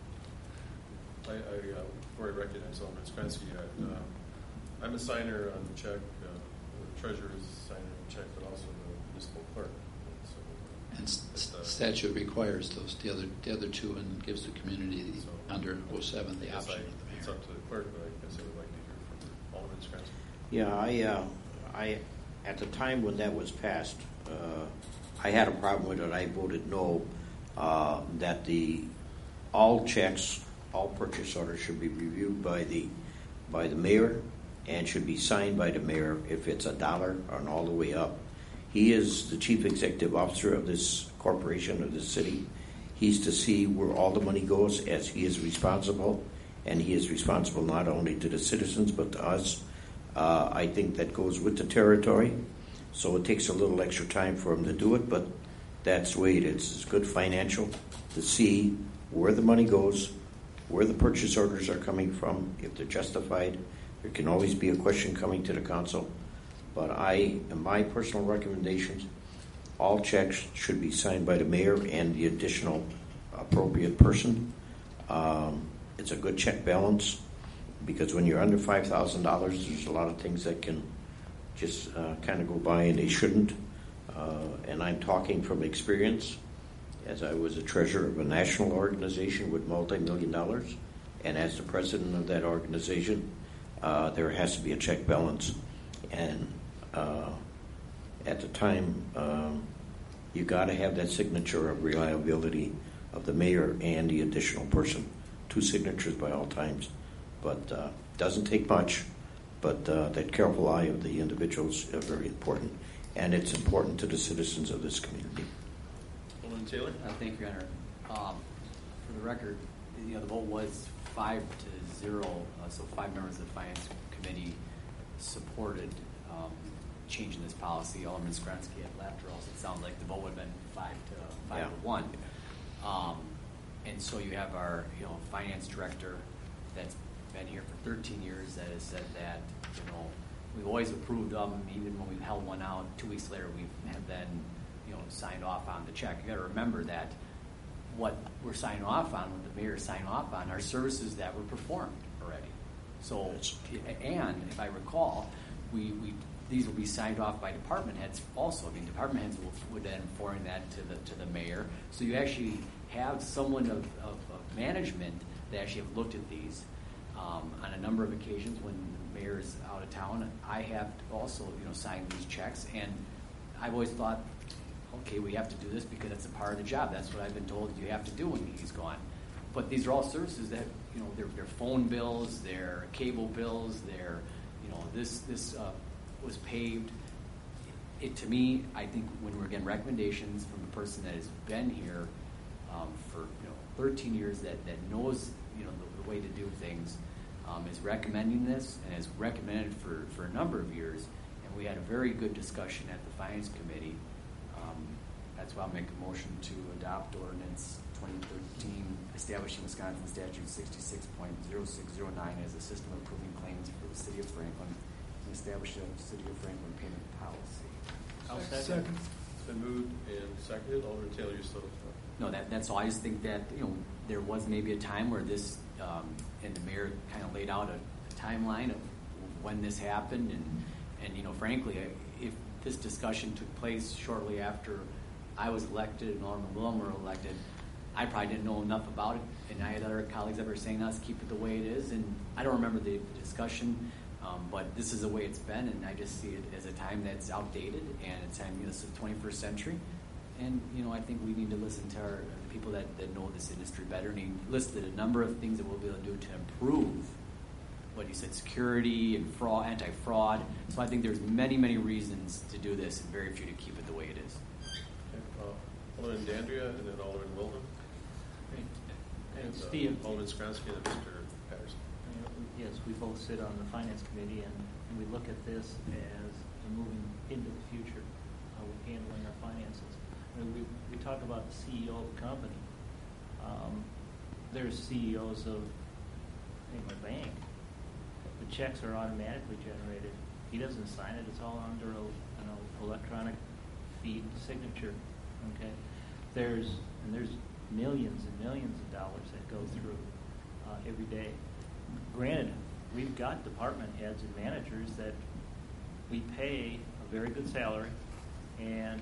[SPEAKER 1] Before I recognize Alderman Skrensky, I'm a signer on the check. The treasurer is a signer on the check, but also the municipal clerk.
[SPEAKER 18] And statute requires the other two and gives the community under 07 the option of the mayor.
[SPEAKER 1] It's up to the clerk, but I guess I would like to hear from Alderman Skrensky.
[SPEAKER 12] Yeah, I at the time when that was passed, I had a problem with it. I voted no, that all checks, all purchase orders should be reviewed by the mayor and should be signed by the mayor if it's $1 and all the way up. He is the chief executive officer of this corporation, of this city. He's to see where all the money goes, as he is responsible, and he is responsible not only to the citizens but to us. I think that goes with the territory, so it takes a little extra time for him to do it, but that's the way it is. It's good financial to see where the money goes, where the purchase orders are coming from, if they're justified. There can always be a question coming to the council. But in my personal recommendations, all checks should be signed by the mayor and the additional appropriate person. It's a good check balance, because when you're under $5,000, there's a lot of things that can just kind of go by, and they shouldn't. And I'm talking from experience, as I was a treasurer of a national organization with multi-million dollars, and as the president of that organization, there has to be a check balance. And at the time, you got to have that signature of reliability of the mayor and the additional person. 2 signatures by all times. But doesn't take much, but that careful eye of the individuals are very important, and it's important to the citizens of this community.
[SPEAKER 1] Alderman Taylor?
[SPEAKER 9] Thank you, Your Honor. For the record, the vote was 5-0, so 5 members of the Finance Committee supported changing this policy. Alderman Skrensky had left, or else it sounds like the vote would have been 5-1. And so you have our finance director that's been here for 13 years that has said that we've always approved them, even when we've held one out. 2 weeks later, we have then signed off on the check. You got to remember that what we're signing off on, what the mayor signed off on, are services that were performed already. So, and if I recall, these will be signed off by department heads also. I mean, department heads would then forward that to the mayor. So you actually have someone of management that actually have looked at these. On a number of occasions when the mayor is out of town, I have also signed these checks, and I've always thought, okay, we have to do this because it's a part of the job. That's what I've been told you have to do when he's gone. But these are all services that they're phone bills, they're cable bills, they're this was paved. To me, I think when we're getting recommendations from a person that has been here for 13 years, that knows the way to do things, is recommending this and has recommended for a number of years. And we had a very good discussion at the Finance Committee. That's why I'll make a motion to adopt ordinance 2013 establishing Wisconsin Statute 66.0609 as a system of approving claims for the City of Franklin and establish a City of Franklin payment policy.
[SPEAKER 1] I'll second. It's been moved and seconded. Alderman Taylor, you still have
[SPEAKER 9] No, that's all. I just think that there was maybe a time where this and the mayor kind of laid out a timeline of when this happened, and frankly, if this discussion took place shortly after I was elected and Alderman Willem were elected, I probably didn't know enough about it, and I had other colleagues that were saying, let's keep it the way it is, and I don't remember the discussion, but this is the way it's been, and I just see it as a time that's outdated, and it's time, this is the 21st century, and I think we need to listen to the people that know this industry better, and he listed a number of things that we'll be able to do to improve what you said, security and fraud, anti-fraud. So I think there's many, many reasons to do this, and very few to keep it the way it is.
[SPEAKER 1] Okay. Alderman Dandria, and then Alderman Wilhelm. And
[SPEAKER 17] Steve.
[SPEAKER 1] Alderman Skransky and Mr. Patterson.
[SPEAKER 17] Yes, we both sit on the Finance Committee, and we look at this as moving into the future, how we're handling our finances. I mean, we talk about the CEO of the company. There's CEOs of my bank. The checks are automatically generated. He doesn't sign it. It's all under an electronic feed signature. Okay, there's millions and millions of dollars that go through every day. Granted, we've got department heads and managers that we pay a very good salary, and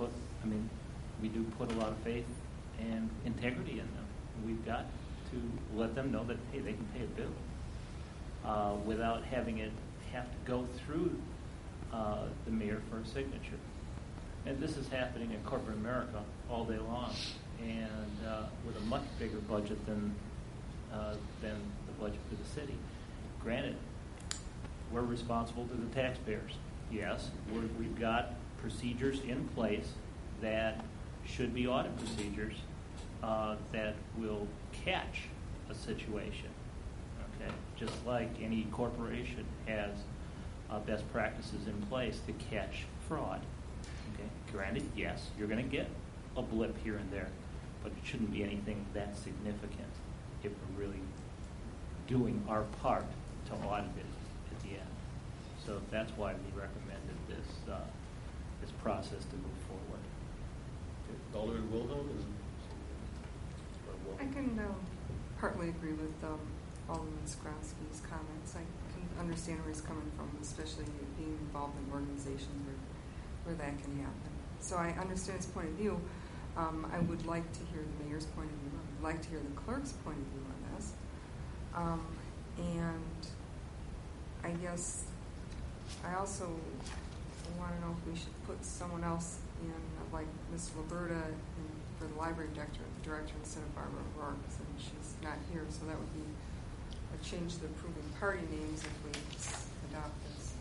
[SPEAKER 17] we do put a lot of faith and integrity in them. We've got to let them know that, hey, they can pay a bill without having it have to go through the mayor for a signature. And this is happening in corporate America all day long, and with a much bigger budget than the budget for the city. Granted, we're responsible to the taxpayers. Yes, we've got procedures in place that should be audit procedures that will catch a situation. Okay, just like any corporation has best practices in place to catch fraud. Okay, granted, yes, you're going to get a blip here and there, but it shouldn't be anything that significant if we're really doing our part to audit it at the end. So that's why we recommended this process to move forward.
[SPEAKER 1] Okay. Alderman Wilhelm?
[SPEAKER 8] I can partly agree with Alderman Skronsky's comments. I can understand where he's coming from, especially being involved in organizations where that can happen. So I understand his point of view. I would like to hear the mayor's point of view. I would like to hear the clerk's point of view on this. And I guess I also want to know if we should put someone else in, like Ms. Roberta, for the library director instead of Barbara Rourke, and she's not here, so that would be a change to the approving party names if we adopt this.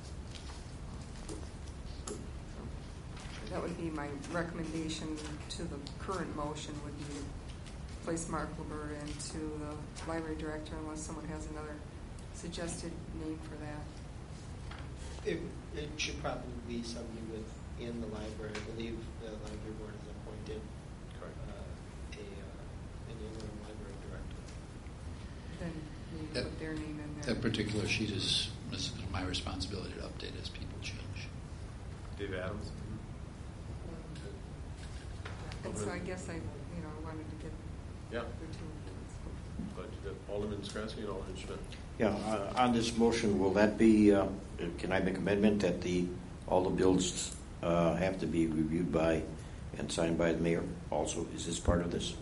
[SPEAKER 8] So that would be my recommendation to the current motion, would be to place Mark Roberta into the library director, unless someone has another suggested name for that.
[SPEAKER 14] It should probably be somebody within the library. I believe the library board has appointed an interim library director.
[SPEAKER 8] Then maybe put their name in there.
[SPEAKER 18] That particular sheet is my responsibility to update as people change.
[SPEAKER 1] Dave Adams.
[SPEAKER 8] And so I guess I wanted to get
[SPEAKER 1] the
[SPEAKER 8] two.
[SPEAKER 1] But you got Alderman Skransky and Alderman Schmidt.
[SPEAKER 12] Yeah, on this motion, will that be, can I make an amendment that all the bills have to be reviewed by and signed by the mayor also? Is this part of this?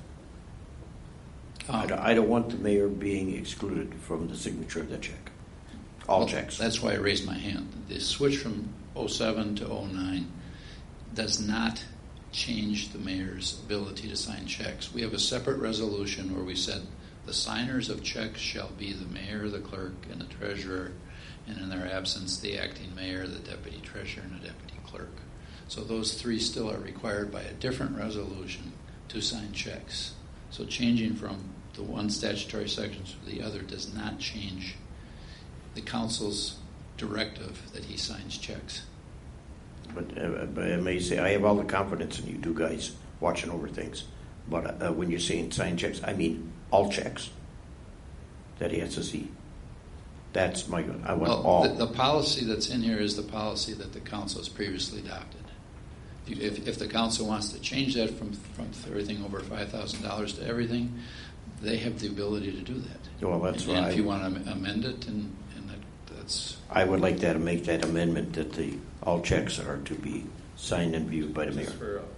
[SPEAKER 12] I don't want the mayor being excluded from the signature of the check. All checks.
[SPEAKER 18] That's why I raised my hand. The switch from 07 to 09 does not change the mayor's ability to sign checks. We have a separate resolution where we said the signers of checks shall be the mayor, the clerk, and the treasurer, and in their absence, the acting mayor, the deputy treasurer, and the deputy clerk. So those three still are required by a different resolution to sign checks. So changing from the one statutory section to the other does not change the council's directive that he signs checks.
[SPEAKER 12] But I may say, I have all the confidence in you two guys watching over things. But when you're saying sign checks, I mean all checks that he has to see. That's my, I want all.
[SPEAKER 18] The policy that's in here is the policy that the council has previously adopted. If the council wants to change that from everything over $5,000 to everything, they have the ability to do that.
[SPEAKER 12] Well, that's
[SPEAKER 18] and
[SPEAKER 12] why
[SPEAKER 18] if you want to amend it, and that's...
[SPEAKER 12] I would like to make that amendment that all checks are to be signed and viewed by the mayor.
[SPEAKER 1] Just for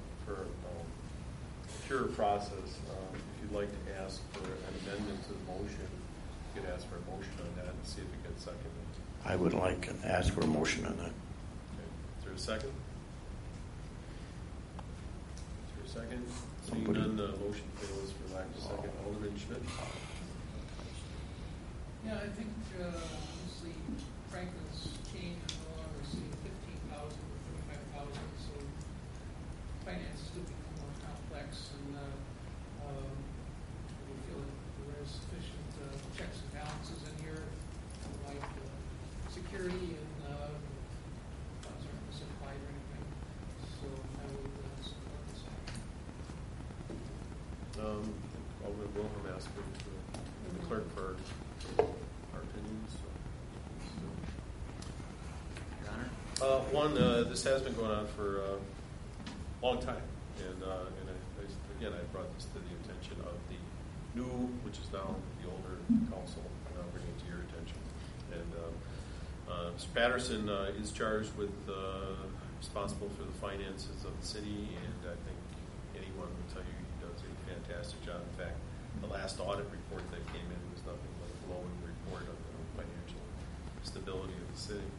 [SPEAKER 1] pure process, if you'd like to ask for an amendment to the motion, you could ask for a motion on that and see if it gets seconded.
[SPEAKER 12] I would like to ask for a motion on that.
[SPEAKER 1] Okay. Is there a second? Is there a second? Seeing
[SPEAKER 12] Nobody.
[SPEAKER 1] none, the motion fails for lack of a second. Alderman Schmidt?
[SPEAKER 15] Yeah, I think obviously Franklin's change is no longer saying 15,000 or 35,000, so finances do become more complex, and we feel that there is sufficient checks and balances in here, like security, and funds aren't misapplied or anything. So I would support this.
[SPEAKER 1] Alderman Wilhelm asked me to the clerk for our opinions.
[SPEAKER 9] Your Honor?
[SPEAKER 1] One, this has been going on for a long time, and again, I brought this to the attention of the new, which is now the older council, and I'll bring it to your attention. And Mr. Patterson is charged with responsible for the finances of the city, and I think anyone will tell you he does a fantastic job. In fact, the last audit report that came in was nothing but a glowing report on the financial stability of the city.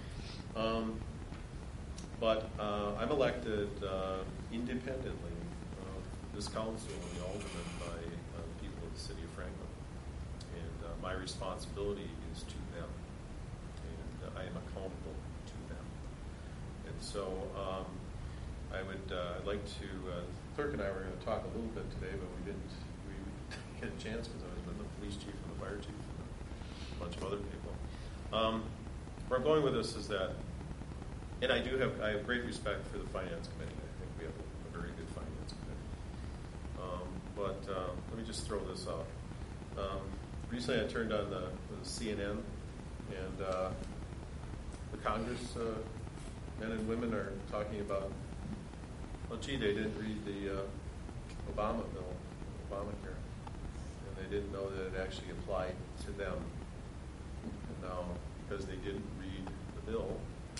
[SPEAKER 1] But I'm elected independently of this council and the aldermen by people of the city of Franklin. And my responsibility is to them. And I am accountable to them. And so I'd like to, clerk and I were going to talk a little bit today, but we didn't get a chance because I was with the police chief and the fire chief and a bunch of other people. Where I'm going with this is that, and I have great respect for the finance committee. I think we have a very good finance committee. But let me just throw this out. Recently I turned on the CNN, and the Congress men and women are talking about, well, gee, they didn't read the Obama bill, Obamacare, and they didn't know that it actually applied to them. And now, because they didn't read the bill,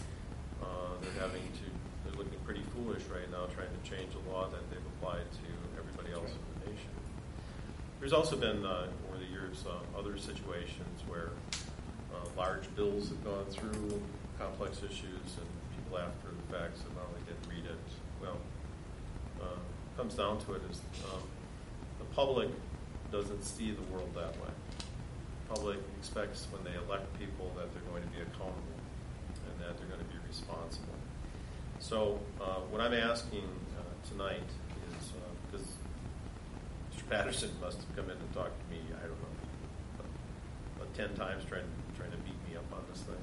[SPEAKER 1] they're looking pretty foolish right now trying to change a law that they've applied to everybody else in the nation. There's also been, over the years, other situations where large bills have gone through, complex issues, and people after the fact said, well, they didn't read it. Well, comes down to it is the public doesn't see the world that way. The public expects when they elect people that they're going to be accountable and that they're going to be responsible. So what I'm asking tonight is, because Mr. Patterson must have come in and talked to me, I don't know, 10 times trying to beat me up on this thing.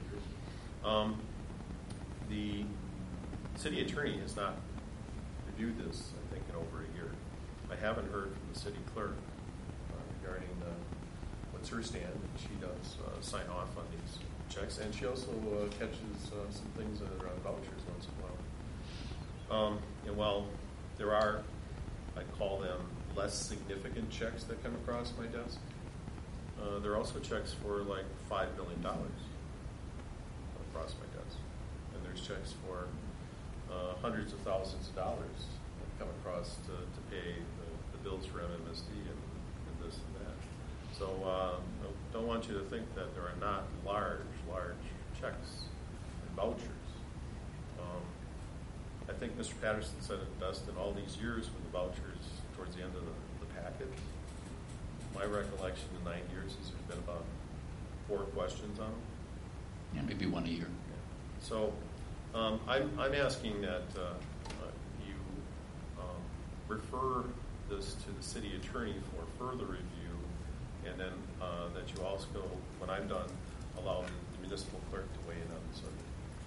[SPEAKER 1] The city attorney has not reviewed this, I think, in over a year. I haven't heard from the city clerk regarding what's her stand. She does sign off on these checks, and she also catches some things that are on vouchers once in a while. And while there are, I'd call them less significant checks that come across my desk, there are also checks for like $5 million across my desk. And there's checks for hundreds of thousands of dollars that come across to pay the bills for MMSD and this and that. So I don't want you to think that there are not large checks and vouchers. I think Mr. Patterson said it best in all these years with the vouchers towards the end of the packet. My recollection in 9 years is there's been about 4 questions on them.
[SPEAKER 18] Yeah, maybe one a year.
[SPEAKER 1] So I'm asking that you refer this to the city attorney for further review, and then that you also, when I'm done, allow the municipal clerk to weigh in on the subject.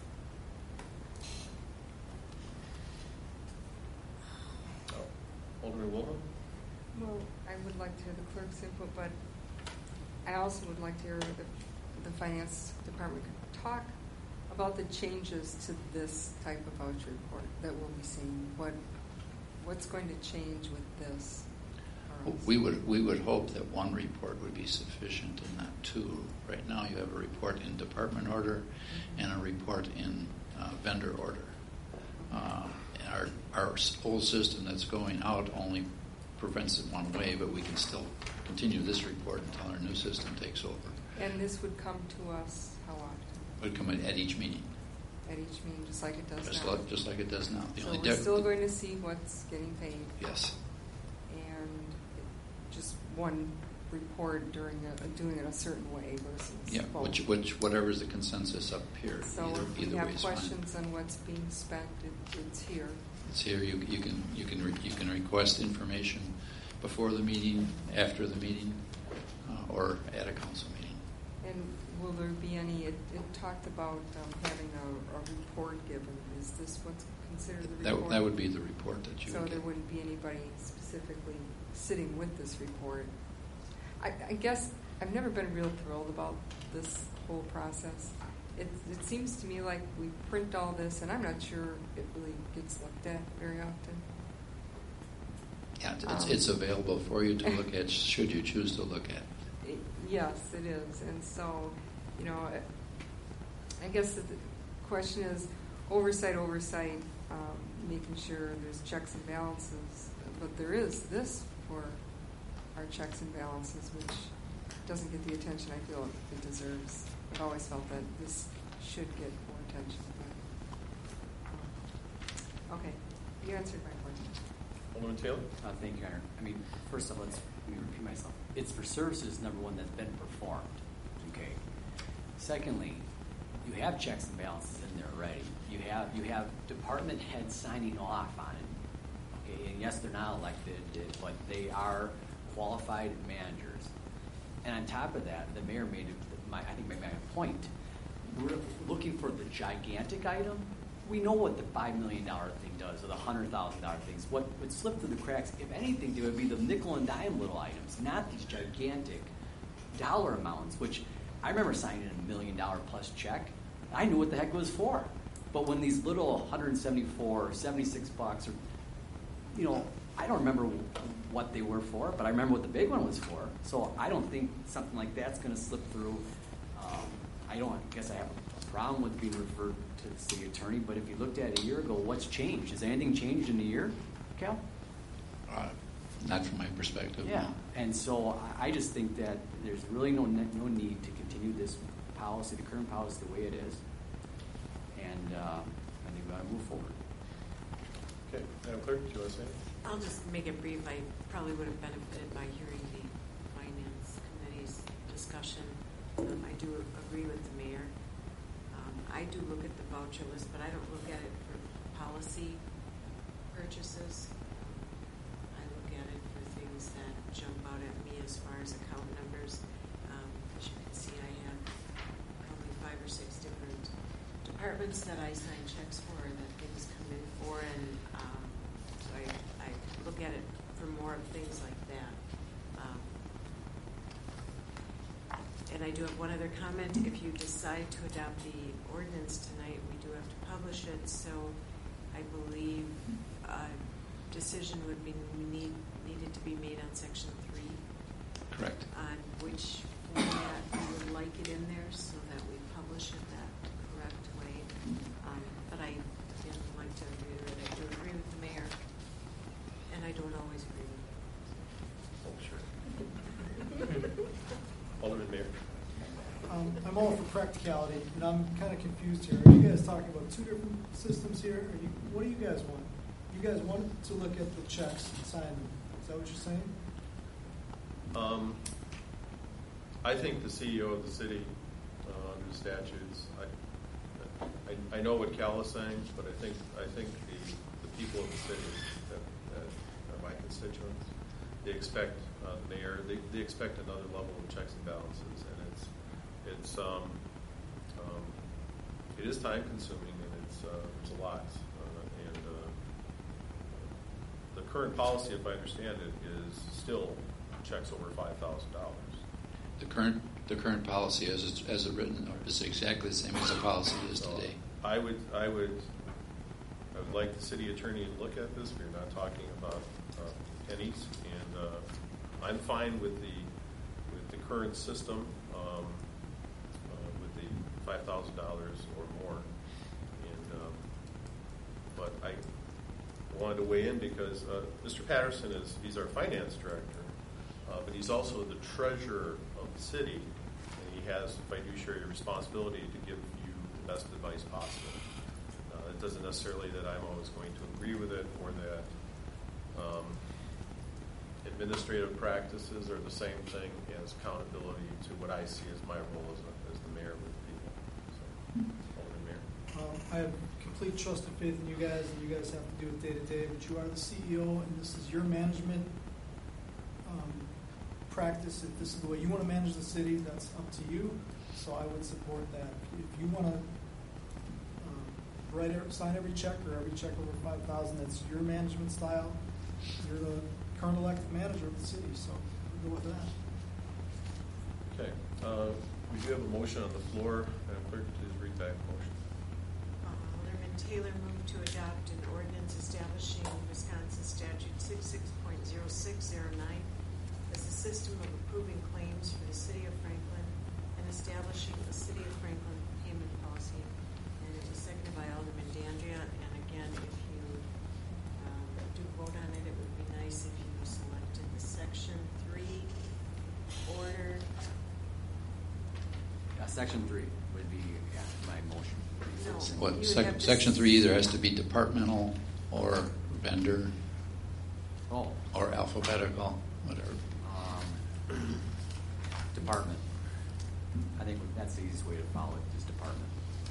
[SPEAKER 1] Alderman Wilhelm?
[SPEAKER 8] Well, I would like to hear the clerk's input, but I also would like to hear the finance department talk about the changes to this type of voucher report that we'll be seeing. What's going to change with this?
[SPEAKER 18] We would hope that one report would be sufficient and not two. Right now, you have a report in department order and a report in vendor order. Our old system that's going out only prevents it one way, but we can still continue this report until our new system takes over.
[SPEAKER 8] And this would come to us how often?
[SPEAKER 18] It would come at each meeting.
[SPEAKER 8] At each meeting, just like it does now?
[SPEAKER 18] Just like it does now.
[SPEAKER 8] So we're still going to see what's getting paid?
[SPEAKER 18] Yes.
[SPEAKER 8] And just one report doing it a certain way versus both.
[SPEAKER 18] Whatever's the consensus up here.
[SPEAKER 8] So if you have questions on what's being spent, it's here.
[SPEAKER 18] It's here. You can request information before the meeting, after the meeting, or at a council meeting.
[SPEAKER 8] And will there be any? It talked about having a report given. Is this what's considered the report?
[SPEAKER 18] That would be the report that you.
[SPEAKER 8] So
[SPEAKER 18] would
[SPEAKER 8] there
[SPEAKER 18] get.
[SPEAKER 8] wouldn't be anybody specifically sitting with this report. I guess I've never been real thrilled about this whole process. It seems to me like we print all this, and I'm not sure it really gets looked at very often.
[SPEAKER 18] Yeah, it's available for you to look at should you choose to look at it.
[SPEAKER 8] Yes, it is. And so, I guess the question is oversight, making sure there's checks and balances. But there is this for our checks and balances, which doesn't get the attention I feel it deserves. I've always felt that this should get more attention. But, okay, you answered my question.
[SPEAKER 1] Alderman Taylor?
[SPEAKER 9] Thank you, Honor. I mean, first off, let me repeat myself. It's for services, number one, that's been performed. Okay. Secondly, you have checks and balances in there already. You have department heads signing off on it. Okay, and yes, they're not elected, but they are qualified managers. And on top of that, the mayor made my point. We're looking for the gigantic item. We know what the $5 million thing does, or the $100,000 things. What would slip through the cracks, if anything, they would be the nickel and dime little items, not these gigantic dollar amounts, which I remember signing a $1 million plus check. I knew what the heck it was for. But when these little 174 or 76 bucks, or, I don't remember what they were for, but I remember what the big one was for. So I don't think something like that's going to slip through. I guess I have a problem with being referred to the city attorney, but if you looked at it a year ago, what's changed? Has anything changed in a year, Cal?
[SPEAKER 18] Not from my perspective.
[SPEAKER 9] Yeah,
[SPEAKER 18] No.
[SPEAKER 9] and so I just think that there's really no need to continue this policy, the current policy, the way it is, and I think we ought to move forward.
[SPEAKER 1] Okay, Madam Clerk, do you want to say anything?
[SPEAKER 2] I'll just make it brief. I probably would have benefited by hearing the Finance Committee's discussion. I do agree with the mayor. I do look at the voucher list, but I don't look at it for policy purchases. I look at it for things that jump out at me as far as account numbers. As you can see, I have probably 5 or 6 different departments that I sign checks for that things come in for, and so I look at it for more of things like that. And I do have one other comment. If you decide to adopt the ordinance tonight, we do have to publish it, so I believe a decision would be needed to be made on Section 3.
[SPEAKER 18] Correct.
[SPEAKER 2] On which format you would like it in there so that we publish it that correct way. But I again would like to reiterate, I do agree with the mayor, and I don't always agree with him.
[SPEAKER 1] Oh, sure. Alderman Mayor.
[SPEAKER 10] I'm all for practicality, and I'm kind of confused here. Are you guys talking about 2 different systems here? What do you guys want? You guys want to look at the checks and sign them. Is that what you're saying?
[SPEAKER 1] I think the CEO of the city, under the statutes, I know what Cal is saying, but I think the people of the city that are my constituents, they expect the mayor, they expect another level of checks and balances, and it is time consuming, and it's a lot. And the current policy, if I understand it, is still checks over $5,000.
[SPEAKER 18] The current policy, as it's written, is exactly the same as the policy is today.
[SPEAKER 1] I would like the city attorney to look at this. We're not talking about pennies, and I'm fine with the current system, with the $5,000 or more. And but I wanted to weigh in because Mr. Patterson he's our finance director, but he's also the treasurer of the city, and he has fiduciary responsibility to give you the best advice possible. It doesn't necessarily that I'm always going to agree with it, or that administrative practices are the same thing as accountability to what I see as my role as the mayor with people. So, Alderman Mayor.
[SPEAKER 10] I have complete trust and faith in you guys, and you guys have to do it day to day, but you are the CEO, and this is your management practice. If this is the way you want to manage the city, that's up to you. So I would support that. If you want to sign every check or every check over $5,000, that's your management style. You're the current elected manager of the city, so we'll go with that.
[SPEAKER 1] Okay. We do have a motion on the floor. Madam Clerk, please read back the motion.
[SPEAKER 2] Alderman Taylor moved to adopt an ordinance establishing Wisconsin Statute 66.0609 as a system of approving claims for the city of Franklin and establishing a city of Franklin payment policy. And it was seconded by Alderman Dandria. And again, if you do vote on it, it would be nice if you selected the Section 3 order.
[SPEAKER 9] Section 3 would be my motion.
[SPEAKER 2] No,
[SPEAKER 18] What,
[SPEAKER 2] you would have to
[SPEAKER 18] Section 3 either has to be departmental or vendor or alphabetical, whatever.
[SPEAKER 9] Department. I think that's the easiest way to follow it, is department.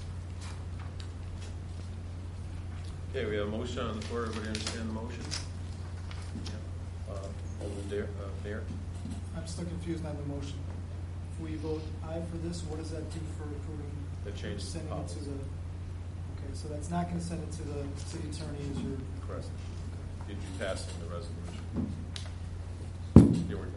[SPEAKER 1] Okay, we have a motion on the floor. Everybody understand the motion? Yeah. Alderman Mayor?
[SPEAKER 10] I'm still confused on the motion. If we vote aye for this, what does that do for approving?
[SPEAKER 1] That changes the
[SPEAKER 10] sending it to
[SPEAKER 1] policy.
[SPEAKER 10] the. Okay, so that's not going to send it to the city attorney as your.
[SPEAKER 1] Correct. You'd be passing the resolution. The ordinance.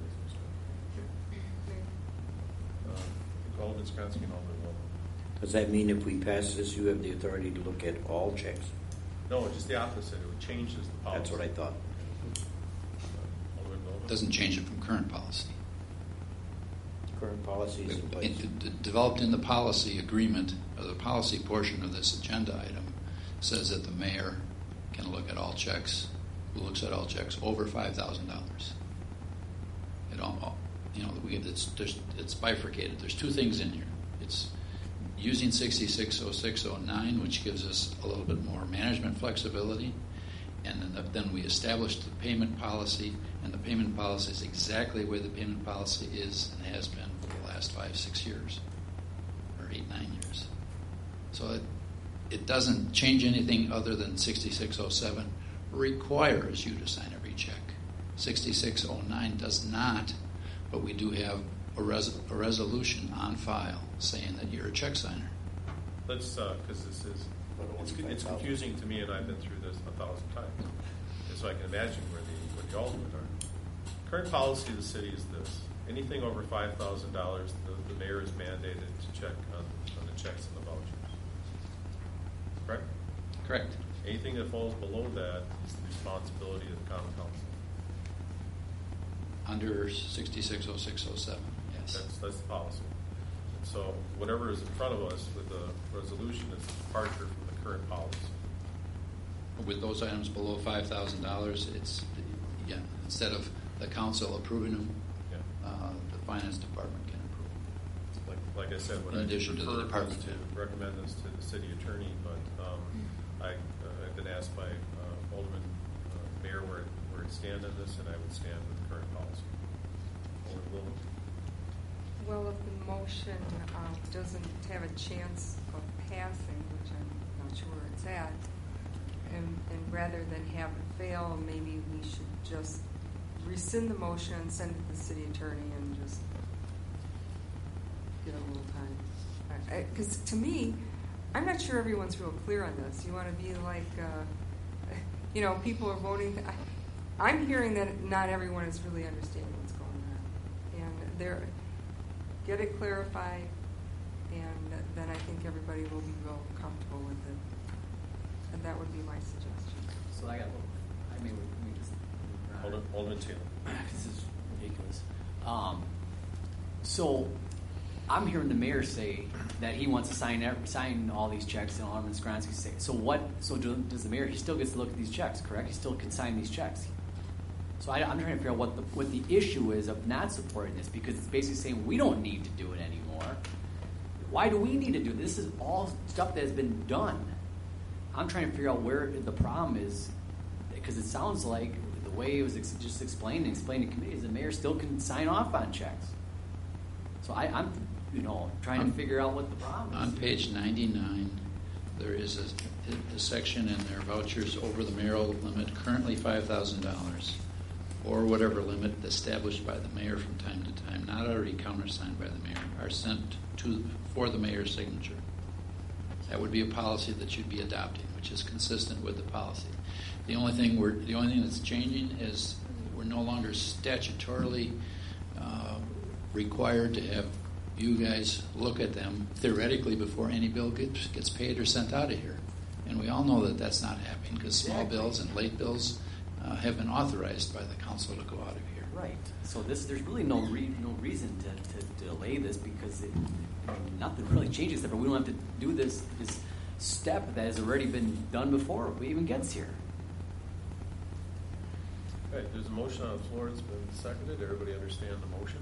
[SPEAKER 1] Alderman Skransky and Alderman Wilhelm.
[SPEAKER 12] Does that mean if we pass this, you have the authority to look at all checks?
[SPEAKER 1] No, just the opposite. It would change the policy.
[SPEAKER 12] That's what I thought.
[SPEAKER 1] Alderman Wilhelm.
[SPEAKER 18] Doesn't change it from current policy.
[SPEAKER 12] Current policy is in place.
[SPEAKER 18] Developed in the policy agreement, or the policy portion of this agenda item, says that the mayor can look at all checks, who looks at all checks over $5,000. It all, it's bifurcated. There's two things in here. It's using 660609, which gives us a little bit more management flexibility, and then we established the payment policy, and the payment policy is exactly the way the payment policy is and has been for the last 5-6 years, or 8-9 years. So it doesn't change anything other than 6607 requires you to sign every check. 6609 does not, but we do have a resolution on file saying that you're a check signer.
[SPEAKER 1] Let's, because this is, it's confusing to me, and I've been through this 1,000 times. And so I can imagine where the aldermen are. Current policy of the city is this. Anything over $5,000, the mayor is mandated to check on the checks and the vouchers. Correct?
[SPEAKER 18] Correct.
[SPEAKER 1] Anything that falls below that is the responsibility of the common council.
[SPEAKER 18] Under 660607, yes.
[SPEAKER 1] That's the policy. And so whatever is in front of us with the resolution is a departure from the current policy.
[SPEAKER 18] With those items below $5,000, it's instead of the council approving them, the finance department can approve them.
[SPEAKER 1] Like I said, what
[SPEAKER 18] in addition to the department
[SPEAKER 1] to recommend this to the city attorney, but I've been asked by Alderman Mayor where it stands on this, and I would stand with the current policy. Alderman Wilhelm.
[SPEAKER 8] Well, if the motion doesn't have a chance of passing, which I'm not sure where it's at, and rather than have it fail, maybe we should just rescind the motion and send it to the city attorney and just get a little time. Because to me, I'm not sure everyone's real clear on this. You want to be like, people are voting. I'm hearing that not everyone is really understanding what's going on, and get it clarified, and then I think everybody will be real comfortable with it. And that would be my suggestion.
[SPEAKER 9] So we just.
[SPEAKER 1] Alderman Taylor.
[SPEAKER 9] This is, ridiculous. So I'm hearing the mayor say that he wants to sign all these checks, and Alderman Skronsky say. So what? So does the mayor? He still gets to look at these checks, correct? He still can sign these checks. So I'm trying to figure out what the issue is of not supporting this, because it's basically saying we don't need to do it anymore. Why do we need to do it? This is all stuff that has been done. I'm trying to figure out where the problem is, because it sounds like the way it was just explained to committees, the mayor still can sign off on checks. So I'm trying to figure out what the problem is.
[SPEAKER 18] On page 99, there is a section in there, vouchers over the mayoral limit, currently $5,000, or whatever limit established by the mayor from time to time, not already countersigned by the mayor, are sent for the mayor's signature. That would be a policy that you'd be adopting, which is consistent with the policy. The only thing that's changing is we're no longer statutorily required to have you guys look at them theoretically before any bill gets paid or sent out of here. And we all know that that's not happening, because small bills and late bills have been authorized by the council to go out of here.
[SPEAKER 9] Right. So there's really no reason to delay this, because nothing really changes. But we don't have to do this step that has already been done before we even gets here.
[SPEAKER 1] All right, there's a motion on the floor. It's been seconded. Everybody understand the motion?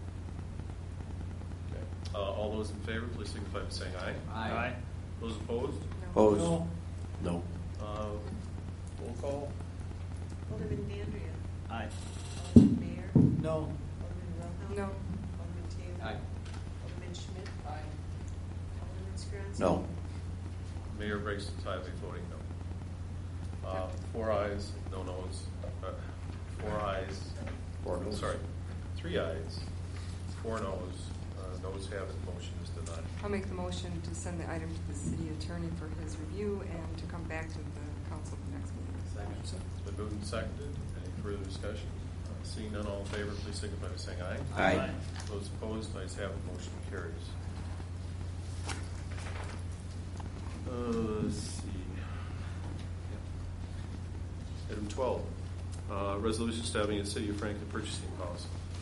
[SPEAKER 1] Okay. All those in favor, please signify by saying aye.
[SPEAKER 9] Aye.
[SPEAKER 1] Those opposed?
[SPEAKER 12] Opposed?
[SPEAKER 1] No. Roll call.
[SPEAKER 2] Alderman Dandria.
[SPEAKER 9] Aye.
[SPEAKER 2] Alderman Mayor.
[SPEAKER 10] No.
[SPEAKER 2] Alderman Wilhelm.
[SPEAKER 8] No.
[SPEAKER 2] Alderman Taylor.
[SPEAKER 9] Aye.
[SPEAKER 2] Alderman Schmidt.
[SPEAKER 11] Aye.
[SPEAKER 2] Alderman Skronsky.
[SPEAKER 12] No.
[SPEAKER 1] Mayor breaks the tie by voting no. 4 ayes, no noes. 4 ayes.
[SPEAKER 12] 4 noes.
[SPEAKER 1] Sorry, 3 ayes, 4 noes. Noes have it. Motion is denied.
[SPEAKER 8] I'll make the motion to send the item to the city attorney for his review and to come back to the council at the next meeting.
[SPEAKER 9] Second.
[SPEAKER 1] It's been moved and seconded. Any further discussion? Seeing none, all in favor, please signify by saying aye.
[SPEAKER 12] Aye.
[SPEAKER 1] Those opposed, ayes have it. Motion carries. Let's see. Item 12, resolution establishing a City of Franklin purchasing policy.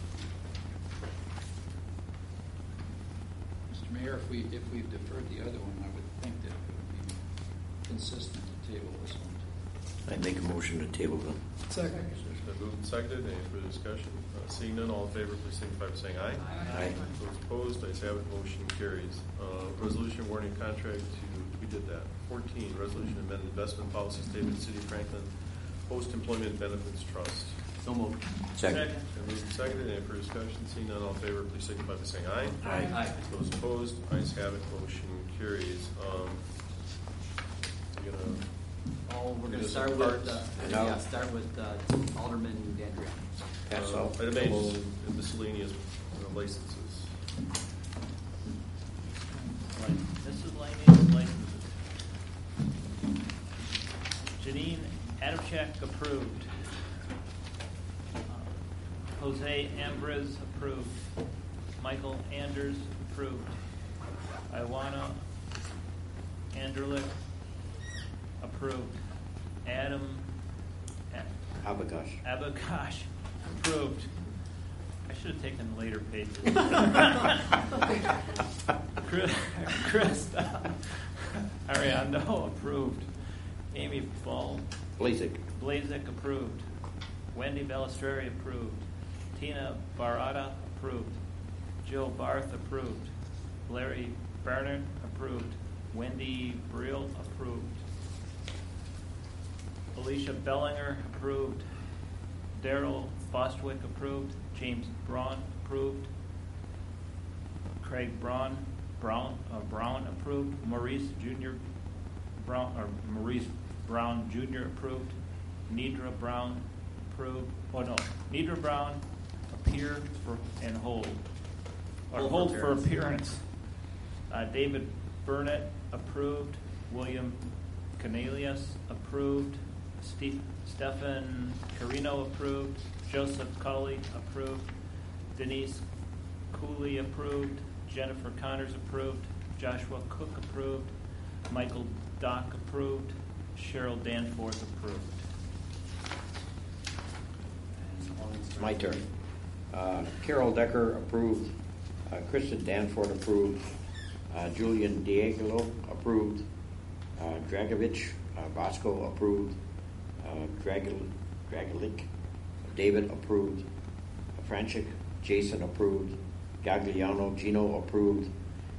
[SPEAKER 18] Mr. Mayor, if we've deferred the other one, I would think that it would be consistent to table this one.
[SPEAKER 12] I make a motion to table them.
[SPEAKER 10] Second.
[SPEAKER 1] It's been moved and seconded. Any further discussion? Seeing none, all in favor, please signify by saying aye.
[SPEAKER 12] Aye.
[SPEAKER 1] Those opposed, ayes have it. Motion carries. Resolution awarding contract to, we did that. 14, resolution amend investment policy statement, City of Franklin Post-Employment Benefits Trust.
[SPEAKER 9] So moved.
[SPEAKER 12] Second.
[SPEAKER 1] Been moved and seconded. Any further discussion? Seeing none, all in favor, please signify by saying aye.
[SPEAKER 9] Aye.
[SPEAKER 1] Those opposed, ayes have it. Motion carries.
[SPEAKER 9] We're going to
[SPEAKER 1] Just
[SPEAKER 9] start
[SPEAKER 1] parts.
[SPEAKER 9] with Alderman Dandria.
[SPEAKER 12] Pass out.
[SPEAKER 1] Item 8 is miscellaneous licenses.
[SPEAKER 17] Miscellaneous licenses. Janine Adamchak approved. Jose Ambrose approved. Michael Anders approved. Iwana Anderlich approved. Adam Abagosh approved. I should have taken later pages. Krista Ariando approved. Amy Blazek approved. Wendy Balistreri approved. Tina Barada approved. Jill Barth approved. Larry Barnard approved. Wendy Brill approved. Alicia Bellinger approved. Daryl Bostwick approved. James Braun approved. Craig Brown approved. Maurice Brown Jr. approved. Nidra Brown approved. Nidra Brown appear for and hold for appearance. David Burnett approved. William Canelius approved. Stefan Carino approved. Joseph Culley approved. Denise Cooley approved. Jennifer Connors approved. Joshua Cook approved. Michael Dock approved. Cheryl Danforth approved.
[SPEAKER 12] It's my turn. Carol Decker approved. Kristen Danforth approved. Julian Diagolo approved. Dragovich Bosco approved. Dragalik David approved. Franchik Jason approved. Gagliano Gino approved.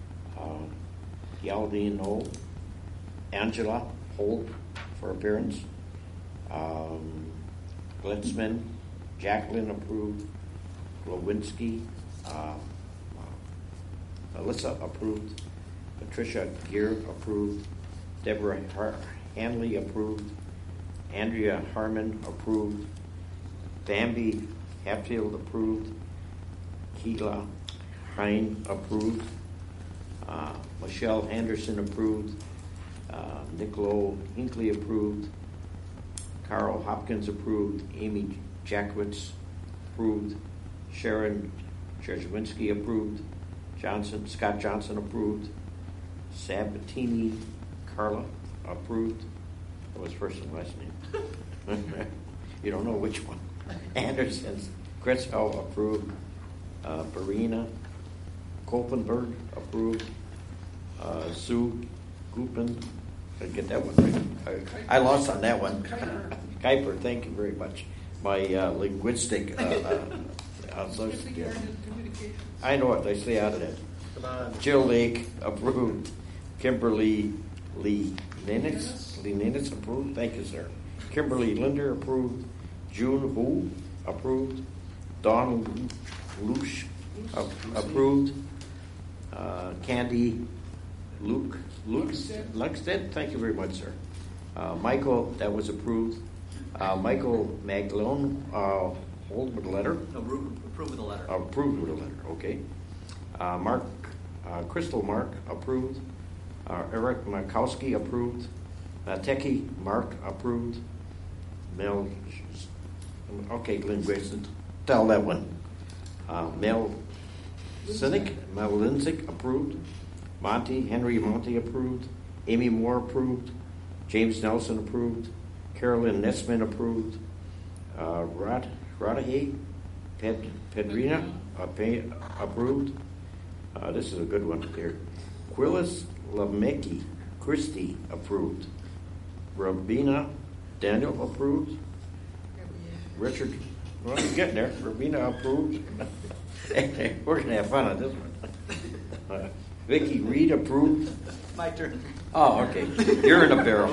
[SPEAKER 12] Gialdino Angela Holt for appearance. Glitzman Jacqueline approved. Glowinski Alyssa approved. Patricia Gear approved. Deborah Hanley approved. Andrea Harmon approved. Bambi Hatfield approved. Keela Hine approved. Michelle Anderson approved. Niccolo Hinckley approved. Carl Hopkins approved. Amy Jackwitz approved. Sharon Jerzwinski approved. Scott Johnson approved. Sabatini Carla approved. That was first and last name. You don't know which one. Anderson Kretzau approved. Barina Kolpenberg approved. Sue Gupin. I get that one right. I lost on that one. Kuiper, thank you very much. My linguistic I know it. I stay out of that.
[SPEAKER 14] Come on.
[SPEAKER 12] Jill Lake approved. Kimberly Lee Ninitz approved. Thank you, sir. Kimberly Linder approved. June Hu approved. Dawn Lush approved. Candy Luxted. Thank you very much, sir. Michael, that was approved. Michael Maglone, hold with the letter.
[SPEAKER 9] Approved with the letter.
[SPEAKER 12] Approved with a letter, okay. Mark, Crystal Mark, approved. Eric Markowski, approved. Teki Mark, approved. Mel, okay, Glenn Grayson, tell that one. Mel Linsick, approved. Henry Monty, approved. Amy Moore, approved. James Nelson, approved. Carolyn Nessman, approved. Radahe Pedrina, approved. This is a good one here. Quillis Lamecki Christie, approved. Rabina Daniel, approved. Richard, well, you're getting there. Rabina, approved. We're going to have fun on this one. Vicky Reed, approved.
[SPEAKER 9] My turn.
[SPEAKER 12] Oh, okay. You're in a barrel.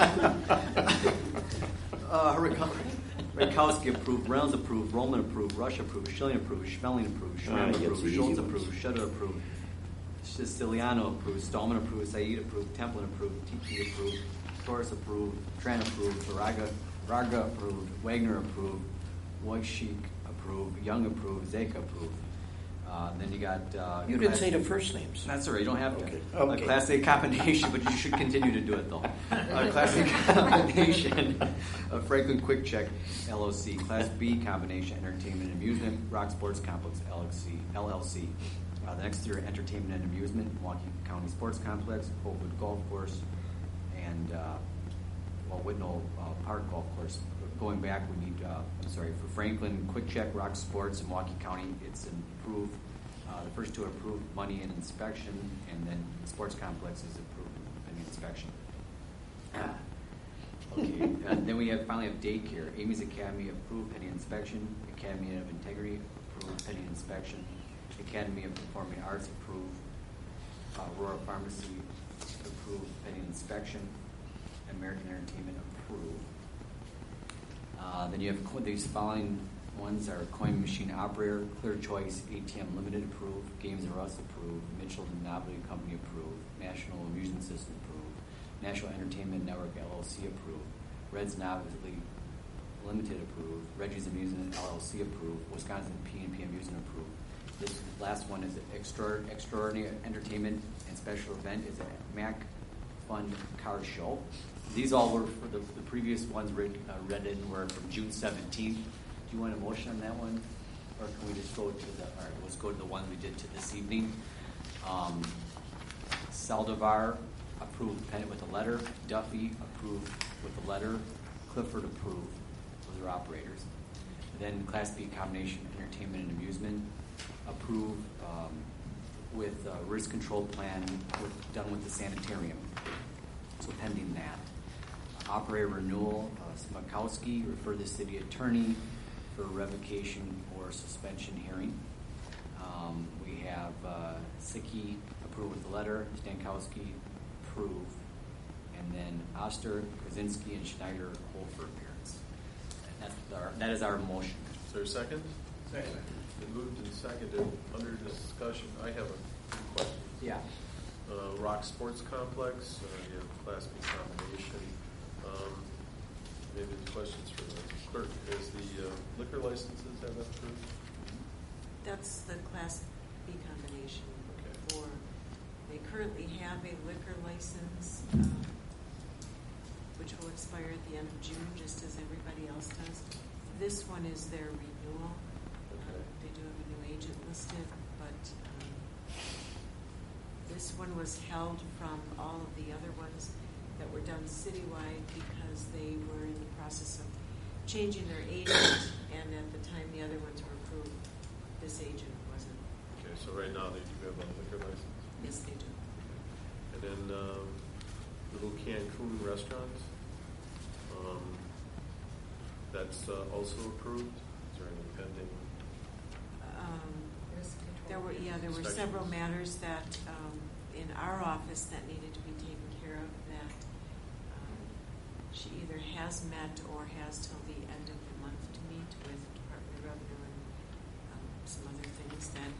[SPEAKER 9] Rakowski approved, Reynolds approved, Roman approved, Rush approved, Schilling approved, Schmeling approved, Schramm approved, Schultz approved, Shutter approved, Siciliano approved, Stallman approved, Said approved, Templin approved, TP approved, Torres approved, Tran approved, Raga approved, Wagner approved, Wojcik approved, Young approved, Zeka approved. Then you got...
[SPEAKER 12] you didn't say the first names.
[SPEAKER 9] That's all right. You don't have to.
[SPEAKER 12] Okay.
[SPEAKER 9] A Class A combination, but you should continue to do it, though. A Class A combination of Franklin Quick Check, LLC. Class B combination, Entertainment and Amusement, Rock Sports Complex, LLC. The next three are Entertainment and Amusement, Milwaukee County Sports Complex, Oakwood Golf Course, and Whitnall Park Golf Course. Going back, we need, for Franklin Quick Check, Rock Sports, in Milwaukee County, it's an approved. The first two are approved money and inspection, and then Sports Complex is approved pending inspection. Okay, and then we finally have daycare. Amy's Academy approved pending inspection. Academy of Integrity approved pending inspection. Academy of Performing Arts approved. Aurora Pharmacy approved pending inspection. American Entertainment approved. Then you have these following ones are Coin Machine Operator, Clear Choice, ATM Limited approved, Games R Us approved, Mitchell Monopoly Company approved, National Amusement System approved, National Entertainment Network LLC approved, Reds Novelty Limited approved, Reggie's Amusement LLC approved, Wisconsin P&P Amusement approved. This last one is Extraordinary Entertainment and Special Event is a Mac Fund Car Show. These all were for the previous ones read in were from June 17th. Do you want a motion on that one? Or can we just go to let's go to the one we did to this evening. Saldivar approved with a letter. Duffy approved with a letter. Clifford approved. Those are operators. Then Class B combination entertainment and amusement, approve with risk control plan done with the sanitarium. So pending that. Operator renewal, Smakowski, refer the city attorney for revocation or suspension hearing. We have Sicky approve with the letter, Stankowski approve, and then Oster, Krasinski, and Schneider hold for appearance. And that is our motion.
[SPEAKER 1] Is there a second?
[SPEAKER 11] Second.
[SPEAKER 1] Been moved and seconded. Under discussion, I have a question.
[SPEAKER 9] Yeah.
[SPEAKER 1] Rock Sports Complex, you have Class B combination. Maybe the questions for the clerk. Is the liquor licenses have that approved?
[SPEAKER 2] That's the Class B combination.
[SPEAKER 1] Okay.
[SPEAKER 2] They currently have a liquor license, which will expire at the end of June, just as everybody else does. This one is their renewal.
[SPEAKER 1] Okay.
[SPEAKER 2] They do have a new agent listed, but this one was held from all of the other ones that were done citywide because they were in the process of changing their agent, and at the time the other ones were approved, this agent wasn't.
[SPEAKER 1] Okay, so right now they do have a liquor license?
[SPEAKER 2] Yes, they do.
[SPEAKER 1] And then Little Cancun Restaurant, that's also approved? Is there any pending?
[SPEAKER 2] There were
[SPEAKER 1] Inspections.
[SPEAKER 2] several matters that in our office that needed to be taken care of that she either has met or has till the end of the month to meet with Department of Revenue and some other things that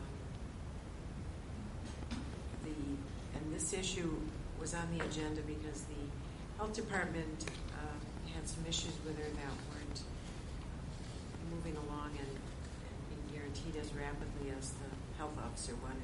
[SPEAKER 2] and this issue was on the agenda because the health department had some issues with her that weren't moving along and being guaranteed as rapidly as the health officer wanted.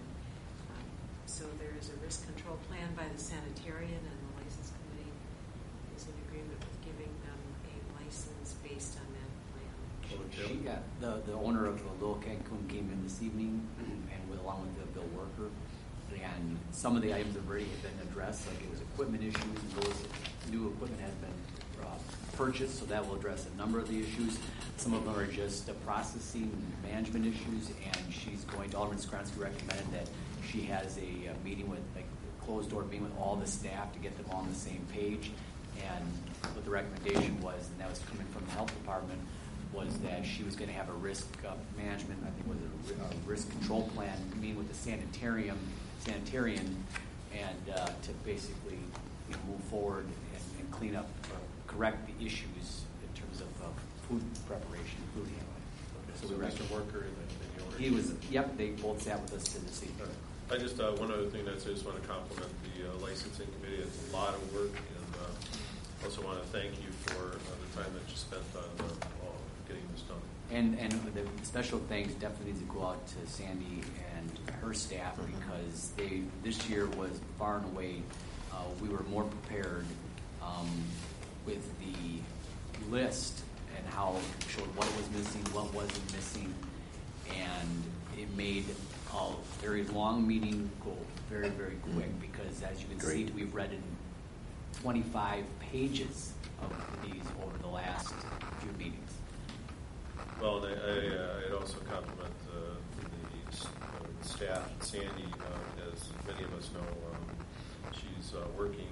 [SPEAKER 2] So there is a risk control plan by the sanitarian, and the license committee is in agreement with giving them a license based on that plan.
[SPEAKER 9] The owner of the Little Cancun came in this evening, and along with the bill worker, and some of the items have already been addressed, like it was equipment issues, and those new equipment has been purchased, so that will address a number of the issues. Some of them are just processing management issues, and she's going to, Alderman Skronsky recommended that she has a meeting with, like a closed door meeting with all the staff to get them all on the same page. And what the recommendation was, and that was coming from the health department, was that she was going to have a risk management, I think it was a risk control plan, meeting with the sanitarian, and to basically move forward and clean up or correct the issues in terms of food preparation, food handling.
[SPEAKER 1] Okay, so Mr. Worker and the owner.
[SPEAKER 9] He was, yep, they both sat with us to this evening.
[SPEAKER 1] I just, one other thing that I just want to compliment the licensing committee. It's a lot of work, and also want to thank you for the time that you spent on getting this done.
[SPEAKER 9] And the special thanks definitely needs to go out to Sandy and her staff, because this year was far and away, we were more prepared with the list and how it showed what was missing, what wasn't missing, and it made a very long meeting go very, very quick, because as you can see, we've read in 25 pages of these over the last few meetings.
[SPEAKER 1] Well, and I'd also compliment the staff. Sandy, as many of us know, she's working,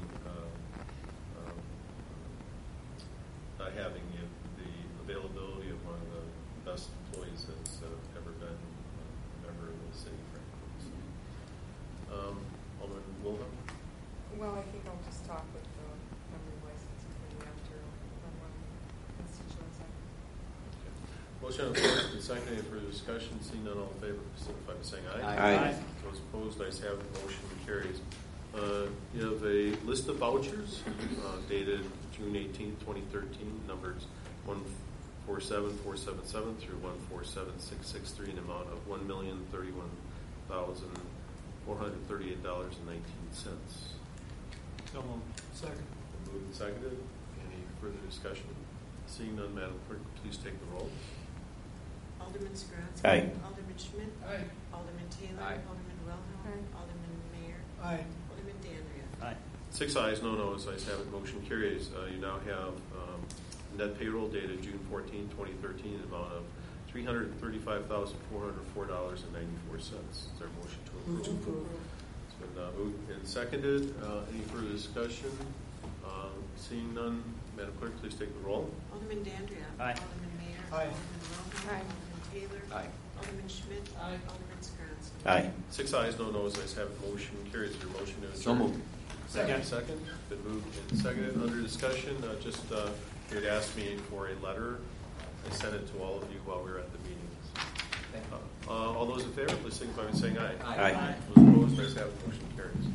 [SPEAKER 1] having the availability of one of the best employees that's ever been a member of the city, frankly. So, Alderman Wilhelm?
[SPEAKER 8] Well, I think I'll just talk with the member license committee after one constituents.
[SPEAKER 1] Motion on the floor is second. Any further discussion? Seeing none, all in favor, signify by saying aye.
[SPEAKER 12] Aye.
[SPEAKER 1] Those opposed, ayes have it. Motion carries. You have a list of vouchers dated June 18, 2013, numbers 147477 through 147663, an amount of $1,031,438.19.
[SPEAKER 10] So moved. Second.
[SPEAKER 1] Moved and seconded. Any further discussion? Seeing none, Madam Clerk, please take the roll.
[SPEAKER 2] Alderman Skronsky.
[SPEAKER 12] Aye.
[SPEAKER 2] Alderman Schmidt.
[SPEAKER 15] Aye.
[SPEAKER 2] Alderman Taylor.
[SPEAKER 9] Aye.
[SPEAKER 2] Alderman Wilhelm.
[SPEAKER 8] Aye.
[SPEAKER 2] Alderman Mayor.
[SPEAKER 10] Aye.
[SPEAKER 2] Alderman Dandria.
[SPEAKER 17] Aye.
[SPEAKER 1] 6 ayes, no noes. Ayes have it. Motion carries. You now have net payroll dated June 14, 2013, in the amount of $335,404.94. Is there a motion to approve?
[SPEAKER 2] Move to approve.
[SPEAKER 1] It's been moved and seconded. Any further discussion? Seeing none, Madam Clerk, please take the roll.
[SPEAKER 2] Alderman Dandria.
[SPEAKER 17] Aye.
[SPEAKER 2] Alderman Mayor.
[SPEAKER 11] Aye.
[SPEAKER 2] Alderman Rohan.
[SPEAKER 8] Aye.
[SPEAKER 2] Alderman Taylor.
[SPEAKER 12] Aye.
[SPEAKER 2] Alderman Schmidt.
[SPEAKER 15] Aye.
[SPEAKER 2] Alderman Skronsky.
[SPEAKER 12] Aye.
[SPEAKER 1] 6 ayes, no noes. Ayes have it. Motion carries. Your motion to adjourn.
[SPEAKER 12] So moved.
[SPEAKER 1] Second. Been moved and seconded. Under discussion, you had asked me for a letter. I sent it to all of you while we were at the meeting. All those in favor, please signify by saying aye.
[SPEAKER 12] Aye.
[SPEAKER 1] Those opposed, ayes have it. Motion carries.